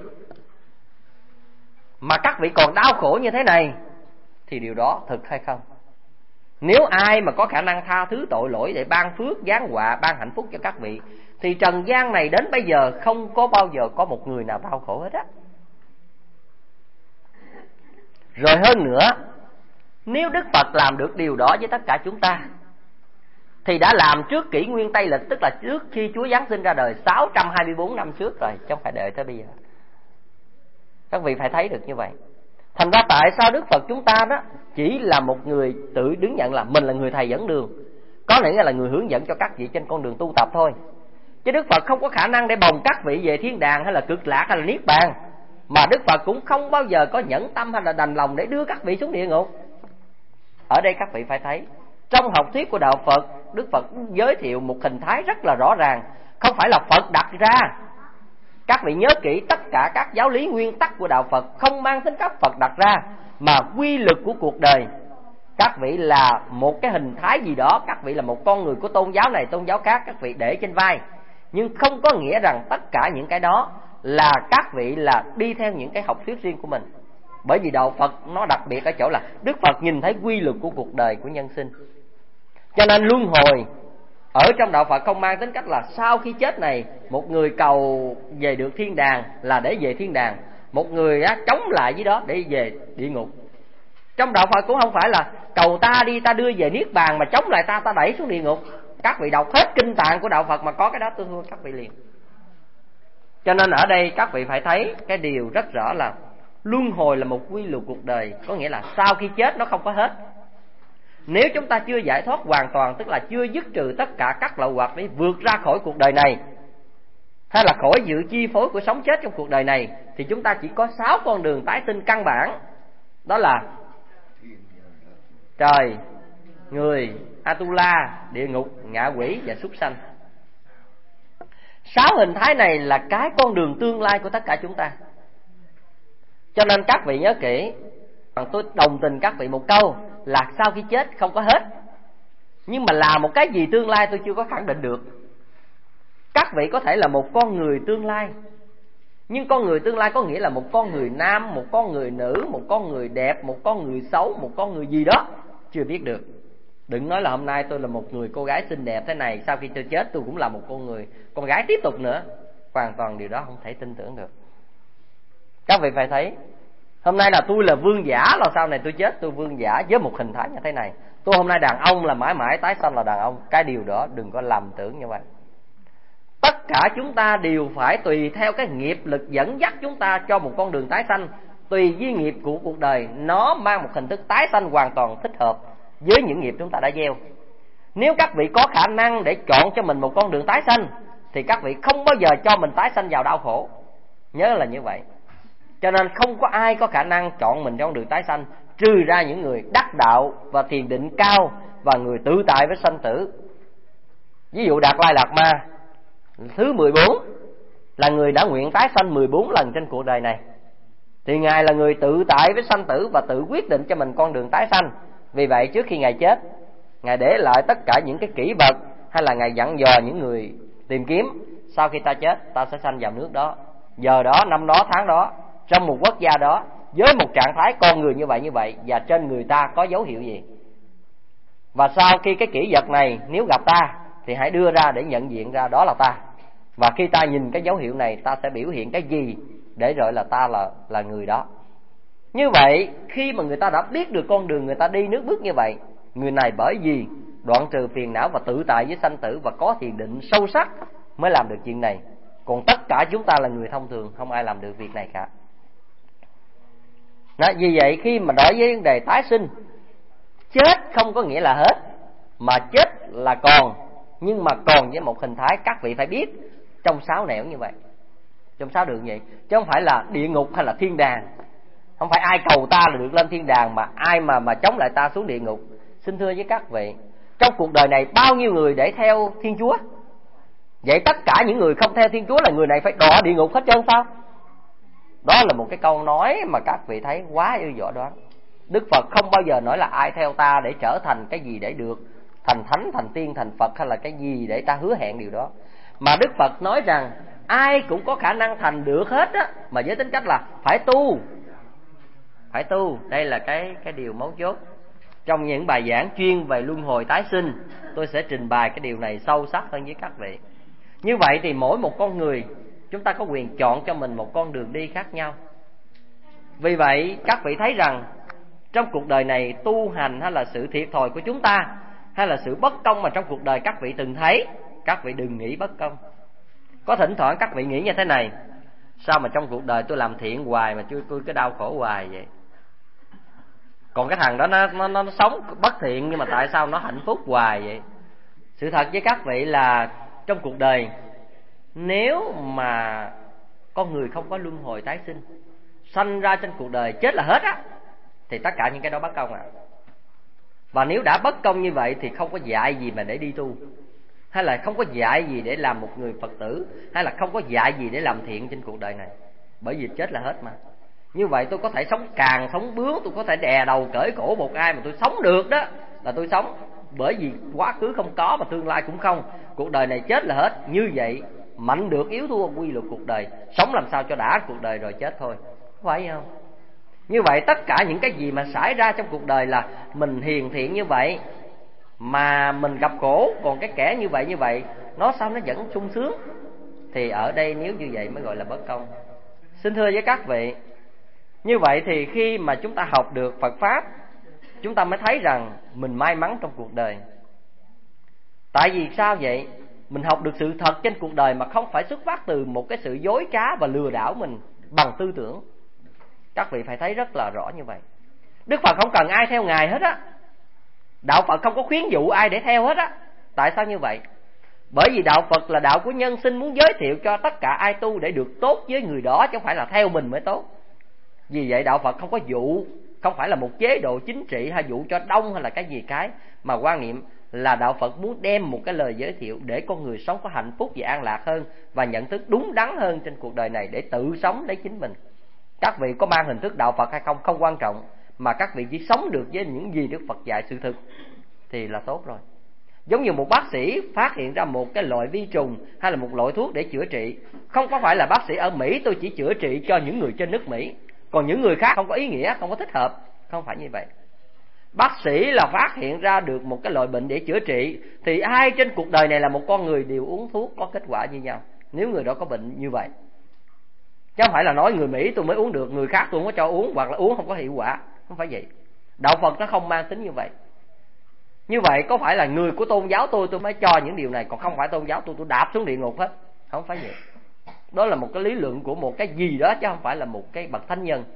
mà các vị còn đau khổ như thế này, thì điều đó thực hay không? Nếu ai mà có khả năng tha thứ tội lỗi để ban phước, giáng họa, ban hạnh phúc cho các vị, thì trần gian này đến bây giờ không có bao giờ có một người nào đau khổ hết á. Rồi hơn nữa, nếu Đức Phật làm được điều đó với tất cả chúng ta, thì đã làm trước kỷ nguyên Tây Lịch, tức là trước khi Chúa Giáng sinh ra đời sáu trăm hai mươi bốn năm trước rồi, chứ không phải đợi tới bây giờ. Các vị phải thấy được như vậy. Thành ra tại sao Đức Phật chúng ta đó chỉ là một người tự đứng nhận là mình là người thầy dẫn đường, có nghĩa là người hướng dẫn cho các vị trên con đường tu tập thôi. Chứ Đức Phật không có khả năng để bồng các vị về thiên đàng hay là cực lạc hay là niết bàn. Mà Đức Phật cũng không bao giờ có nhẫn tâm hay là đành lòng để đưa các vị xuống địa ngục. Ở đây các vị phải thấy, trong học thuyết của Đạo Phật, Đức Phật giới thiệu một hình thái rất là rõ ràng, không phải là Phật đặt ra. Các vị nhớ kỹ, tất cả các giáo lý nguyên tắc của Đạo Phật không mang tính cách Phật đặt ra, mà quy luật của cuộc đời. Các vị là một cái hình thái gì đó, các vị là một con người của tôn giáo này, tôn giáo khác, các vị để trên vai. Nhưng không có nghĩa rằng tất cả những cái đó là các vị là đi theo những cái học thuyết riêng của mình. Bởi vì Đạo Phật nó đặc biệt ở chỗ là Đức Phật nhìn thấy quy luật của cuộc đời của nhân sinh. Cho nên luân hồi ở trong Đạo Phật không mang tính cách là sau khi chết này một người cầu về được thiên đàng là để về thiên đàng, một người á, chống lại với đó để về địa ngục. Trong Đạo Phật cũng không phải là cầu ta đi ta đưa về niết bàn, mà chống lại ta ta đẩy xuống địa ngục. Các vị đọc hết kinh tạng của Đạo Phật mà có cái đó tôi thua các vị liền. Cho nên ở đây các vị phải thấy cái điều rất rõ là luân hồi là một quy luật cuộc đời, có nghĩa là sau khi chết nó không có hết. Nếu chúng ta chưa giải thoát hoàn toàn, tức là chưa dứt trừ tất cả các lậu hoặc để vượt ra khỏi cuộc đời này, hay là khỏi sự chi phối của sống chết trong cuộc đời này, thì chúng ta chỉ có sáu con đường tái sinh căn bản. Đó là trời, người, Atula, địa ngục, ngạ quỷ và súc sanh. Sáu hình thái này là cái con đường tương lai của tất cả chúng ta. Cho nên các vị nhớ kỹ, tôi đồng tình các vị một câu là sau khi chết không có hết. Nhưng mà là một cái gì tương lai tôi chưa có khẳng định được. Các vị có thể là một con người tương lai, nhưng con người tương lai có nghĩa là một con người nam, một con người nữ, một con người đẹp, một con người xấu, một con người gì đó, chưa biết được. Đừng nói là hôm nay tôi là một người cô gái xinh đẹp thế này, sau khi tôi chết tôi cũng là một con người con gái tiếp tục nữa. Hoàn toàn điều đó không thể tin tưởng được. Các vị phải thấy, hôm nay là tôi là vương giả, là sau này tôi chết tôi vương giả với một hình thái như thế này. Tôi hôm nay đàn ông là mãi mãi tái sanh là đàn ông. Cái điều đó đừng có lầm tưởng như vậy. Tất cả chúng ta đều phải tùy theo cái nghiệp lực dẫn dắt chúng ta cho một con đường tái sanh. Tùy với nghiệp của cuộc đời, nó mang một hình thức tái sanh hoàn toàn thích hợp với những nghiệp chúng ta đã gieo. Nếu các vị có khả năng để chọn cho mình một con đường tái sanh, thì các vị không bao giờ cho mình tái sanh vào đau khổ. Nhớ là như vậy. Cho nên không có ai có khả năng chọn mình trong đường tái sanh, trừ ra những người đắc đạo và thiền định cao và người tự tại với sanh tử. Ví dụ Đạt Lai Lạt Ma thứ mười bốn là người đã nguyện tái sanh mười bốn lần trên cuộc đời này. Thì Ngài là người tự tại với sanh tử và tự quyết định cho mình con đường tái sanh. Vì vậy trước khi Ngài chết, Ngài để lại tất cả những cái kỷ vật, hay là Ngài dặn dò những người tìm kiếm, sau khi ta chết ta sẽ sanh vào nước đó, giờ đó, năm đó, tháng đó, trong một quốc gia đó, với một trạng thái con người như vậy như vậy, và trên người ta có dấu hiệu gì. Và sau khi cái kỷ vật này nếu gặp ta thì hãy đưa ra để nhận diện ra đó là ta. Và khi ta nhìn cái dấu hiệu này, ta sẽ biểu hiện cái gì để rồi là ta là là người đó. Như vậy khi mà người ta đã biết được con đường người ta đi nước bước như vậy, người này bởi vì đoạn trừ phiền não và tự tại với sanh tử và có thiền định sâu sắc mới làm được chuyện này. Còn tất cả chúng ta là người thông thường, không ai làm được việc này cả. Đó, vì vậy khi mà đối với vấn đề tái sinh, chết không có nghĩa là hết, mà chết là còn, nhưng mà còn với một hình thái các vị phải biết trong sáu nẻo như vậy, trong sáu đường vậy, chứ không phải là địa ngục hay là thiên đàng. Không phải ai cầu ta là được lên thiên đàng, mà ai mà mà chống lại ta xuống địa ngục. Xin thưa với các vị, trong cuộc đời này bao nhiêu người để theo Thiên Chúa? Vậy tất cả những người không theo Thiên Chúa là người này phải đọa địa ngục hết trơn sao? Đó là một cái câu nói mà các vị thấy quá ư võ đoán. Đức Phật không bao giờ nói là ai theo ta để trở thành cái gì để được thành thánh, thành tiên, thành Phật hay là cái gì để ta hứa hẹn điều đó. Mà Đức Phật nói rằng ai cũng có khả năng thành được hết á, mà với tính cách là phải tu. Phải tu, đây là cái cái điều mấu chốt. Trong những bài giảng chuyên về luân hồi tái sinh, tôi sẽ trình bày cái điều này sâu sắc hơn với các vị. Như vậy thì mỗi một con người chúng ta có quyền chọn cho mình một con đường đi khác nhau. Vì vậy các vị thấy rằng trong cuộc đời này tu hành hay là sự thiệt thòi của chúng ta, hay là sự bất công mà trong cuộc đời các vị từng thấy, các vị đừng nghĩ bất công. Có thỉnh thoảng các vị nghĩ như thế này: sao mà trong cuộc đời tôi làm thiện hoài mà tôi cứ đau khổ hoài vậy? Còn cái thằng đó nó, nó, nó sống bất thiện nhưng mà tại sao nó hạnh phúc hoài vậy? Sự thật với các vị là trong cuộc đời, nếu mà con người không có luân hồi tái sinh, sanh ra trên cuộc đời chết là hết á, thì tất cả những cái đó bất công à. Và nếu đã bất công như vậy thì không có dạy gì mà để đi tu, hay là không có dạy gì để làm một người Phật tử, hay là không có dạy gì để làm thiện trên cuộc đời này. Bởi vì chết là hết mà. Như vậy tôi có thể sống càng sống bướng, tôi có thể đè đầu cởi cổ một ai mà tôi sống được đó là tôi sống. Bởi vì quá khứ không có mà tương lai cũng không. Cuộc đời này chết là hết. Như vậy mạnh được yếu thua quy luật cuộc đời. Sống làm sao cho đã cuộc đời rồi chết thôi, phải không? Như vậy tất cả những cái gì mà xảy ra trong cuộc đời là mình hiền thiện như vậy mà mình gặp khổ, còn cái kẻ như vậy như vậy nó sao nó vẫn sung sướng? Thì ở đây nếu như vậy mới gọi là bất công. Xin thưa với các vị, như vậy thì khi mà chúng ta học được Phật Pháp, chúng ta mới thấy rằng mình may mắn trong cuộc đời. Tại vì sao vậy? Mình học được sự thật trên cuộc đời mà không phải xuất phát từ một cái sự dối trá và lừa đảo mình bằng tư tưởng. Các vị phải thấy rất là rõ như vậy. Đức Phật không cần ai theo Ngài hết á. Đạo Phật không có khuyến dụ ai để theo hết á. Tại sao như vậy? Bởi vì đạo Phật là đạo của nhân sinh, muốn giới thiệu cho tất cả ai tu để được tốt với người đó, chứ không phải là theo mình mới tốt. Vì vậy đạo Phật không có dụ, không phải là một chế độ chính trị hay dụ cho đông hay là cái gì cái, mà quan niệm là đạo Phật muốn đem một cái lời giới thiệu để con người sống có hạnh phúc và an lạc hơn, và nhận thức đúng đắn hơn trên cuộc đời này để tự sống lấy chính mình. Các vị có mang hình thức đạo Phật hay không không quan trọng, mà các vị chỉ sống được với những gì Đức Phật dạy sự thực thì là tốt rồi. Giống như một bác sĩ phát hiện ra một cái loại vi trùng hay là một loại thuốc để chữa trị, không có phải là bác sĩ ở Mỹ tôi chỉ chữa trị cho những người trên nước Mỹ, còn những người khác không có ý nghĩa, không có thích hợp. Không phải như vậy. Bác sĩ là phát hiện ra được một cái loại bệnh để chữa trị, thì ai trên cuộc đời này là một con người đều uống thuốc có kết quả như nhau, nếu người đó có bệnh như vậy. Chứ không phải là nói người Mỹ tôi mới uống được, người khác tôi không có cho uống, hoặc là uống không có hiệu quả. Không phải vậy. Đạo Phật nó không mang tính như vậy. Như vậy có phải là người của tôn giáo tôi tôi mới cho những điều này, còn không phải tôn giáo tôi tôi đạp xuống địa ngục hết. Không phải vậy. Đó là một cái lý luận của một cái gì đó, chứ không phải là một cái bậc thánh nhân.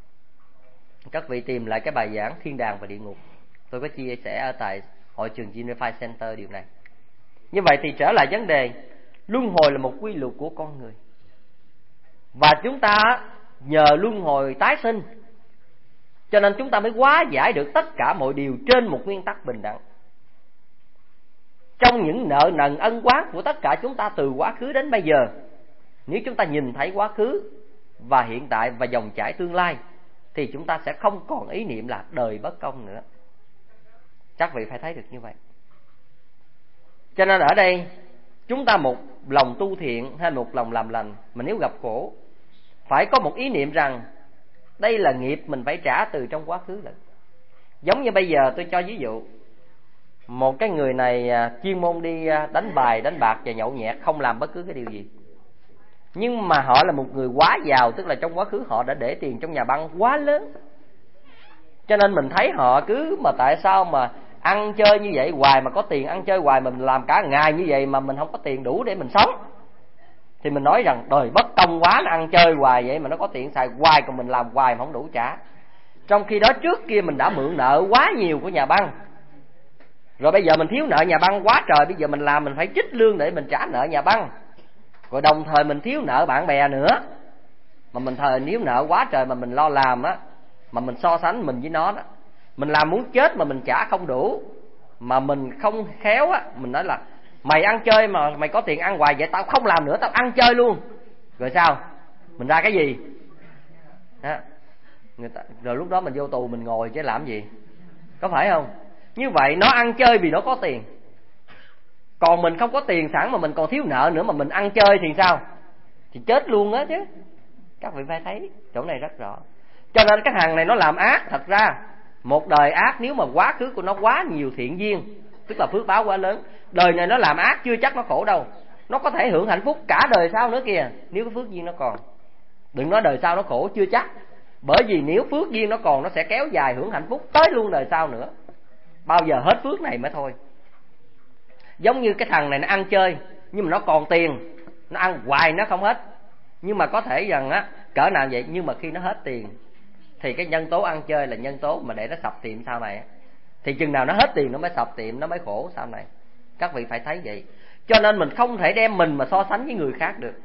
Các vị tìm lại cái bài giảng Thiên đàng và Địa ngục, tôi có chia sẻ ở tại hội trường Unify Center điều này. Như vậy thì trở lại vấn đề, luân hồi là một quy luật của con người, và chúng ta nhờ luân hồi tái sinh, cho nên chúng ta mới hóa giải được tất cả mọi điều trên một nguyên tắc bình đẳng. Trong những nợ nần ân oán của tất cả chúng ta từ quá khứ đến bây giờ, nếu chúng ta nhìn thấy quá khứ và hiện tại và dòng chảy tương lai, thì chúng ta sẽ không còn ý niệm là đời bất công nữa. Các vị phải thấy được như vậy. Cho nên ở đây chúng ta một lòng tu thiện hay một lòng làm lành, mà nếu gặp khổ phải có một ý niệm rằng đây là nghiệp mình phải trả từ trong quá khứ lại. Giống như bây giờ tôi cho ví dụ, một cái người này chuyên môn đi đánh bài, đánh bạc và nhậu nhẹt, không làm bất cứ cái điều gì. Nhưng mà họ là một người quá giàu, tức là trong quá khứ họ đã để tiền trong nhà băng quá lớn. Cho nên mình thấy họ cứ mà tại sao mà ăn chơi như vậy hoài, mà có tiền ăn chơi hoài, mình làm cả ngày như vậy mà mình không có tiền đủ để mình sống. Thì mình nói rằng đời bất công quá, nó ăn chơi hoài vậy mà nó có tiền xài hoài, còn mình làm hoài mà không đủ trả. Trong khi đó trước kia mình đã mượn nợ quá nhiều của nhà băng, rồi bây giờ mình thiếu nợ nhà băng quá trời, bây giờ mình làm mình phải trích lương để mình trả nợ nhà băng. Rồi đồng thời mình thiếu nợ bạn bè nữa, mà mình thời thiếu nợ quá trời mà mình lo làm á, mà mình so sánh mình với nó đó, mình làm muốn chết mà mình trả không đủ, mà mình không khéo á, mình nói là mày ăn chơi mà mày có tiền ăn hoài vậy, tao không làm nữa, tao ăn chơi luôn. Rồi sao? Mình ra cái gì? Đó. Người ta, rồi lúc đó mình vô tù mình ngồi chứ làm gì? Có phải không? Như vậy nó ăn chơi vì nó có tiền, còn mình không có tiền sẵn mà mình còn thiếu nợ nữa mà mình ăn chơi thì sao? Thì chết luôn á chứ. Các vị phải thấy chỗ này rất rõ. Cho nên cái thằng này nó làm ác, thật ra một đời ác, nếu mà quá khứ của nó quá nhiều thiện duyên, tức là phước báo quá lớn, đời này nó làm ác chưa chắc nó khổ đâu, nó có thể hưởng hạnh phúc cả đời sau nữa kìa, nếu cái phước duyên nó còn. Đừng nói đời sau nó khổ, chưa chắc. Bởi vì nếu phước duyên nó còn, nó sẽ kéo dài hưởng hạnh phúc tới luôn đời sau nữa. Bao giờ hết phước này mới thôi. Giống như cái thằng này nó ăn chơi, nhưng mà nó còn tiền, nó ăn hoài nó không hết. Nhưng mà có thể rằng á, cỡ nào vậy, nhưng mà khi nó hết tiền thì cái nhân tố ăn chơi là nhân tố mà để nó sập tiệm sau này. Thì chừng nào nó hết tiền nó mới sập tiệm, nó mới khổ sau này. Các vị phải thấy vậy. Cho nên mình không thể đem mình mà so sánh với người khác được.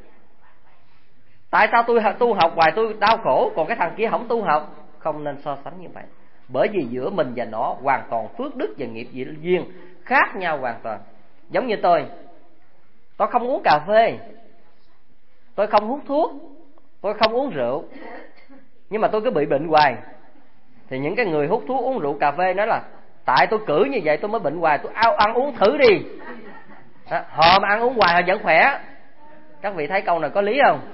Tại sao tôi tu học hoài tôi đau khổ, còn cái thằng kia không tu học? Không nên so sánh như vậy. Bởi vì giữa mình và nó hoàn toàn phước đức và nghiệp duyên khác nhau hoàn toàn. Giống như tôi, tôi không uống cà phê, tôi không hút thuốc, tôi không uống rượu, nhưng mà tôi cứ bị bệnh hoài. Thì những cái người hút thuốc uống rượu cà phê nói là tại tôi cử như vậy tôi mới bệnh hoài, tôi ao ăn uống thử đi. Đó, họ mà ăn uống hoài họ vẫn khỏe. Các vị thấy câu này có lý không?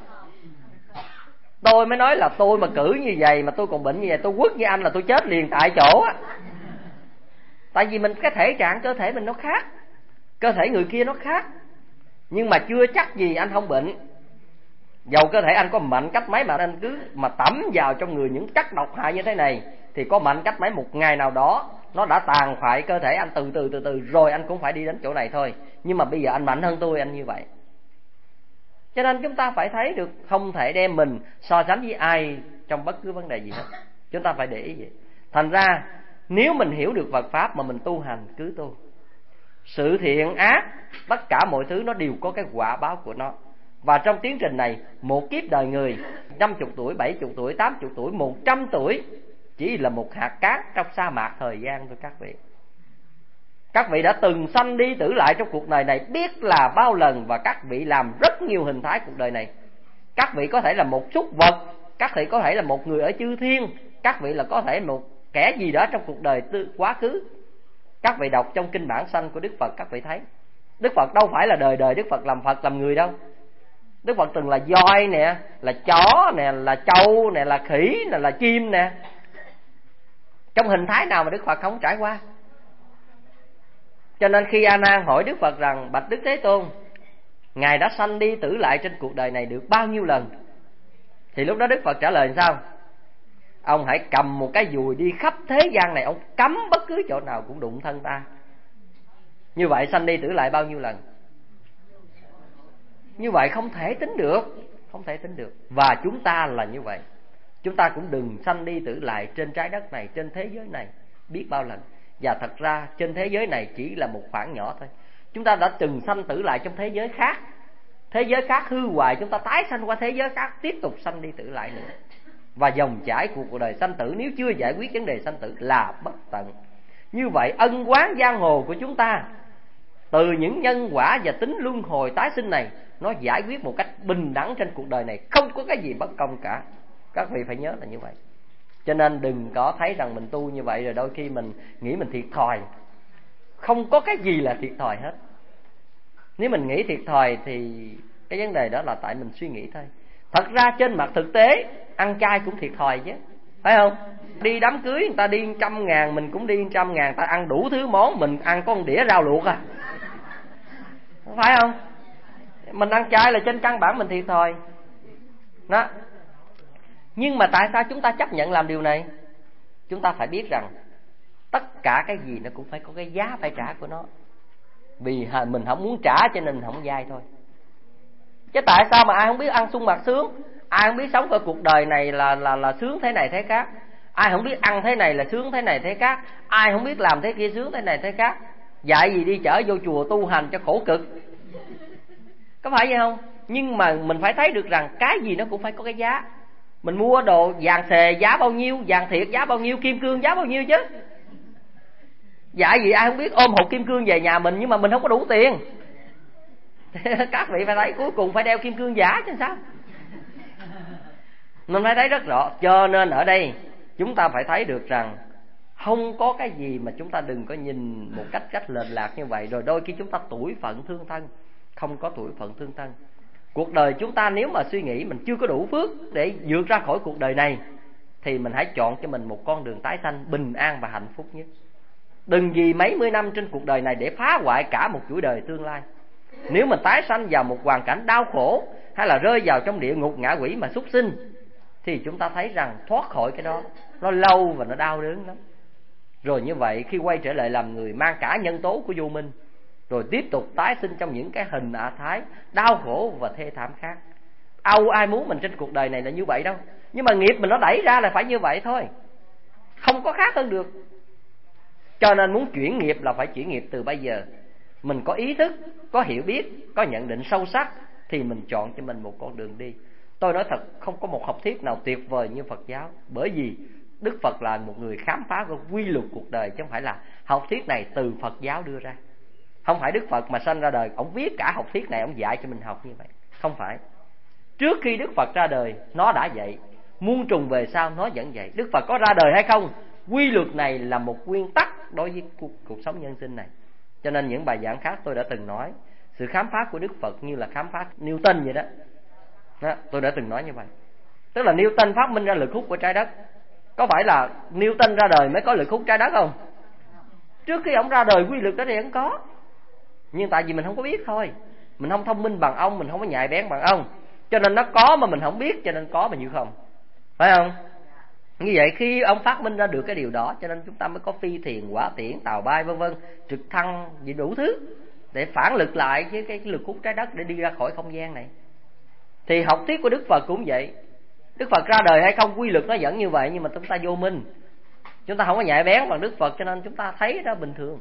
Tôi mới nói là tôi mà cử như vậy mà tôi còn bệnh như vậy, tôi quất với anh là tôi chết liền tại chỗ á. Tại vì mình cái thể trạng cơ thể mình nó khác, cơ thể người kia nó khác. Nhưng mà chưa chắc gì anh không bệnh. Dầu cơ thể anh có mạnh cách mấy mà anh cứ mà tẩm vào trong người những chất độc hại như thế này, thì có mạnh cách mấy một ngày nào đó nó đã tàn phại cơ thể anh từ từ từ từ rồi anh cũng phải đi đến chỗ này thôi. Nhưng mà bây giờ anh mạnh hơn tôi, anh như vậy. Cho nên chúng ta phải thấy được, không thể đem mình so sánh với ai trong bất cứ vấn đề gì hết. Chúng ta phải để ý vậy. Thành ra nếu mình hiểu được Phật Pháp mà mình tu hành, cứ tu. Sự thiện ác, tất cả mọi thứ nó đều có cái quả báo của nó. Và trong tiến trình này, một kiếp đời người, năm mươi tuổi, bảy mươi tuổi, tám mươi tuổi, một trăm tuổi chỉ là một hạt cát trong sa mạc thời gian thôi các vị. Các vị đã từng sanh đi tử lại trong cuộc đời này biết là bao lần, và các vị làm rất nhiều hình thái cuộc đời này. Các vị có thể là một súc vật, các vị có thể là một người ở chư thiên, các vị là có thể một kẻ gì đó trong cuộc đời quá khứ. Các vị đọc trong kinh bản sanh của Đức Phật, các vị thấy Đức Phật đâu phải là đời đời Đức Phật làm Phật làm người đâu. Đức Phật từng là voi nè, là chó nè, là trâu nè, là khỉ nè, là chim nè. Trong hình thái nào mà Đức Phật không trải qua? Cho nên khi A Nan hỏi Đức Phật rằng: bạch Đức Thế Tôn, Ngài đã sanh đi tử lại trên cuộc đời này được bao nhiêu lần? Thì lúc đó Đức Phật trả lời sao? Ông hãy cầm một cái dùi đi khắp thế gian này, ông cắm bất cứ chỗ nào cũng đụng thân ta. Như vậy sanh đi tử lại bao nhiêu lần? Như vậy không thể tính được, không thể tính được. Và chúng ta là như vậy. Chúng ta cũng đừng sanh đi tử lại trên trái đất này, trên thế giới này biết bao lần. Và thật ra trên thế giới này chỉ là một khoảng nhỏ thôi. Chúng ta đã từng sanh tử lại trong thế giới khác. Thế giới khác hư hoại, chúng ta tái sanh qua thế giới khác, tiếp tục sanh đi tử lại nữa. Và dòng chảy của cuộc đời sanh tử nếu chưa giải quyết vấn đề sanh tử là bất tận. Như vậy ân oán giang hồ của chúng ta, từ những nhân quả và tính luân hồi tái sinh này, nó giải quyết một cách bình đẳng trên cuộc đời này, không có cái gì bất công cả. Các vị phải nhớ là như vậy. Cho nên đừng có thấy rằng mình tu như vậy rồi đôi khi mình nghĩ mình thiệt thòi. Không có cái gì là thiệt thòi hết. Nếu mình nghĩ thiệt thòi thì cái vấn đề đó là tại mình suy nghĩ thôi. Thật ra trên mặt thực tế ăn chay cũng thiệt thòi chứ, phải không? Đi đám cưới người ta đi trăm ngàn, mình cũng đi trăm ngàn. Ta ăn đủ thứ món, mình ăn có một đĩa rau luộc à, phải không? Mình ăn chay là trên căn bản mình thiệt thòi đó. Nhưng mà tại sao chúng ta chấp nhận làm điều này? Chúng ta phải biết rằng tất cả cái gì nó cũng phải có cái giá phải trả của nó. Vì mình không muốn trả cho nên không dai thôi. Chứ tại sao mà ai không biết ăn sung mặc sướng, ai không biết sống ở cuộc đời này là là là sướng thế này thế khác, ai không biết ăn thế này là sướng thế này thế khác, ai không biết làm thế kia sướng thế này thế khác. Dạy gì đi chở vô chùa tu hành cho khổ cực, có phải vậy không? Nhưng mà mình phải thấy được rằng cái gì nó cũng phải có cái giá. Mình mua đồ vàng xề giá bao nhiêu, vàng thiệt giá bao nhiêu, kim cương giá bao nhiêu chứ. Dạy gì ai không biết ôm hộp kim cương về nhà mình nhưng mà mình không có đủ tiền. Các vị phải thấy cuối cùng phải đeo kim cương giả chứ sao. Mình phải thấy rất rõ. Cho nên ở đây chúng ta phải thấy được rằng không có cái gì mà chúng ta đừng có nhìn một cách cách lệch lạc như vậy. Rồi đôi khi chúng ta tủi phận thương thân. Không có tủi phận thương thân. Cuộc đời chúng ta nếu mà suy nghĩ mình chưa có đủ phước để vượt ra khỏi cuộc đời này, thì mình hãy chọn cho mình một con đường tái sanh bình an và hạnh phúc nhất. Đừng vì mấy mươi năm trên cuộc đời này để phá hoại cả một chuỗi đời tương lai. Nếu mình tái sanh vào một hoàn cảnh đau khổ, hay là rơi vào trong địa ngục ngạ quỷ mà súc sinh, thì chúng ta thấy rằng thoát khỏi cái đó nó lâu và nó đau đớn lắm. Rồi như vậy khi quay trở lại làm người, mang cả nhân tố của vô minh, rồi tiếp tục tái sinh trong những cái hình ả thái đau khổ và thê thảm khác. Đâu ai muốn mình trên cuộc đời này là như vậy đâu. Nhưng mà nghiệp mình nó đẩy ra là phải như vậy thôi, không có khác hơn được. Cho nên muốn chuyển nghiệp là phải chuyển nghiệp từ bây giờ. Mình có ý thức, có hiểu biết, có nhận định sâu sắc, thì mình chọn cho mình một con đường đi. Tôi nói thật, không có một học thuyết nào tuyệt vời như Phật giáo. Bởi vì Đức Phật là một người khám phá cái quy luật cuộc đời, chứ không phải là học thuyết này từ Phật giáo đưa ra. Không phải Đức Phật mà sanh ra đời ông viết cả học thuyết này, ông dạy cho mình học như vậy. Không phải. Trước khi Đức Phật ra đời nó đã dạy, muôn trùng về sau nó vẫn vậy. Đức Phật có ra đời hay không, quy luật này là một nguyên tắc đối với cuộc, cuộc sống nhân sinh này. Cho nên những bài giảng khác tôi đã từng nói, sự khám phá của Đức Phật như là khám phá Newton vậy đó. Đó, tôi đã từng nói như vậy. Tức là Newton phát minh ra lực hút của trái đất. Có phải là Newton ra đời mới có lực hút trái đất không? Trước khi ông ra đời quy luật đó thì không có. Nhưng tại vì mình không có biết thôi. Mình không thông minh bằng ông, mình không có nhạy bén bằng ông, cho nên nó có mà mình không biết, cho nên có mà như không. Phải không? Như vậy khi ông phát minh ra được cái điều đó, cho nên chúng ta mới có phi thuyền, hỏa tiễn, tàu bay vân vân, trực thăng gì đủ thứ để phản lực lại với cái lực hút trái đất để đi ra khỏi không gian này. Thì học thuyết của Đức Phật cũng vậy. Đức Phật ra đời hay không, quy luật nó vẫn như vậy, nhưng mà chúng ta vô minh, chúng ta không có nhạy bén bằng Đức Phật, cho nên chúng ta thấy đó bình thường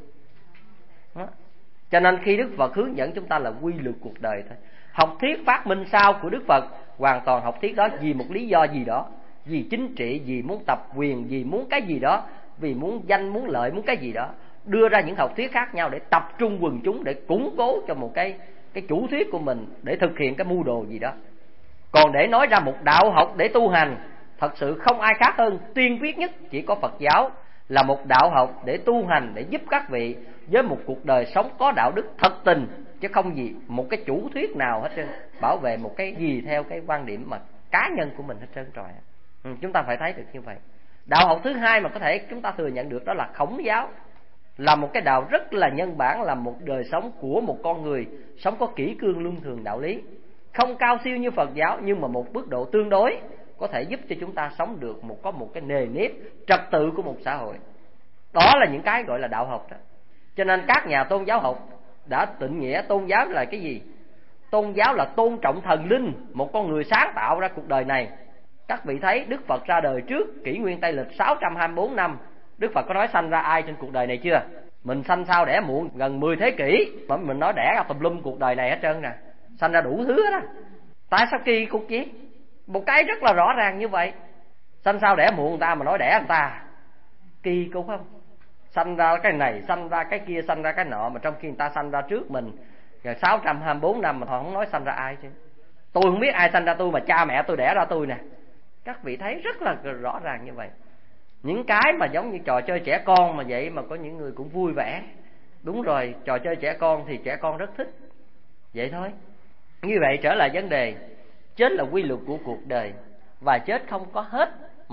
đó. Cho nên khi Đức Phật hướng dẫn chúng ta là quy luật cuộc đời thôi. Học thuyết phát minh sau của Đức Phật hoàn toàn học thuyết đó vì một lý do gì đó, vì chính trị, vì muốn tập quyền, vì muốn cái gì đó, vì muốn danh, muốn lợi, muốn cái gì đó, đưa ra những học thuyết khác nhau để tập trung quần chúng, để củng cố cho một cái cái chủ thuyết của mình, để thực hiện cái mưu đồ gì đó. Còn để nói ra một đạo học để tu hành, thật sự không ai khác hơn, tiên quyết nhất chỉ có Phật giáo là một đạo học để tu hành, để giúp các vị với một cuộc đời sống có đạo đức thật tình, chứ không gì một cái chủ thuyết nào hết trơn, bảo vệ một cái gì theo cái quan điểm mà cá nhân của mình hết trơn rồi. Ừ, chúng ta phải thấy được như vậy. Đạo học thứ hai mà có thể chúng ta thừa nhận được đó là Khổng giáo, là một cái đạo rất là nhân bản, là một đời sống của một con người sống có kỷ cương luân thường đạo lý, không cao siêu như Phật giáo, nhưng mà một mức độ tương đối có thể giúp cho chúng ta sống được một có một cái nề nếp trật tự của một xã hội. Đó là những cái gọi là đạo học đó. Cho nên các nhà tôn giáo học đã định nghĩa tôn giáo là cái gì? Tôn giáo là tôn trọng thần linh, một con người sáng tạo ra cuộc đời này. Các vị thấy Đức Phật ra đời trước kỷ nguyên Tây lịch sáu trăm hai mươi bốn năm, Đức Phật có nói sanh ra ai trên cuộc đời này chưa? Mình sanh sao đẻ muộn gần mười thế kỷ mà mình nói đẻ ra tùm lum cuộc đời này hết trơn nè, sanh ra đủ thứ đó. Tại sao kỳ cục gì? Một cái rất là rõ ràng như vậy. Sanh sao đẻ muộn người ta mà nói đẻ người ta, kỳ cục không? Sanh ra cái này, sanh ra cái kia, sanh ra cái nọ, mà trong khi người ta sanh ra trước mình sáu trăm hai mươi bốn năm mà họ không nói sanh ra ai chứ. Tôi không biết ai sanh ra tôi mà cha mẹ tôi đẻ ra tôi nè. Các vị thấy rất là rõ ràng như vậy. Những cái mà giống như trò chơi trẻ con mà vậy mà có những người cũng vui vẻ. Đúng rồi, trò chơi trẻ con thì trẻ con rất thích. Vậy thôi. Như vậy trở lại vấn đề, chết là quy luật của cuộc đời, và chết không có hết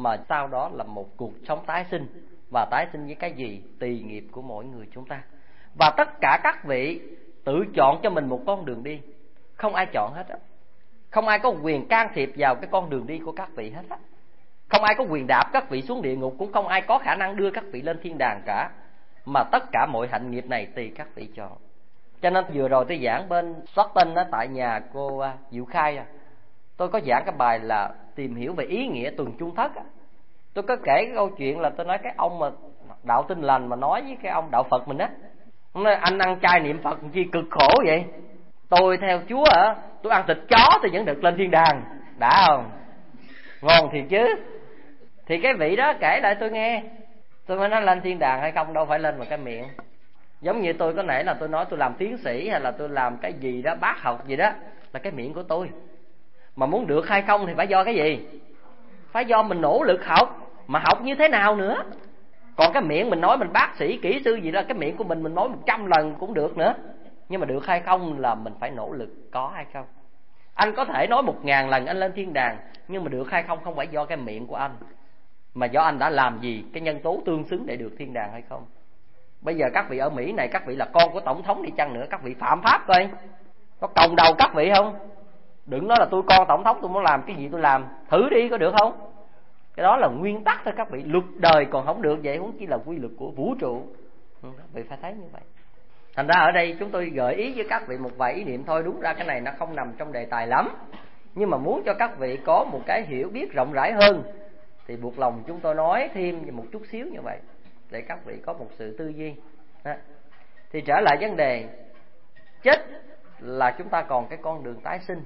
mà sau đó là một cuộc sống tái sinh. Và tái sinh với cái gì? Tùy nghiệp của mỗi người chúng ta. Và tất cả các vị tự chọn cho mình một con đường đi, không ai chọn hết á. Không ai có quyền can thiệp vào cái con đường đi của các vị hết á. Không ai có quyền đạp các vị xuống địa ngục, cũng không ai có khả năng đưa các vị lên thiên đàng cả. Mà tất cả mọi hạnh nghiệp này tùy các vị chọn. Cho nên vừa rồi tôi giảng bên Stockton á, tại nhà cô Diệu Khai à, tôi có giảng cái bài là tìm hiểu về ý nghĩa tuần chung thất á. Tôi có kể cái câu chuyện là tôi nói cái ông mà đạo Tin Lành mà nói với cái ông đạo Phật mình á, ông nói anh ăn chay niệm Phật chi cực khổ vậy. Tôi theo Chúa hả, tôi ăn thịt chó tôi vẫn được lên thiên đàng, đã không? Ngon thiệt chứ. Thì cái vị đó kể lại tôi nghe, tôi mới nói lên thiên đàng hay không đâu phải lên vào cái miệng. Giống như tôi có nãy là tôi nói tôi làm tiến sĩ hay là tôi làm cái gì đó, bác học gì đó, là cái miệng của tôi. Mà muốn được hay không thì phải do cái gì? Phải do mình nỗ lực học. Mà học như thế nào nữa? Còn cái miệng mình nói mình bác sĩ, kỹ sư gì đó, cái miệng của mình mình nói một trăm lần cũng được nữa. Nhưng mà được hay không là mình phải nỗ lực có hay không. Anh có thể nói một ngàn lần anh lên thiên đàng, nhưng mà được hay không không phải do cái miệng của anh, mà do anh đã làm gì, cái nhân tố tương xứng để được thiên đàng hay không. Bây giờ các vị ở Mỹ này, các vị là con của tổng thống đi chăng nữa, các vị phạm pháp coi, có còng đầu các vị không? Đừng nói là tôi con tổng thống tôi muốn làm cái gì tôi làm, thử đi có được không? Cái đó là nguyên tắc thôi các vị, luật đời còn không được vậy, huống chi là quy luật của vũ trụ. Các vị phải thấy như vậy. Thành ra ở đây chúng tôi gợi ý với các vị một vài ý niệm thôi. Đúng ra cái này nó không nằm trong đề tài lắm, nhưng mà muốn cho các vị có một cái hiểu biết rộng rãi hơn thì buộc lòng chúng tôi nói thêm một chút xíu như vậy, để các vị có một sự tư duy. Thì trở lại vấn đề chết là chúng ta còn cái con đường tái sinh,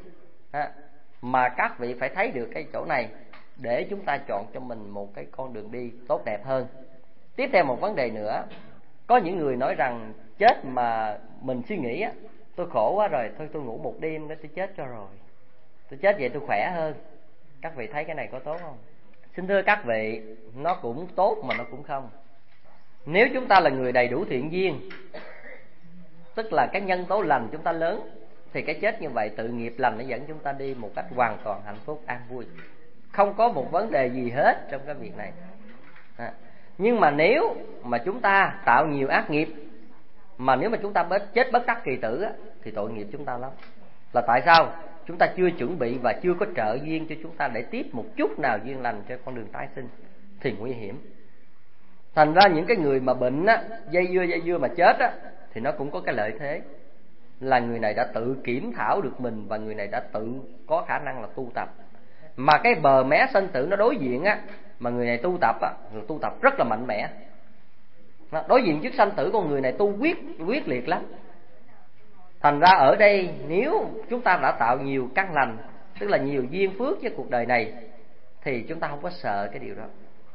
mà các vị phải thấy được cái chỗ này để chúng ta chọn cho mình một cái con đường đi tốt đẹp hơn. Tiếp theo một vấn đề nữa, có những người nói rằng chết mà mình suy nghĩ á, tôi khổ quá rồi, thôi tôi ngủ một đêm để tôi chết cho rồi, tôi chết vậy tôi khỏe hơn. Các vị thấy cái này có tốt không? Xin thưa các vị, nó cũng tốt mà nó cũng không. Nếu chúng ta là người đầy đủ thiện duyên, tức là cái nhân tố lành chúng ta lớn, thì cái chết như vậy tự nghiệp lành nó dẫn chúng ta đi một cách hoàn toàn hạnh phúc an vui, không có một vấn đề gì hết trong cái việc này. À, nhưng mà nếu mà chúng ta tạo nhiều ác nghiệp, mà nếu mà chúng ta chết bất đắc kỳ tử á, thì tội nghiệp chúng ta lắm. Là tại sao? Chúng ta chưa chuẩn bị và chưa có trợ duyên cho chúng ta để tiếp một chút nào duyên lành trên con đường tái sinh, thì nguy hiểm. Thành ra những cái người mà bệnh á, dây dưa dây dưa mà chết á, thì nó cũng có cái lợi thế là người này đã tự kiểm thảo được mình, và người này đã tự có khả năng là tu tập. Mà cái bờ mé sinh tử nó đối diện á, mà người này tu tập á, người tu tập rất là mạnh mẽ. Đối diện trước sanh tử con người này tu quyết quyết liệt lắm. Thành ra ở đây nếu chúng ta đã tạo nhiều căn lành, tức là nhiều duyên phước với cuộc đời này, thì chúng ta không có sợ cái điều đó.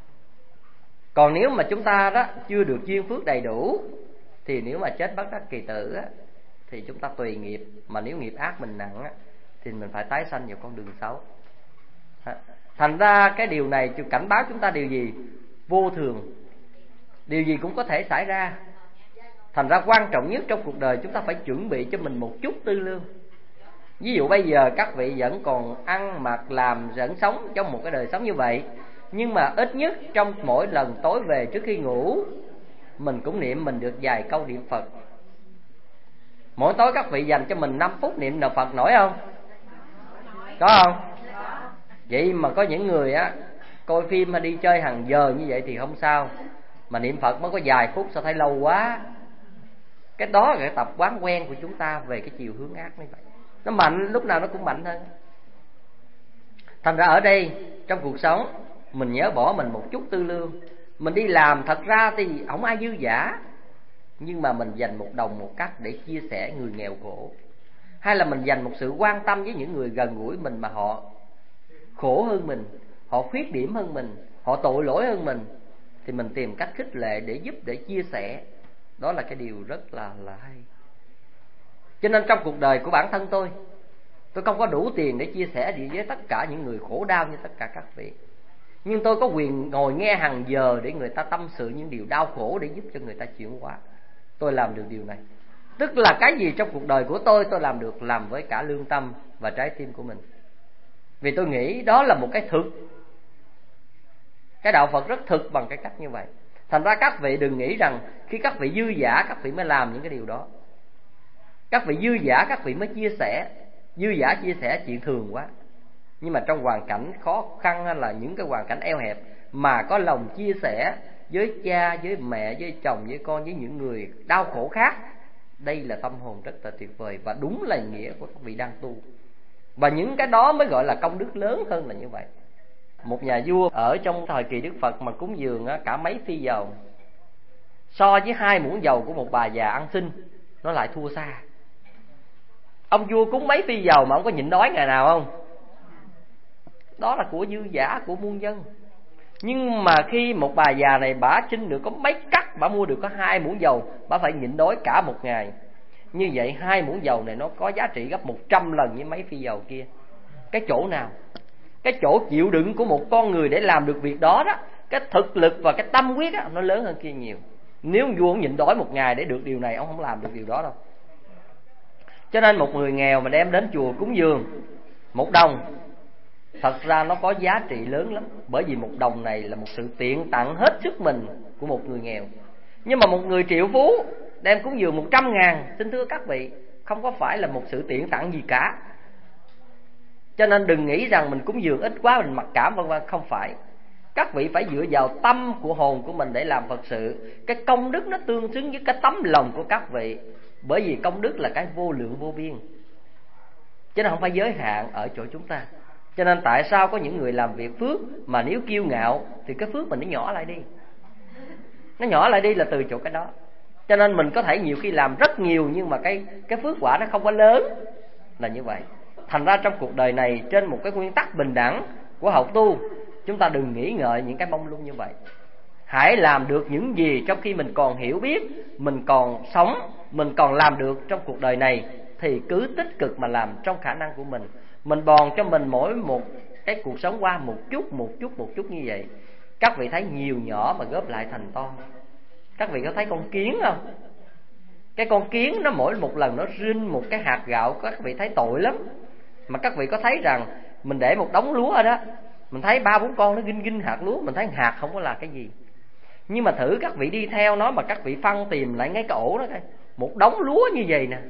Còn nếu mà chúng ta đó chưa được duyên phước đầy đủ, thì nếu mà chết bất đắc kỳ tử á, thì chúng ta tùy nghiệp. Mà nếu nghiệp ác mình nặng á, thì mình phải tái sanh vào con đường xấu. Thành ra cái điều này cảnh báo chúng ta điều gì? Vô thường, điều gì cũng có thể xảy ra. Thành ra quan trọng nhất trong cuộc đời chúng ta phải chuẩn bị cho mình một chút tư lương. Ví dụ bây giờ các vị vẫn còn ăn mặc làm vẫn sống trong một cái đời sống như vậy, nhưng mà ít nhất trong mỗi lần tối về trước khi ngủ, mình cũng niệm mình được vài câu niệm Phật. Mỗi tối các vị dành cho mình năm phút niệm niệm Phật nổi không? Có không? Vậy mà có những người á coi phim hay đi chơi hàng giờ như vậy thì không sao, mà niệm Phật mới có vài phút sao thấy lâu quá. Cái đó là cái tập quán quen của chúng ta về cái chiều hướng ác như vậy. Nó mạnh, lúc nào nó cũng mạnh hơn. Thành ra ở đây trong cuộc sống mình nhớ bỏ mình một chút tư lương. Mình đi làm thật ra thì không ai dư dả, nhưng mà mình dành một đồng một cách để chia sẻ người nghèo khổ, hay là mình dành một sự quan tâm với những người gần gũi mình mà họ khổ hơn mình, họ khuyết điểm hơn mình, họ tội lỗi hơn mình, thì mình tìm cách khích lệ để giúp, để chia sẻ. Đó là cái điều rất là là hay. Cho nên trong cuộc đời của bản thân tôi, tôi không có đủ tiền để chia sẻ gì với tất cả những người khổ đau như tất cả các vị, nhưng tôi có quyền ngồi nghe hàng giờ để người ta tâm sự những điều đau khổ, để giúp cho người ta chuyển hóa. Tôi làm được điều này. Tức là cái gì trong cuộc đời của tôi, tôi làm được, làm với cả lương tâm và trái tim của mình. Vì tôi nghĩ đó là một cái thực. Cái đạo Phật rất thực bằng cái cách như vậy. Thành ra các vị đừng nghĩ rằng khi các vị dư dả các vị mới làm những cái điều đó. Các vị dư dả các vị mới chia sẻ. Dư dả chia sẻ chuyện thường quá. Nhưng mà trong hoàn cảnh khó khăn hay là những cái hoàn cảnh eo hẹp mà có lòng chia sẻ với cha, với mẹ, với chồng, với con, với những người đau khổ khác, đây là tâm hồn rất là tuyệt vời và đúng là nghĩa của các vị đang tu. Và những cái đó mới gọi là công đức lớn hơn là như vậy. Một nhà vua ở trong thời kỳ Đức Phật mà cúng dường cả mấy phi dầu, so với hai muỗng dầu của một bà già ăn xin, nó lại thua xa. Ông vua cúng mấy phi dầu mà ông có nhịn đói ngày nào không? Đó là của dư giả, của muôn dân. Nhưng mà khi một bà già này bả xin được có mấy cắt, bả mua được có hai muỗng dầu, bả phải nhịn đói cả một ngày. Như vậy hai muỗng dầu này nó có giá trị gấp một trăm lần với mấy phi dầu kia. Cái chỗ nào? Cái chỗ chịu đựng của một con người để làm được việc đó đó, cái thực lực và cái tâm quyết đó, nó lớn hơn kia nhiều. Nếu vua ông nhịn đói một ngày để được điều này, ông không làm được điều đó đâu. Cho nên một người nghèo mà đem đến chùa cúng dường một đồng, thật ra nó có giá trị lớn lắm. Bởi vì một đồng này là một sự tiện tặng hết sức mình của một người nghèo. Nhưng mà một người triệu phú đem cúng dường một trăm ngàn, xin thưa các vị, không có phải là một sự tiện tặng gì cả. Cho nên đừng nghĩ rằng mình cúng dường ít quá mình mặc cảm vân vân, không phải. Các vị phải dựa vào tâm của hồn của mình để làm Phật sự. Cái công đức nó tương xứng với cái tấm lòng của các vị. Bởi vì công đức là cái vô lượng vô biên, chứ nó không phải giới hạn ở chỗ chúng ta. Cho nên tại sao có những người làm việc phước mà nếu kiêu ngạo thì cái phước mình nó nhỏ lại đi. Nó nhỏ lại đi là từ chỗ cái đó. Cho nên mình có thể nhiều khi làm rất nhiều nhưng mà cái, cái phước quả nó không có lớn, là như vậy. Thành ra trong cuộc đời này, trên một cái nguyên tắc bình đẳng của học tu, chúng ta đừng nghĩ ngợi những cái mông lung như vậy. Hãy làm được những gì trong khi mình còn hiểu biết, mình còn sống, mình còn làm được trong cuộc đời này, thì cứ tích cực mà làm trong khả năng của mình. Mình bòn cho mình mỗi một cái cuộc sống qua một chút, một chút, một chút như vậy. Các vị thấy nhiều nhỏ mà góp lại thành to. Các vị có thấy con kiến không? Cái con kiến nó mỗi một lần nó rinh một cái hạt gạo, các vị thấy tội lắm. Mà các vị có thấy rằng mình để một đống lúa ở đó, mình thấy ba bốn con nó ginh ginh hạt lúa, mình thấy hạt không có là cái gì. Nhưng mà thử các vị đi theo nó mà các vị phân tìm lại ngay cái ổ đó coi, một đống lúa như vậy nè.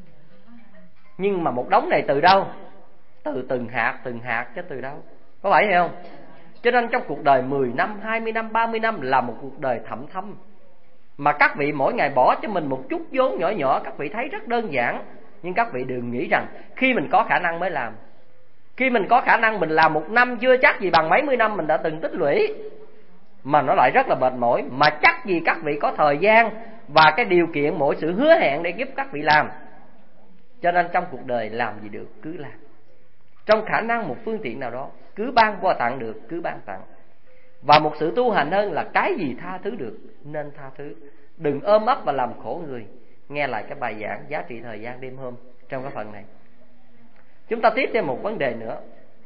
Nhưng mà một đống này từ đâu? Từ từng hạt, từng hạt chứ từ đâu? Có phải không? Cho nên trong cuộc đời mười năm, hai mươi năm, ba mươi năm là một cuộc đời thẳm thâm. Mà các vị mỗi ngày bỏ cho mình một chút vốn nhỏ nhỏ, các vị thấy rất đơn giản. Nhưng các vị đừng nghĩ rằng khi mình có khả năng mới làm. Khi mình có khả năng mình làm một năm chưa chắc gì bằng mấy mươi năm mình đã từng tích lũy, mà nó lại rất là mệt mỏi. Mà chắc gì các vị có thời gian và cái điều kiện, mỗi sự hứa hẹn để giúp các vị làm. Cho nên trong cuộc đời làm gì được cứ làm. Trong khả năng một phương tiện nào đó, cứ ban qua tặng được, cứ ban tặng. Và một sự tu hành hơn là cái gì tha thứ được nên tha thứ. Đừng ôm ấp và làm khổ người. Nghe lại cái bài giảng giá trị thời gian đêm hôm trong cái phần này. Chúng ta tiếp thêm một vấn đề nữa.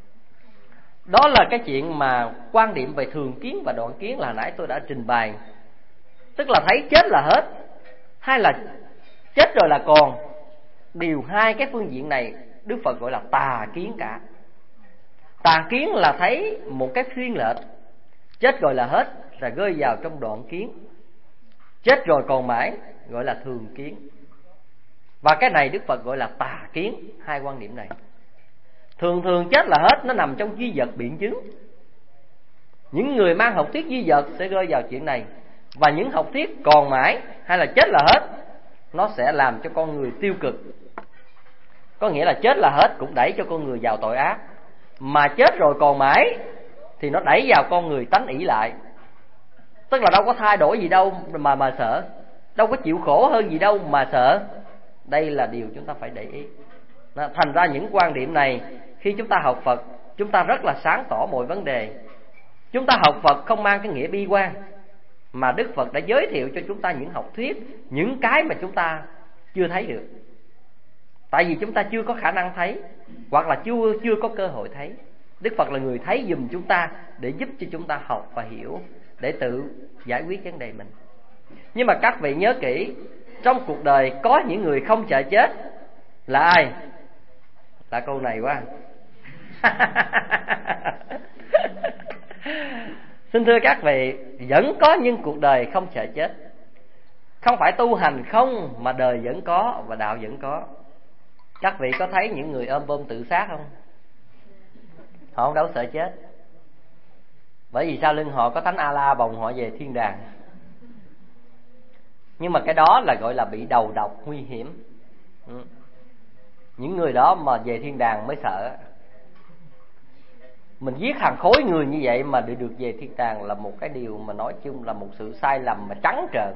Đó là cái chuyện mà quan điểm về thường kiến và đoạn kiến là nãy tôi đã trình bày. Tức là thấy chết là hết, hay là chết rồi là còn. Điều hai cái phương diện này Đức Phật gọi là tà kiến cả. Tà kiến là thấy một cái thiên lệch, chết rồi là hết, rồi rơi vào trong đoạn kiến. Chết rồi còn mãi gọi là thường kiến. Và cái này Đức Phật gọi là tà kiến. Hai quan điểm này. Thường thường chết là hết, nó nằm trong duy vật biện chứng. Những người mang học thuyết duy vật sẽ rơi vào chuyện này. Và những học thuyết còn mãi hay là chết là hết, nó sẽ làm cho con người tiêu cực. Có nghĩa là chết là hết cũng đẩy cho con người vào tội ác, mà chết rồi còn mãi thì nó đẩy vào con người tánh ỷ lại. Tức là đâu có thay đổi gì đâu mà mà sợ, đâu có chịu khổ hơn gì đâu mà sợ. Đây là điều chúng ta phải để ý. Thành ra những quan điểm này, khi chúng ta học Phật, chúng ta rất là sáng tỏ mọi vấn đề. Chúng ta học Phật không mang cái nghĩa bi quan, mà Đức Phật đã giới thiệu cho chúng ta những học thuyết, những cái mà chúng ta chưa thấy được. Tại vì chúng ta chưa có khả năng thấy, hoặc là chưa chưa có cơ hội thấy. Đức Phật là người thấy giùm chúng ta, để giúp cho chúng ta học và hiểu, để tự giải quyết vấn đề mình. Nhưng mà các vị nhớ kỹ, trong cuộc đời có những người không sợ chết. Là ai? Là câu này quá. Xin thưa các vị, vẫn có những cuộc đời không sợ chết. Không phải tu hành không, mà đời vẫn có và đạo vẫn có. Các vị có thấy những người ôm bom tự sát không? Họ không đâu sợ chết. Bởi vì sau lưng họ có Thánh A-la bồng họ về thiên đàng. Nhưng mà cái đó là gọi là bị đầu độc nguy hiểm. Những người đó mà về thiên đàng mới sợ. Mình giết hàng khối người như vậy mà để được về thiên đàng là một cái điều mà nói chung là một sự sai lầm mà trắng trợn.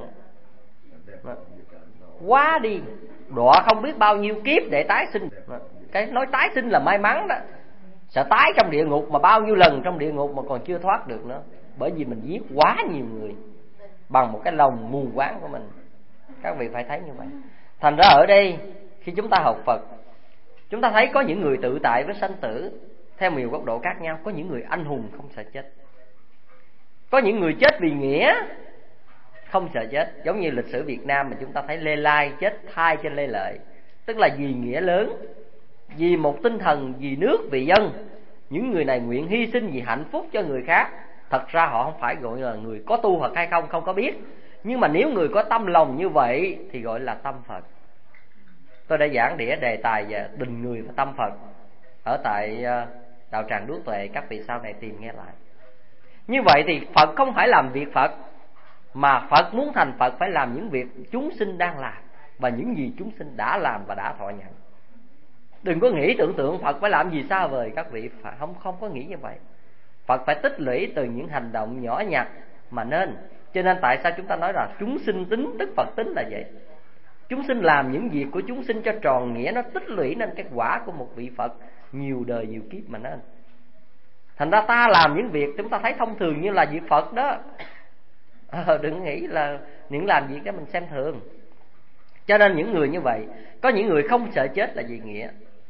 Quá đi, đọa không biết bao nhiêu kiếp để tái sinh. Cái nói tái sinh là may mắn đó. Sợ tái trong địa ngục mà bao nhiêu lần trong địa ngục mà còn chưa thoát được nữa. Bởi vì mình giết quá nhiều người bằng một cái lòng mù quáng của mình. Các vị phải thấy như vậy. Thành ra ở đây khi chúng ta học Phật, chúng ta thấy có những người tự tại với sanh tử theo nhiều góc độ khác nhau. Có những người anh hùng không sợ chết. Có những người chết vì nghĩa không sợ chết. Giống như lịch sử Việt Nam mà chúng ta thấy Lê Lai chết thay trên Lê Lợi. Tức là vì nghĩa lớn, vì một tinh thần, vì nước, vì dân. Những người này nguyện hy sinh vì hạnh phúc cho người khác. Thật ra họ không phải gọi là người có tu Phật hay không, không có biết. Nhưng mà nếu người có tâm lòng như vậy thì gọi là tâm Phật. Tôi đã giảng đĩa đề tài về tình người và tâm Phật ở tại đạo tràng Đuốc Tuệ. Các vị sau này tìm nghe lại. Như vậy thì Phật không phải làm việc Phật, mà Phật muốn thành Phật phải làm những việc chúng sinh đang làm và những gì chúng sinh đã làm và đã thọ nhận. Đừng có nghĩ tưởng tượng Phật phải làm gì xa vời. Các vị phải không không có nghĩ như vậy. Phật phải tích lũy từ những hành động nhỏ nhặt mà nên. Cho nên tại sao chúng ta nói là chúng sinh tính tức Phật tính là vậy. Chúng sinh làm những việc của chúng sinh cho tròn nghĩa, nó tích lũy nên cái quả của một vị Phật nhiều đời nhiều kiếp mà nên. Thành ra ta làm những việc chúng ta thấy thông thường như là việc Phật đó. À, đừng nghĩ là những làm việc đó mình xem thường. Cho nên những người như vậy, có những người không sợ chết là vì nghĩa.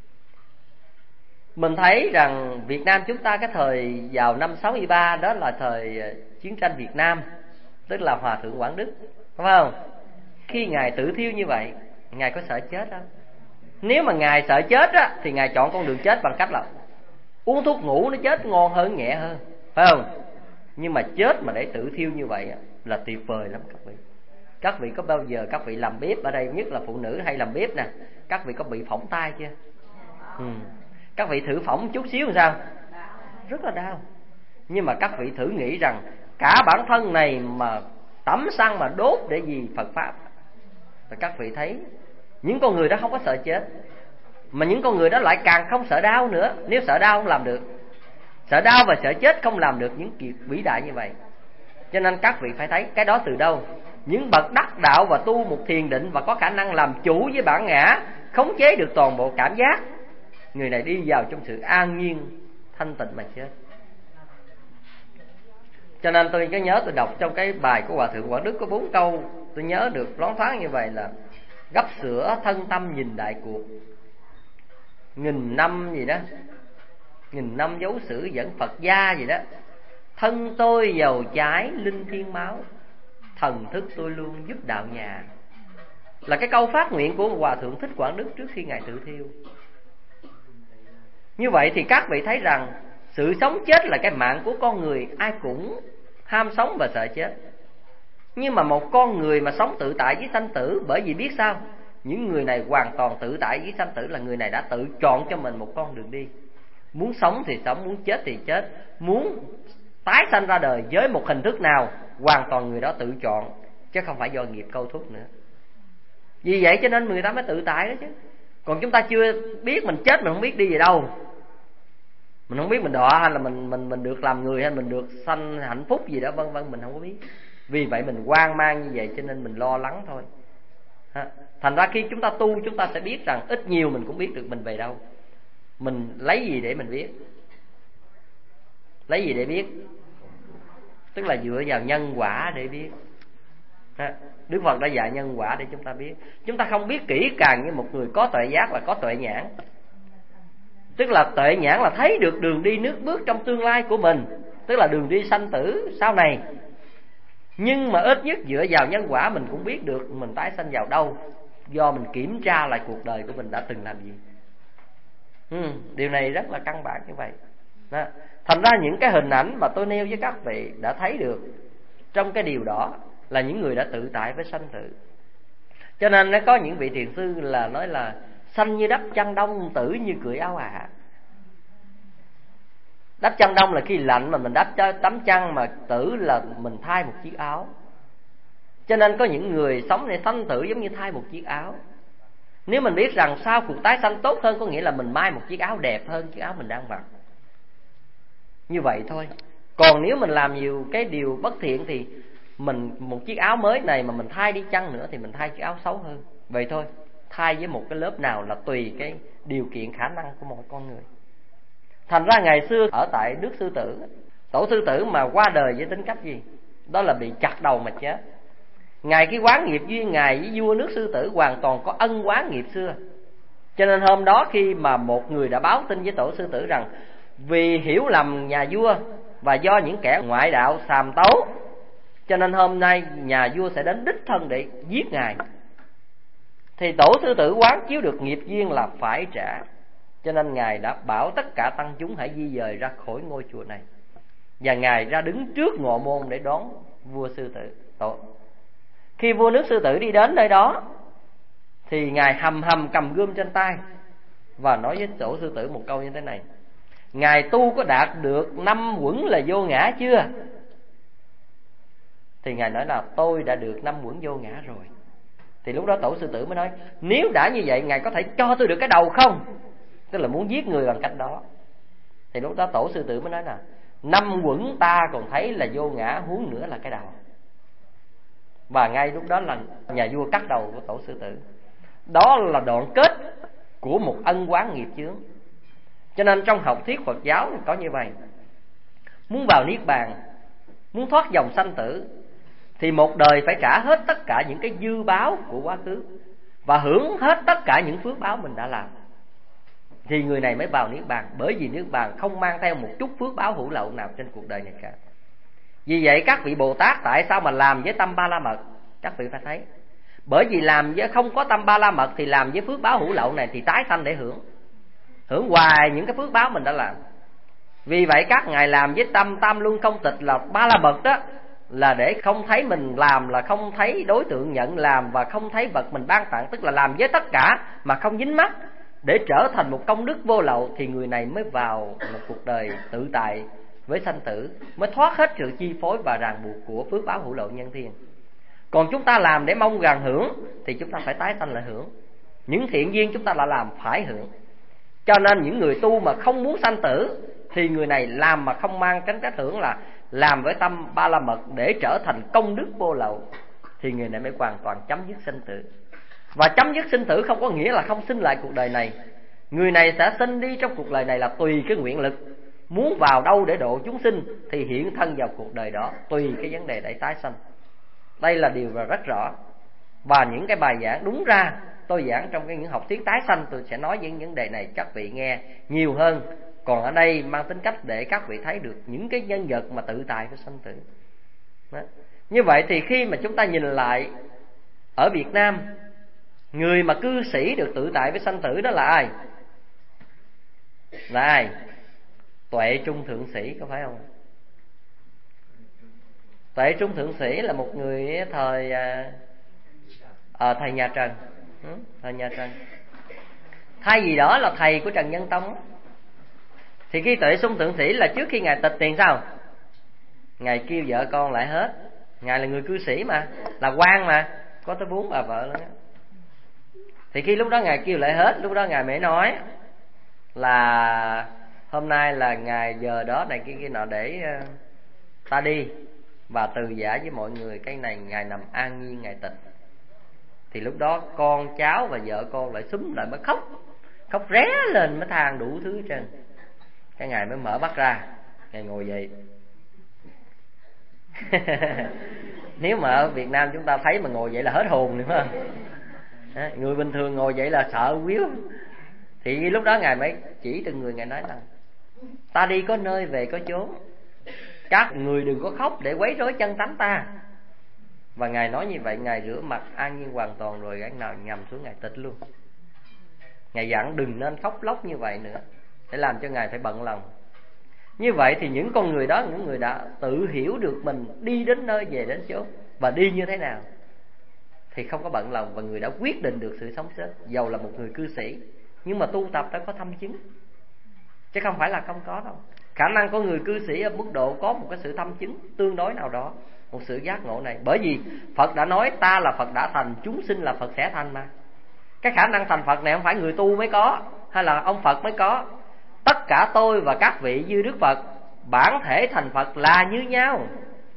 Mình thấy rằng Việt Nam chúng ta cái thời vào năm sáu mươi ba, đó là thời chiến tranh Việt Nam, tức là Hòa Thượng Quảng Đức, phải không? Khi Ngài tự thiêu như vậy, Ngài có sợ chết không? Nếu mà Ngài sợ chết á, thì Ngài chọn con đường chết bằng cách là uống thuốc ngủ nó chết ngon hơn, nhẹ hơn, phải không? Nhưng mà chết mà để tự thiêu như vậy là tuyệt vời lắm các vị. Các vị có bao giờ các vị làm bếp ở đây, nhất là phụ nữ hay làm bếp nè, các vị có bị phỏng tay chưa? Ừ. Các vị thử phỏng chút xíu làm sao? Rất là đau. Nhưng mà các vị thử nghĩ rằng cả bản thân này mà tẩm xăng mà đốt để gì Phật Pháp. Và các vị thấy những con người đó không có sợ chết, mà những con người đó lại càng không sợ đau nữa. Nếu sợ đau không làm được, sợ đau và sợ chết không làm được những việc vĩ đại như vậy. Cho nên các vị phải thấy cái đó từ đâu. Những bậc đắc đạo và tu một thiền định và có khả năng làm chủ với bản ngã, khống chế được toàn bộ cảm giác, người này đi vào trong sự an nhiên thanh tịnh mà chết. Cho nên tôi có nhớ tôi đọc trong cái bài của Hòa Thượng Quảng Đức có bốn câu tôi nhớ được loáng thoáng như vậy là: gấp sữa thân tâm nhìn đại cuộc, nghìn năm gì đó, nghìn năm dấu sử dẫn Phật gia gì đó, thân tôi dầu trái linh thiên máu, thần thức tôi luôn giúp đạo nhà. Là cái câu phát nguyện của Hòa Thượng Thích Quảng Đức trước khi Ngài tự thiêu. Như vậy thì các vị thấy rằng sự sống chết là cái mạng của con người, ai cũng ham sống và sợ chết. Nhưng mà một con người mà sống tự tại với sanh tử, bởi vì biết sao? Những người này hoàn toàn tự tại với sanh tử là người này đã tự chọn cho mình một con đường đi. Muốn sống thì sống, muốn chết thì chết, muốn tái sanh ra đời với một hình thức nào, hoàn toàn người đó tự chọn, chứ không phải do nghiệp câu thúc nữa. Vì vậy cho nên người ta mới tự tại đó chứ. Còn chúng ta chưa biết mình chết, mình không biết đi về đâu. Mình không biết mình đọa hay là mình mình mình được làm người hay mình được sanh hạnh phúc gì đó vân vân, mình không có biết. Vì vậy mình hoang mang như vậy cho nên mình lo lắng thôi. Ha. Thành ra khi chúng ta tu, chúng ta sẽ biết rằng ít nhiều mình cũng biết được mình về đâu. Mình lấy gì để mình biết? Lấy gì để biết? Tức là dựa vào nhân quả để biết. Ha. Đức Phật đã dạy nhân quả để chúng ta biết. Chúng ta không biết kỹ càng như một người có tuệ giác và có tuệ nhãn. Tức là tuệ nhãn là thấy được đường đi nước bước trong tương lai của mình, tức là đường đi sanh tử sau này. Nhưng mà ít nhất dựa vào nhân quả mình cũng biết được mình tái sanh vào đâu, do mình kiểm tra lại cuộc đời của mình đã từng làm gì. ừ, Điều này rất là căn bản như vậy. Đó. Thành ra những cái hình ảnh mà tôi nêu với các vị đã thấy được trong cái điều đó là những người đã tự tại với sanh tử. Cho nên nó có những vị thiền sư là nói là sanh như đắp chăn đông, tử như cởi áo ả. Đắp chăn đông là khi lạnh mà mình đắp tấm chăn, mà tử là mình thay một chiếc áo. Cho nên có những người sống này sanh tử giống như thay một chiếc áo. Nếu mình biết rằng sau cuộc tái sanh tốt hơn, có nghĩa là mình may một chiếc áo đẹp hơn chiếc áo mình đang mặc. Như vậy thôi. Còn nếu mình làm nhiều cái điều bất thiện thì mình một chiếc áo mới này mà mình thay đi chăng nữa thì mình thay chiếc áo xấu hơn. Vậy thôi. Thay với một cái lớp nào là tùy cái điều kiện khả năng của mỗi con người. Thành ra ngày xưa ở tại nước Sư Tử, tổ Sư Tử mà qua đời với tính cách gì? Đó là bị chặt đầu mà chết. Ngài cái quán nghiệp duyên Ngài với vua nước Sư Tử hoàn toàn có ân oán nghiệp xưa. Cho nên hôm đó khi mà một người đã báo tin với tổ Sư Tử rằng vì hiểu lầm nhà vua và do những kẻ ngoại đạo xàm tấu, cho nên hôm nay nhà vua sẽ đến đích thân để giết Ngài, thì tổ Sư Tử quán chiếu được nghiệp duyên là phải trả. Cho nên Ngài đã bảo tất cả tăng chúng hãy di dời ra khỏi ngôi chùa này. Và Ngài ra đứng trước ngọ môn để đón vua Sư Tử tổ. Khi vua nước Sư Tử đi đến nơi đó thì Ngài hầm hầm cầm gươm trên tay và nói với tổ Sư Tử một câu như thế này: Ngài tu có đạt được năm quẩn là vô ngã chưa? Thì Ngài nói là tôi đã được năm quẩn vô ngã rồi. Thì lúc đó tổ Sư Tử mới nói: nếu đã như vậy, Ngài có thể cho tôi được cái đầu không? Tức là muốn giết người bằng cách đó. Thì lúc đó tổ Sư Tử mới nói là năm quẩn ta còn thấy là vô ngã, huống nữa là cái đầu. Và ngay lúc đó là nhà vua cắt đầu của tổ Sư Tử. Đó là đoạn kết của một ân oán nghiệp chướng. Cho nên trong học thuyết Phật giáo có như vậy. Muốn vào Niết Bàn, muốn thoát dòng sanh tử, thì một đời phải trả hết tất cả những cái dư báo của quá khứ và hưởng hết tất cả những phước báo mình đã làm, thì người này mới vào Niết Bàn. Bởi vì Niết Bàn không mang theo một chút phước báo hữu lậu nào trên cuộc đời này cả. Vì vậy các vị Bồ Tát tại sao mà làm với tâm ba la mật? Các vị phải thấy, bởi vì làm với không có tâm ba la mật thì làm với phước báo hữu lậu này thì tái sanh để hưởng, hưởng hoài những cái phước báo mình đã làm. Vì vậy các ngài làm với tâm tam luân không tịch là ba la mật đó, là để không thấy mình làm, là không thấy đối tượng nhận làm, và không thấy vật mình ban tặng, tức là làm với tất cả mà không dính mắc, để trở thành một công đức vô lậu, thì người này mới vào một cuộc đời tự tại với sanh tử, mới thoát hết sự chi phối và ràng buộc của phước báo hữu lậu nhân thiên. Còn chúng ta làm để mong rằng hưởng thì chúng ta phải tái sanh lại hưởng. Những thiện duyên chúng ta đã làm phải hưởng. Cho nên những người tu mà không muốn sanh tử thì người này làm mà không mang tính cách hưởng, là làm với tâm ba la mật để trở thành công đức vô lậu, thì người này mới hoàn toàn chấm dứt sinh tử. Và chấm dứt sinh tử không có nghĩa là không sinh lại cuộc đời này. Người này sẽ sinh đi trong cuộc đời này là tùy cái nguyện lực, muốn vào đâu để độ chúng sinh thì hiện thân vào cuộc đời đó, tùy cái vấn đề để tái sanh. Đây là điều rất rõ. Và những cái bài giảng đúng ra tôi giảng trong cái những học thuyết tái sanh, tôi sẽ nói những vấn đề này các vị nghe nhiều hơn. Còn ở đây mang tính cách để các vị thấy được những cái nhân vật mà tự tại với sanh tử. Đó. Như vậy thì khi mà chúng ta nhìn lại ở Việt Nam, người mà cư sĩ được tự tại với sanh tử đó là ai? Là ai? Tuệ Trung Thượng Sĩ, có phải không? Tuệ Trung Thượng Sĩ là một người thời à, thời nhà Trần, ừ, thời nhà Trần. Thay vì đó là thầy của Trần Nhân Tông. Thì khi Tuệ Trung Thượng Sĩ là trước khi ngài tịch tiền sao? Ngài kêu vợ con lại hết. Ngài là người cư sĩ mà, là quan mà, có tới bốn bà vợ nữa. Thì khi lúc đó ngài kêu lại hết, lúc đó ngài mới nói là hôm nay là ngày giờ đó này kia kia nọ để uh, ta đi và từ giả với mọi người, cái này ngài nằm an nhiên ngài tịch. Thì lúc đó con cháu và vợ con lại xúm lại mới khóc, khóc ré lên mới than đủ thứ hết trơn. Cái ngài mới mở mắt ra, ngài ngồi dậy. Nếu mà ở Việt Nam chúng ta thấy mà ngồi dậy là hết hồn, đúng không? Người bình thường ngồi dậy là sợ quýu. Thì lúc đó ngài mới chỉ từng người, ngài nói là ta đi có nơi về có chốn, các người đừng có khóc để quấy rối chân tánh ta. Và ngài nói như vậy, ngài rửa mặt an nhiên hoàn toàn rồi cái nào nhằm xuống ngài tịch luôn. Ngài dặn đừng nên khóc lóc như vậy nữa, để làm cho ngài phải bận lòng. Như vậy thì những con người đó, những người đã tự hiểu được mình đi đến nơi về đến chốn và đi như thế nào, thì không có bận lòng, và người đã quyết định được sự sống chết. Dầu là một người cư sĩ, nhưng mà tu tập đã có thâm chứng, chứ không phải là không có đâu. Khả năng có người cư sĩ ở mức độ có một cái sự thâm chứng tương đối nào đó, một sự giác ngộ này. Bởi vì Phật đã nói ta là Phật đã thành, chúng sinh là Phật sẽ thành mà. Cái khả năng thành Phật này không phải người tu mới có, hay là ông Phật mới có. Tất cả tôi và các vị như Đức Phật, bản thể thành Phật là như nhau.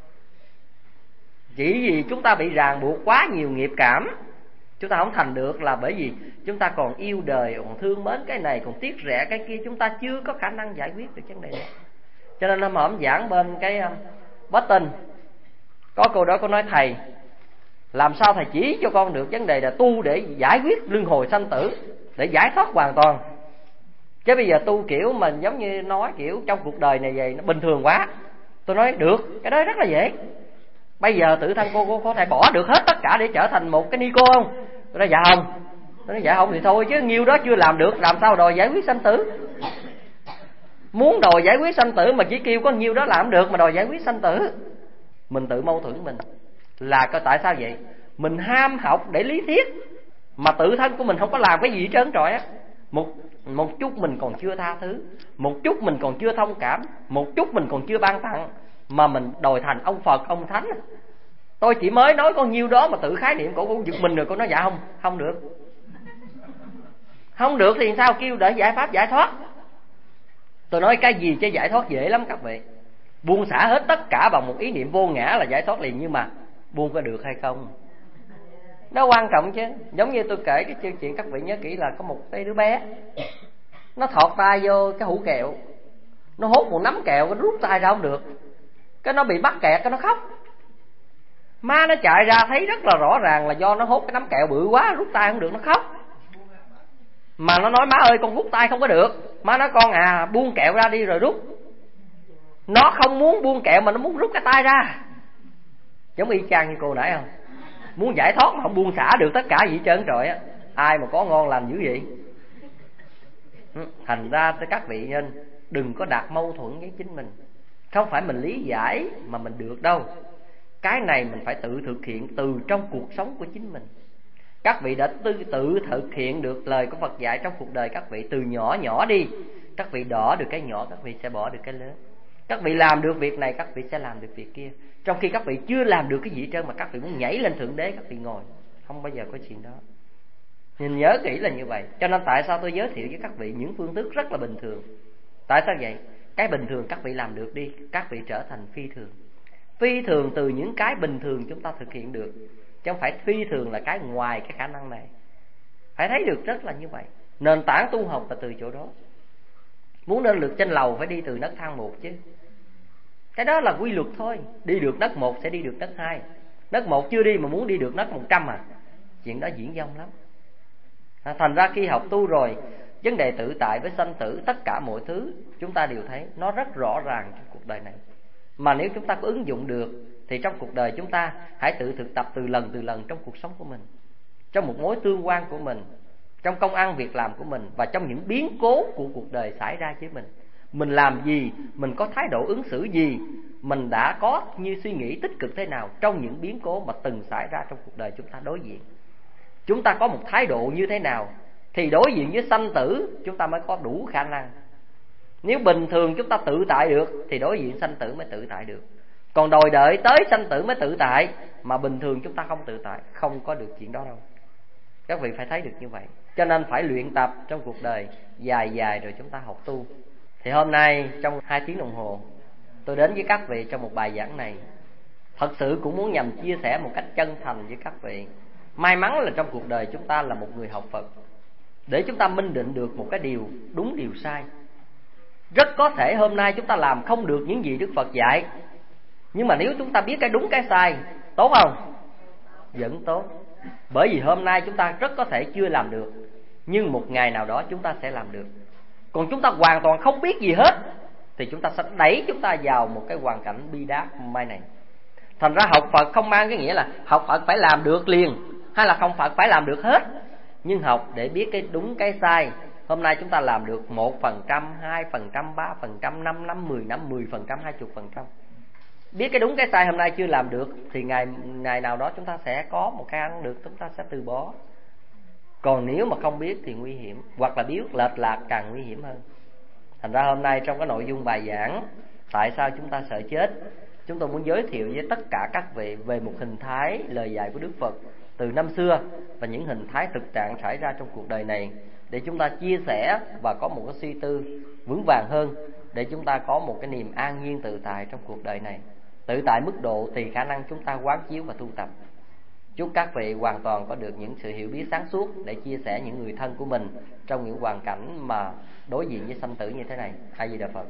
Chỉ vì chúng ta bị ràng buộc quá nhiều nghiệp cảm, chúng ta không thành được, là bởi vì chúng ta còn yêu đời, còn thương mến cái này, còn tiếc rẻ cái kia. Chúng ta chưa có khả năng giải quyết được vấn đề này. Cho nên hôm hôm giảng bên cái um, Boston, có cô đó có nói: thầy, làm sao thầy chỉ cho con được vấn đề là tu để giải quyết luân hồi sanh tử, để giải thoát hoàn toàn. Chứ bây giờ tu kiểu mà giống như nói kiểu trong cuộc đời này vậy, nó bình thường quá. Tôi nói được, cái đó rất là dễ. Bây giờ tự thân cô, cô có thể bỏ được hết tất cả để trở thành một cái ni cô không? Tôi nói dạ không. Tôi nói dạ không thì thôi, chứ nhiêu đó chưa làm được, làm sao đòi giải quyết sanh tử. Muốn đòi giải quyết sanh tử mà chỉ kêu có nhiêu đó làm được, mà đòi giải quyết sanh tử, mình tự mâu thuẫn mình. Là có tại sao vậy? Mình ham học để lý thuyết, mà tự thân của mình không có làm cái gì hết trơn trọi á. Một, một chút mình còn chưa tha thứ, một chút mình còn chưa thông cảm, một chút mình còn chưa ban tặng, mà mình đòi thành ông Phật, ông Thánh. Tôi chỉ mới nói con nhiêu đó mà tự khái niệm cổ cũng giật mình rồi. Cô nói dạ không, không được. Không được thì sao kêu để giải pháp giải thoát. Tôi nói cái gì chứ giải thoát dễ lắm các vị. Buông xả hết tất cả bằng một ý niệm vô ngã là giải thoát liền. Nhưng mà buông có được hay không, nó quan trọng chứ. Giống như tôi kể cái chương chuyện, các vị nhớ kỹ, là có một cái đứa bé, nó thọt tay vô cái hũ kẹo, nó hốt một nắm kẹo, nó rút tay ra không được, cái nó bị mắc kẹt, cái nó khóc. Má nó chạy ra thấy rất là rõ ràng là do nó hốt cái nắm kẹo bự quá, rút tay không được, nó khóc. Mà nó nói má ơi con rút tay không có được. Má nói con à buông kẹo ra đi rồi rút. Nó không muốn buông kẹo mà nó muốn rút cái tay ra. Giống y chang như cô nãy không? Muốn giải thoát mà không buông xả được tất cả gì trơn trọi á. Ai mà có ngon lành dữ vậy. Thành ra các vị nên đừng có đặt mâu thuẫn với chính mình. Không phải mình lý giải mà mình được đâu. Cái này mình phải tự thực hiện từ trong cuộc sống của chính mình. Các vị đã tự, tự thực hiện được lời của Phật dạy trong cuộc đời các vị. Từ nhỏ nhỏ đi, các vị đỏ được cái nhỏ, các vị sẽ bỏ được cái lớn. Các vị làm được việc này, các vị sẽ làm được việc kia. Trong khi các vị chưa làm được cái gì trơn mà các vị muốn nhảy lên Thượng Đế, các vị ngồi. Không bao giờ có chuyện đó. Nhìn nhớ kỹ là như vậy. Cho nên tại sao tôi giới thiệu với các vị những phương thức rất là bình thường. Tại sao vậy? Cái bình thường các vị làm được đi, các vị trở thành phi thường. Phi thường từ những cái bình thường chúng ta thực hiện được, chứ không phải phi thường là cái ngoài cái khả năng này. Phải thấy được rất là như vậy. Nền tảng tu học là từ chỗ đó. Muốn lên được trên lầu phải đi từ nấc thang một chứ. Cái đó là quy luật thôi. Đi được nấc một sẽ đi được nấc hai. Nấc một chưa đi mà muốn đi được nấc một trăm à. Chuyện đó diễn dông lắm. Thành ra khi học tu rồi, vấn đề tự tại với sanh tử, tất cả mọi thứ chúng ta đều thấy nó rất rõ ràng trong cuộc đời này. Mà nếu chúng ta có ứng dụng được thì trong cuộc đời chúng ta hãy tự thực tập từ lần từ lần trong cuộc sống của mình, trong một mối tương quan của mình, trong công ăn việc làm của mình, và trong những biến cố của cuộc đời xảy ra với mình. Mình làm gì, mình có thái độ ứng xử gì, mình đã có như suy nghĩ tích cực thế nào trong những biến cố mà từng xảy ra trong cuộc đời chúng ta đối diện. Chúng ta có một thái độ như thế nào thì đối diện với sanh tử chúng ta mới có đủ khả năng. Nếu bình thường chúng ta tự tại được thì đối diện sanh tử mới tự tại được. Còn đòi đợi tới sanh tử mới tự tại mà bình thường chúng ta không tự tại, không có được chuyện đó đâu. Các vị phải thấy được như vậy. Cho nên phải luyện tập trong cuộc đời dài dài rồi chúng ta học tu. Thì hôm nay trong hai tiếng đồng hồ tôi đến với các vị trong một bài giảng này, thật sự cũng muốn nhằm chia sẻ một cách chân thành với các vị. May mắn là trong cuộc đời chúng ta là một người học Phật, để chúng ta minh định được một cái điều đúng điều sai. Rất có thể hôm nay chúng ta làm không được những gì Đức Phật dạy, nhưng mà nếu chúng ta biết cái đúng cái sai, tốt không? Vẫn tốt. Bởi vì hôm nay chúng ta rất có thể chưa làm được, nhưng một ngày nào đó chúng ta sẽ làm được. Còn chúng ta hoàn toàn không biết gì hết thì chúng ta sẽ đẩy chúng ta vào một cái hoàn cảnh bi đát mai này. Thành ra học Phật không mang cái nghĩa là học Phật phải làm được liền, hay là không Phật phải làm được hết. Nhưng học để biết cái đúng cái sai, Hôm nay chúng ta làm được một phần trăm, hai phần trăm, ba phần trăm, năm năm, mười năm, mười phần trăm, hai chục phần trăm. Biết cái đúng cái sai hôm nay chưa làm được thì ngày ngày nào đó chúng ta sẽ có một cái ăn được, chúng ta sẽ từ bỏ. Còn nếu mà không biết thì nguy hiểm, hoặc là biết lệch lạc càng nguy hiểm hơn. Thành ra hôm nay trong cái nội dung bài giảng tại sao chúng ta sợ chết, chúng tôi muốn giới thiệu với tất cả các vị về một hình thái lời dạy của Đức Phật từ năm xưa và những hình thái thực trạng xảy ra trong cuộc đời này, để chúng ta chia sẻ và có một cái suy tư vững vàng hơn, để chúng ta có một cái niềm an nhiên tự tại trong cuộc đời này. Tự tại mức độ thì khả năng chúng ta quán chiếu và tu tập. Chúc các vị hoàn toàn có được những sự hiểu biết sáng suốt để chia sẻ những người thân của mình trong những hoàn cảnh mà đối diện với sanh tử như thế này. A Di Đà Phật.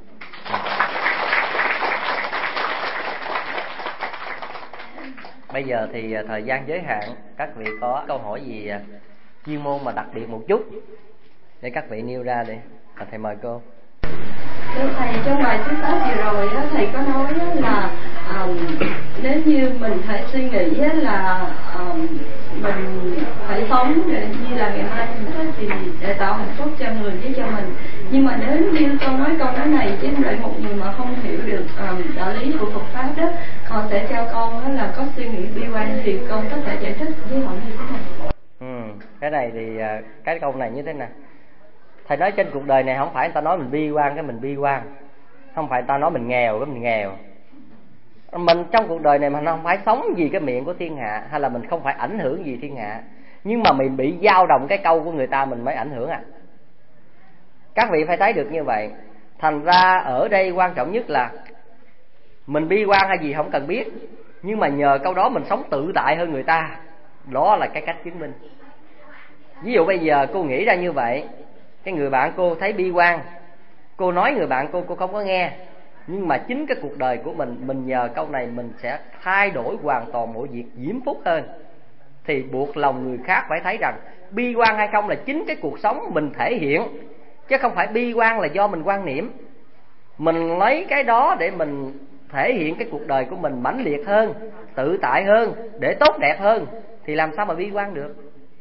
Bây giờ thì thời gian giới hạn, các vị có câu hỏi gì chuyên môn mà đặc biệt một chút để các vị nêu ra đi. À, thầy mời cô. Thưa thầy, trong bài thứ sáu vừa rồi đó, thầy có nói đó là um, nếu như mình phải suy nghĩ là um, mình phải sống để như là ngày mai mình thì để tạo hạnh phúc cho người với cho mình. Nhưng mà nếu như con nói câu nói này chứ lại một người mà không hiểu được um, đạo lý của Phật pháp đó, họ sẽ cho con đó là có suy nghĩ bi quan, thì con có thể giải thích với họ như thế nào? Ừ, cái này thì cái câu này như thế nào? Thầy nói trên cuộc đời này không phải người ta nói mình bi quan cái mình bi quan, không phải người ta nói mình nghèo cái mình nghèo. Mình trong cuộc đời này mình không phải sống vì cái miệng của thiên hạ, hay là mình không phải ảnh hưởng gì thiên hạ, nhưng mà mình bị dao động cái câu của người ta mình mới ảnh hưởng à. Các vị phải thấy được như vậy. Thành ra ở đây quan trọng nhất là mình bi quan hay gì không cần biết, nhưng mà nhờ câu đó mình sống tự tại hơn người ta. Đó là cái cách chứng minh. Ví dụ bây giờ cô nghĩ ra như vậy, cái người bạn cô thấy bi quan, cô nói người bạn cô cô không có nghe, nhưng mà chính cái cuộc đời của mình, mình nhờ câu này mình sẽ thay đổi hoàn toàn mọi việc diễm phúc hơn. Thì buộc lòng người khác phải thấy rằng bi quan hay không là chính cái cuộc sống mình thể hiện, chứ không phải bi quan là do mình quan niệm. Mình lấy cái đó để mình thể hiện cái cuộc đời của mình mãnh liệt hơn, tự tại hơn, để tốt đẹp hơn, thì làm sao mà bi quan được.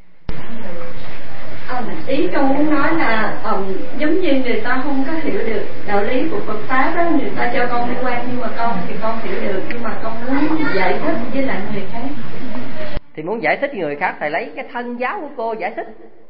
À, ý con muốn nói là um, giống như người ta không có hiểu được đạo lý của Phật pháp đó, người ta cho con bi quan, nhưng mà con thì con hiểu được, nhưng mà con muốn giải thích với lại người khác. Thì muốn giải thích với người khác, thầy lấy cái thân giáo của cô giải thích.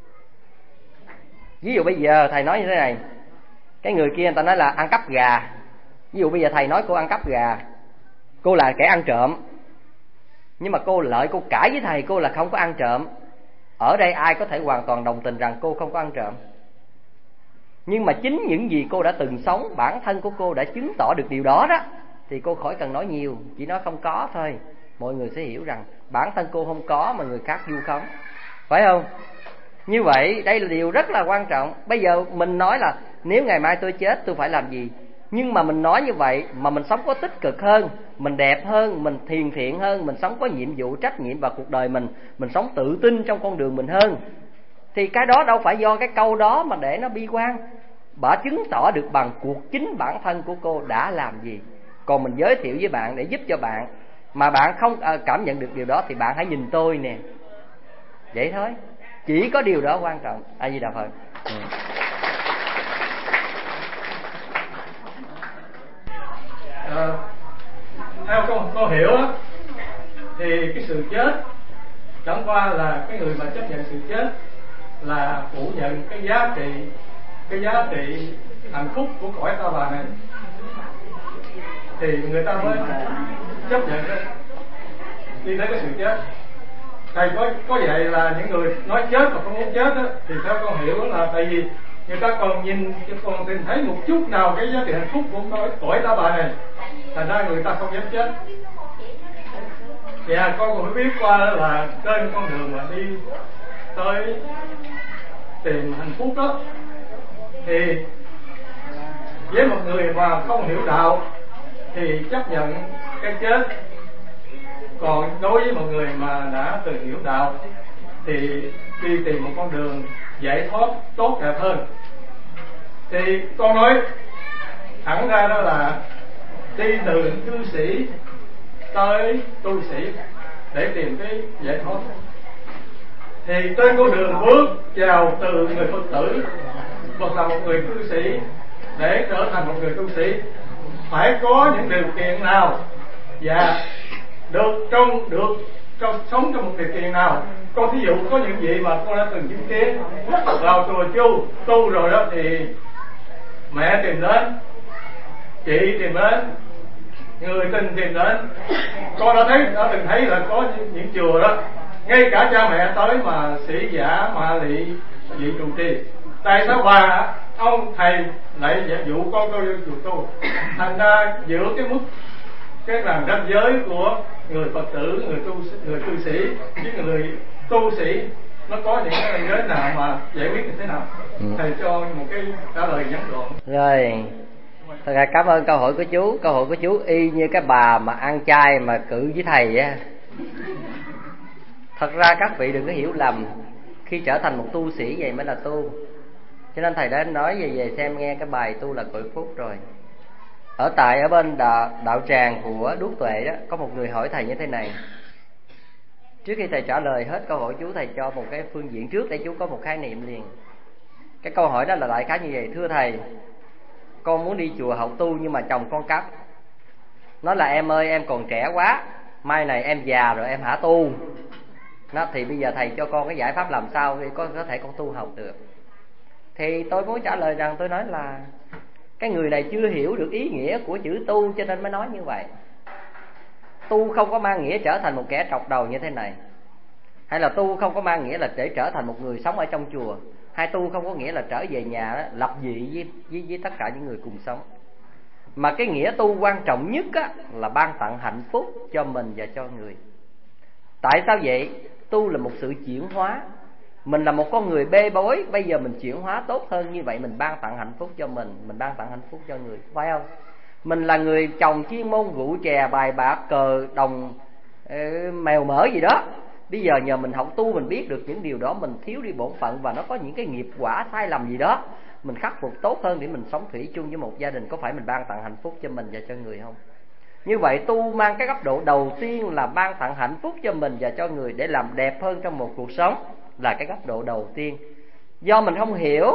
Ví dụ bây giờ thầy nói như thế này, cái người kia người ta nói là ăn cắp gà. Ví dụ bây giờ thầy nói cô ăn cắp gà, cô là kẻ ăn trộm, nhưng mà cô lợi cô cãi với thầy cô là không có ăn trộm. Ở đây ai có thể hoàn toàn đồng tình rằng cô không có ăn trộm. Nhưng mà chính những gì cô đã từng sống, bản thân của cô đã chứng tỏ được điều đó đó, thì cô khỏi cần nói nhiều, chỉ nói không có thôi. Mọi người sẽ hiểu rằng bản thân cô không có mà người khác vu khống, phải không? Như vậy đây là điều rất là quan trọng. Bây giờ mình nói là nếu ngày mai tôi chết tôi phải làm gì, nhưng mà mình nói như vậy mà mình sống có tích cực hơn, mình đẹp hơn, mình thiền thiện hơn, mình sống có nhiệm vụ trách nhiệm vào cuộc đời mình, mình sống tự tin trong con đường mình hơn, thì cái đó đâu phải do cái câu đó mà để nó bi quan. Bà chứng tỏ được bằng cuộc chính bản thân của cô đã làm gì. Còn mình giới thiệu với bạn để giúp cho bạn, mà bạn không à, cảm nhận được điều đó thì bạn hãy nhìn tôi nè. Vậy thôi, chỉ có điều đó quan trọng. A Di Đà Phật. Ừ. À, theo con, con hiểu á, thì cái sự chết chẳng qua là cái người mà chấp nhận sự chết là phủ nhận cái giá trị cái giá trị hạnh phúc của cõi ta bà này, thì người ta mới chấp nhận đi tới cái sự chết. Thầy có có vậy là những người nói chết mà không muốn chết đó, thì theo con hiểu là tại vì người ta còn nhìn còn tìm thấy một chút nào cái giá trị hạnh phúc của cõi, cõi ta bà này, thành ra người ta không dám chết. Dạ con còn biết qua là trên con đường mà đi tới tìm hạnh phúc đó, thì với một người mà không hiểu đạo thì chấp nhận cái chết, còn đối với một người mà đã từng hiểu đạo thì đi tìm một con đường giải thoát tốt đẹp hơn. Thì con nói thẳng ra đó là đi từ cư sĩ tới tu sĩ để tìm cái giải thoát. Thì trên con đường bước vào từ người Phật tử hoặc là một người cư sĩ, để trở thành một người tu sĩ phải có những điều kiện nào và được trong được trong sống trong một điều kiện nào. Con thí dụ có những gì mà con đã từng chứng kiến, vào chùa chu tu rồi đó thì mẹ tìm đến, chị tìm đến, người tình tìm đến. Con đã thấy đã từng thấy là có những chùa đó ngay cả cha mẹ tới mà sĩ giả mà lị vị trụ trì. Tại sao bà ông thầy lại dụ con con vô chùa tu? Thành ra giữa cái mức cái làn ranh giới của người Phật tử, người tu người cư sĩ với người tu sĩ, nó có những cái ranh giới nào mà giải quyết như thế nào? Ừ. Thầy cho một cái trả lời ngắn gọn. Rồi, thật ra cảm ơn câu hỏi của chú. Câu hỏi của chú y như cái bà mà ăn chay mà cự với thầy á. Thật ra các vị đừng có hiểu lầm, khi trở thành một tu sĩ vậy mới là tu. Cho nên thầy đã nói về về xem nghe cái bài tu là cội phúc rồi. Ở tại ở bên đạo, đạo tràng của Đúc Tuệ đó, có một người hỏi thầy như thế này. Trước khi thầy trả lời hết câu hỏi chú, thầy cho một cái phương diện trước để chú có một khái niệm liền. Cái câu hỏi đó là đại khái như vậy: thưa thầy, con muốn đi chùa học tu nhưng mà chồng con cấm. Nói là em ơi em còn trẻ quá, mai này em già rồi em hả tu. Nó thì bây giờ thầy cho con cái giải pháp làm sao để con có thể con tu học được. Thì tôi muốn trả lời rằng tôi nói là cái người này chưa hiểu được ý nghĩa của chữ tu cho nên mới nói như vậy. Tu không có mang nghĩa trở thành một kẻ trọc đầu như thế này, hay là tu không có mang nghĩa là để trở thành một người sống ở trong chùa, hay tu không có nghĩa là trở về nhà đó, lập dị với, với, với tất cả những người cùng sống. Mà cái nghĩa tu quan trọng nhất á, là ban tặng hạnh phúc cho mình và cho người. Tại sao vậy? Tu là một sự chuyển hóa. Mình là một con người bê bối, bây giờ mình chuyển hóa tốt hơn, như vậy mình ban tặng hạnh phúc cho mình, mình ban tặng hạnh phúc cho người, phải không? Mình là người chồng chuyên môn rượu chè bài bạc cờ đồng mèo mỡ gì đó, bây giờ nhờ mình học tu mình biết được những điều đó mình thiếu đi bổn phận và nó có những cái nghiệp quả sai lầm gì đó, mình khắc phục tốt hơn để mình sống thủy chung với một gia đình. Có phải mình ban tặng hạnh phúc cho mình và cho người không? Như vậy tu mang cái góc độ đầu tiên là ban tặng hạnh phúc cho mình và cho người để làm đẹp hơn trong một cuộc sống, là cái góc độ đầu tiên. Do mình không hiểu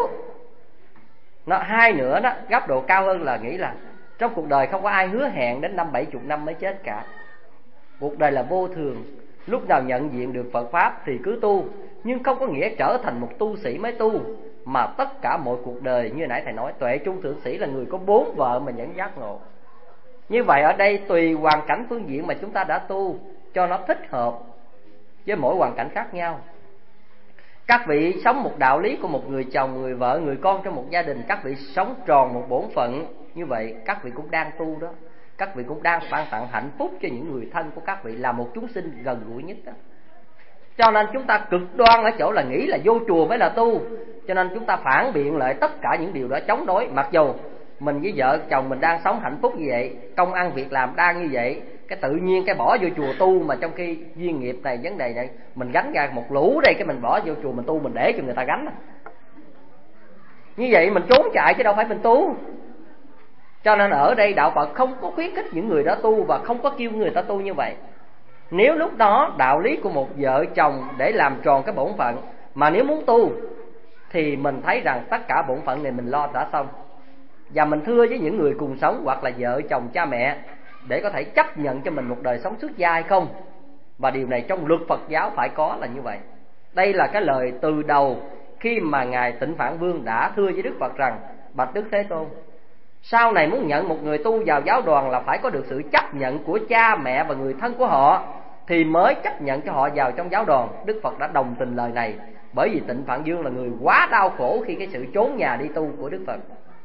nó. Hai nữa đó, góc độ cao hơn là nghĩ là trong cuộc đời không có ai hứa hẹn đến năm bảy chục năm mới chết cả. Cuộc đời là vô thường, lúc nào nhận diện được Phật Pháp thì cứ tu, nhưng không có nghĩa trở thành một tu sĩ mới tu, mà tất cả mọi cuộc đời. Như nãy thầy nói, tuệ trung thượng sĩ là người có bốn vợ mà vẫn giác ngộ. Như vậy ở đây tùy hoàn cảnh phương diện mà chúng ta đã tu cho nó thích hợp với mỗi hoàn cảnh khác nhau. Các vị sống một đạo lý của một người chồng, người vợ, người con trong một gia đình, các vị sống tròn một bổn phận. Như vậy các vị cũng đang tu đó. Các vị cũng đang ban tặng hạnh phúc cho những người thân của các vị, là một chúng sinh gần gũi nhất đó. Cho nên chúng ta cực đoan ở chỗ là nghĩ là vô chùa mới là tu. Cho nên chúng ta phản biện lại tất cả những điều đó, chống đối. Mặc dù mình với vợ chồng mình đang sống hạnh phúc như vậy, công ăn việc làm đang như vậy, cái tự nhiên cái bỏ vô chùa tu, mà trong khi duyên nghiệp này, vấn đề này mình gánh ra một lũ đây, cái mình bỏ vô chùa mình tu, mình để cho người ta gánh. Như vậy mình trốn chạy chứ đâu phải mình tu. Cho nên ở đây đạo Phật không có khuyến khích những người đó tu, và không có kêu người ta tu như vậy. Nếu lúc đó đạo lý của một vợ chồng để làm tròn cái bổn phận, mà nếu muốn tu thì mình thấy rằng tất cả bổn phận này mình lo đã xong, và mình thưa với những người cùng sống hoặc là vợ chồng cha mẹ để có thể chấp nhận cho mình một đời sống xuất gia hay không. Và điều này trong luật Phật giáo phải có là như vậy. Đây là cái lời từ đầu khi mà Ngài Tịnh Phạn Vương đã thưa với Đức Phật rằng: bạch Đức Thế Tôn, sau này muốn nhận một người tu vào giáo đoàn là phải có được sự chấp nhận của cha mẹ và người thân của họ thì mới chấp nhận cho họ vào trong giáo đoàn. Đức Phật đã đồng tình lời này, bởi vì Tịnh Phạn Vương là người quá đau khổ khi cái sự trốn nhà đi tu của Đức Phật.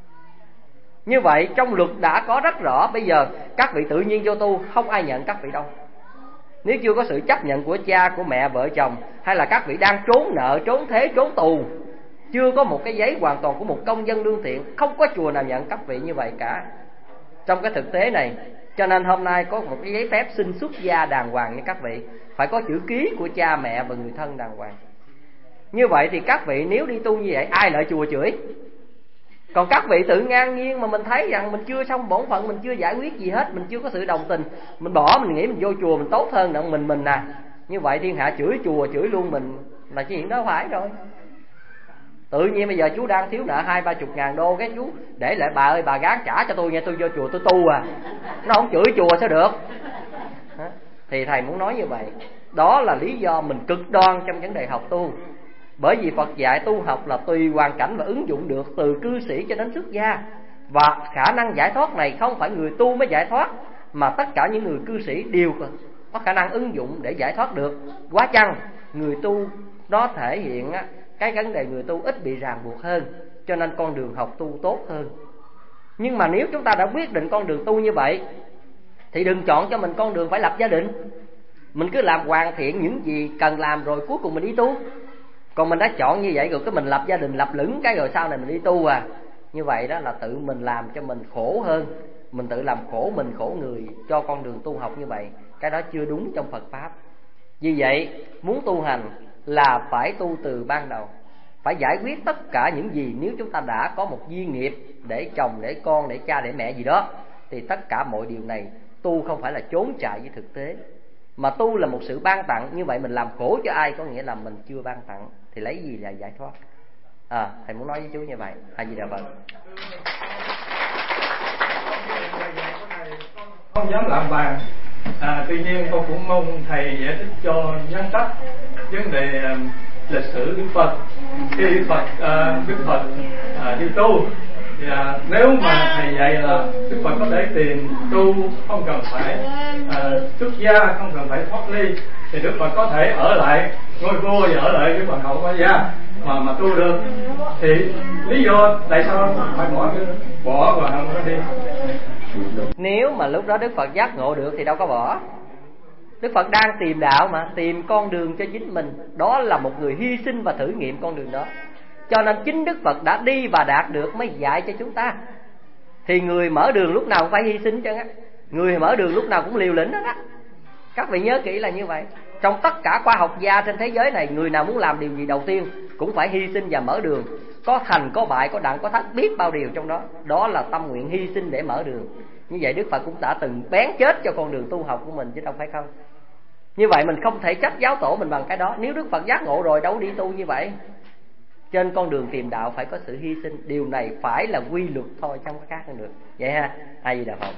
Như vậy trong luật đã có rất rõ. Bây giờ các vị tự nhiên vô tu, không ai nhận các vị đâu. Nếu chưa có sự chấp nhận của cha, của mẹ, vợ chồng, hay là các vị đang trốn nợ, trốn thế, trốn tù, chưa có một cái giấy hoàn toàn của một công dân lương thiện, không có chùa nào nhận các vị như vậy cả trong cái thực tế này. Cho nên hôm nay có một cái giấy phép xin xuất gia đàng hoàng như các vị, phải có chữ ký của cha mẹ và người thân đàng hoàng. Như vậy thì các vị nếu đi tu như vậy, ai lại chùa chửi? Còn các vị tự ngang nhiên mà mình thấy rằng mình chưa xong bổn phận, mình chưa giải quyết gì hết, mình chưa có sự đồng tình, mình bỏ, mình nghĩ mình vô chùa mình tốt hơn đặng mình mình nè. Như vậy thiên hạ chửi chùa chửi luôn mình là chuyện đó phải rồi. Tự nhiên bây giờ chú đang thiếu nợ hai ba chục ngàn đô, cái chú để lại bà ơi bà gán trả cho tôi nghe, tôi vô chùa tôi tu à. Nó không chửi chùa sao được. Thì thầy muốn nói như vậy. Đó là lý do mình cực đoan trong vấn đề học tu. Bởi vì Phật dạy tu học là tùy hoàn cảnh và ứng dụng được, từ cư sĩ cho đến xuất gia. Và khả năng giải thoát này không phải người tu mới giải thoát, mà tất cả những người cư sĩ đều có khả năng ứng dụng để giải thoát được. Quá chăng người tu nó thể hiện cái vấn đề người tu ít bị ràng buộc hơn, cho nên con đường học tu tốt hơn. Nhưng mà nếu chúng ta đã quyết định con đường tu như vậy thì đừng chọn cho mình con đường phải lập gia đình. Mình cứ làm hoàn thiện những gì cần làm rồi cuối cùng mình đi tu. Còn mình đã chọn như vậy rồi cái mình lập gia đình, lập lửng cái rồi sau này mình đi tu à. Như vậy đó là tự mình làm cho mình khổ hơn. Mình tự làm khổ mình, khổ người cho con đường tu học như vậy. Cái đó chưa đúng trong Phật Pháp. Vì vậy muốn tu hành là phải tu từ ban đầu, phải giải quyết tất cả những gì. Nếu chúng ta đã có một duyên nghiệp để chồng, để con, để cha, để mẹ gì đó, thì tất cả mọi điều này tu không phải là trốn chạy với thực tế, mà tu là một sự ban tặng. Như vậy mình làm khổ cho ai có nghĩa là mình chưa ban tặng, thì lấy gì là giải thoát. À, thầy muốn nói với chú như vậy. A Di Đà Phật. Không dám làm bàn, à, tuy nhiên con cũng mong thầy giải thích cho nhân tách vấn đề uh, lịch sử Đức Phật. Khi Đức Phật uh, Đức Phật uh, đi tu thì uh, nếu mà thầy dạy là Đức Phật có thể tìm tu, không cần phải uh, xuất gia, không cần phải thoát ly, thì Đức Phật có thể ở lại ngôi vua và ở lại với hoàng hậu Ma Gia mà mà tu được. Thì lý do tại sao phải bỏ bỏ hoàng hậu đó đi? Nếu mà lúc đó Đức Phật giác ngộ được thì đâu có bỏ. Đức Phật đang tìm đạo mà, tìm con đường cho chính mình. Đó là một người hy sinh và thử nghiệm con đường đó. Cho nên chính Đức Phật đã đi và đạt được mới dạy cho chúng ta. Thì người mở đường lúc nào cũng phải hy sinh chứ á. Người mở đường lúc nào cũng liều lĩnh đó đó. Các vị nhớ kỹ là như vậy. Trong tất cả khoa học gia trên thế giới này, người nào muốn làm điều gì đầu tiên cũng phải hy sinh và mở đường. Có thành, có bại, có đặng, có thất, biết bao điều trong đó. Đó là tâm nguyện hy sinh để mở đường. Như vậy Đức Phật cũng đã từng bén chết cho con đường tu học của mình chứ đâu phải không. Như vậy mình không thể trách giáo tổ mình bằng cái đó. Nếu Đức Phật giác ngộ rồi đâu đi tu như vậy. Trên con đường tìm đạo phải có sự hy sinh. Điều này phải là quy luật thôi, không có khác hơn được. Vậy ha. A Di Đà Phật.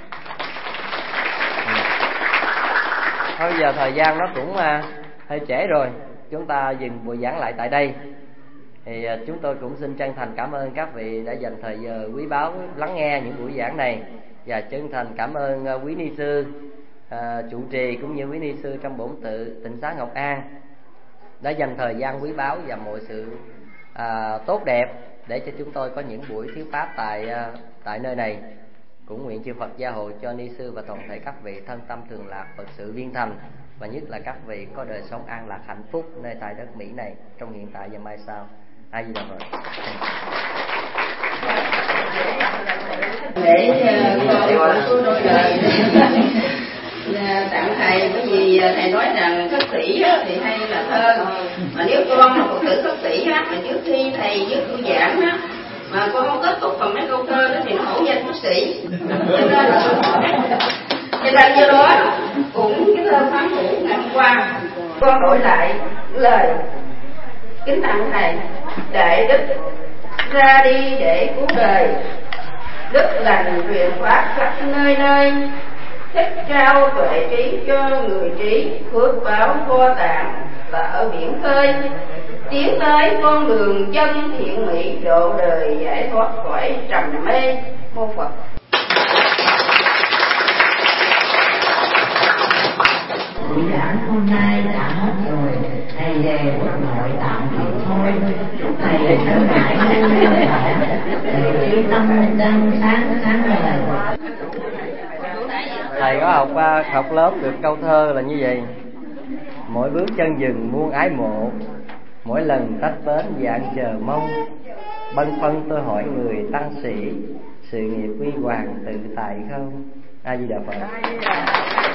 Thôi giờ thời gian nó cũng uh, hơi trễ rồi, chúng ta dừng buổi giảng lại tại đây. Thì uh, chúng tôi cũng xin chân thành cảm ơn các vị đã dành thời giờ quý báu lắng nghe những buổi giảng này. Và chân thành cảm ơn uh, quý ni sư uh, chủ trì cũng như quý ni sư trong bổn tự Tịnh Xá Ngọc An đã dành thời gian quý báu và mọi sự uh, tốt đẹp để cho chúng tôi có những buổi thuyết pháp tại uh, tại nơi này. Cũng nguyện chư Phật gia hộ cho ni sư và toàn thể các vị thân tâm thường lạc, Phật sự viên thành, và nhất là các vị có đời sống an lạc hạnh phúc nơi tại đất Mỹ này trong hiện tại và mai sau. A Di Đà Phật. Để con của đôi lời tặng thầy, bởi vì thầy nói rằng khất sĩ thì hay là thơ, mà nếu con là một tử khất sĩ mà trước khi thầy với cô giảng á mà con không tiếp tục bằng mấy câu thơ đó thì nó hổ danh bác sĩ. Cho nên là tôi hỏi, cho nên do đó cũng cái thơ phán thủ ngày hôm qua con đổi lại lời kính tặng thầy. Đại đức ra đi để cứu đời, đức lành truyền pháp khắp nơi nơi, thích trao tuệ trí cho người trí, phước báo kho tàng là ở biển khơi, tiến tới con đường chân thiện mỹ, độ đời giải thoát khỏi trầm mê. Mô Phật. Buổi giảng hôm nay đã hết rồi, thầy về quốc nội tạm biệt thôi. Chúc thầy trở lại vui khỏe, thầy trí tâm đang sáng sáng lời. Thầy có học học lớp được câu thơ là như vậy: mỗi bước chân dừng muôn ái mộ, mỗi lần tách bến dạng chờ mong, bâng khuâng tôi hỏi người tăng sĩ, sự nghiệp huy hoàng tự tại không? A Di Đà Phật.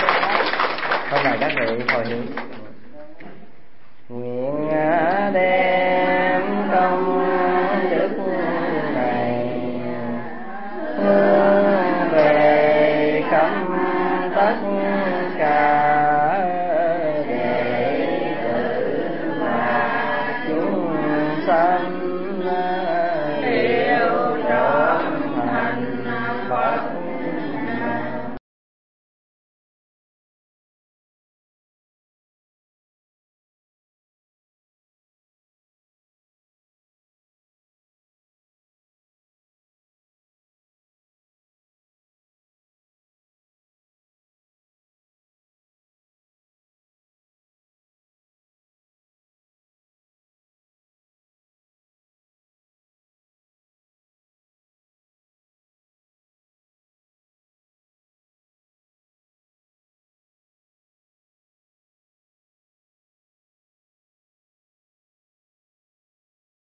Hôm nay các vị hồi hướng nguyện đem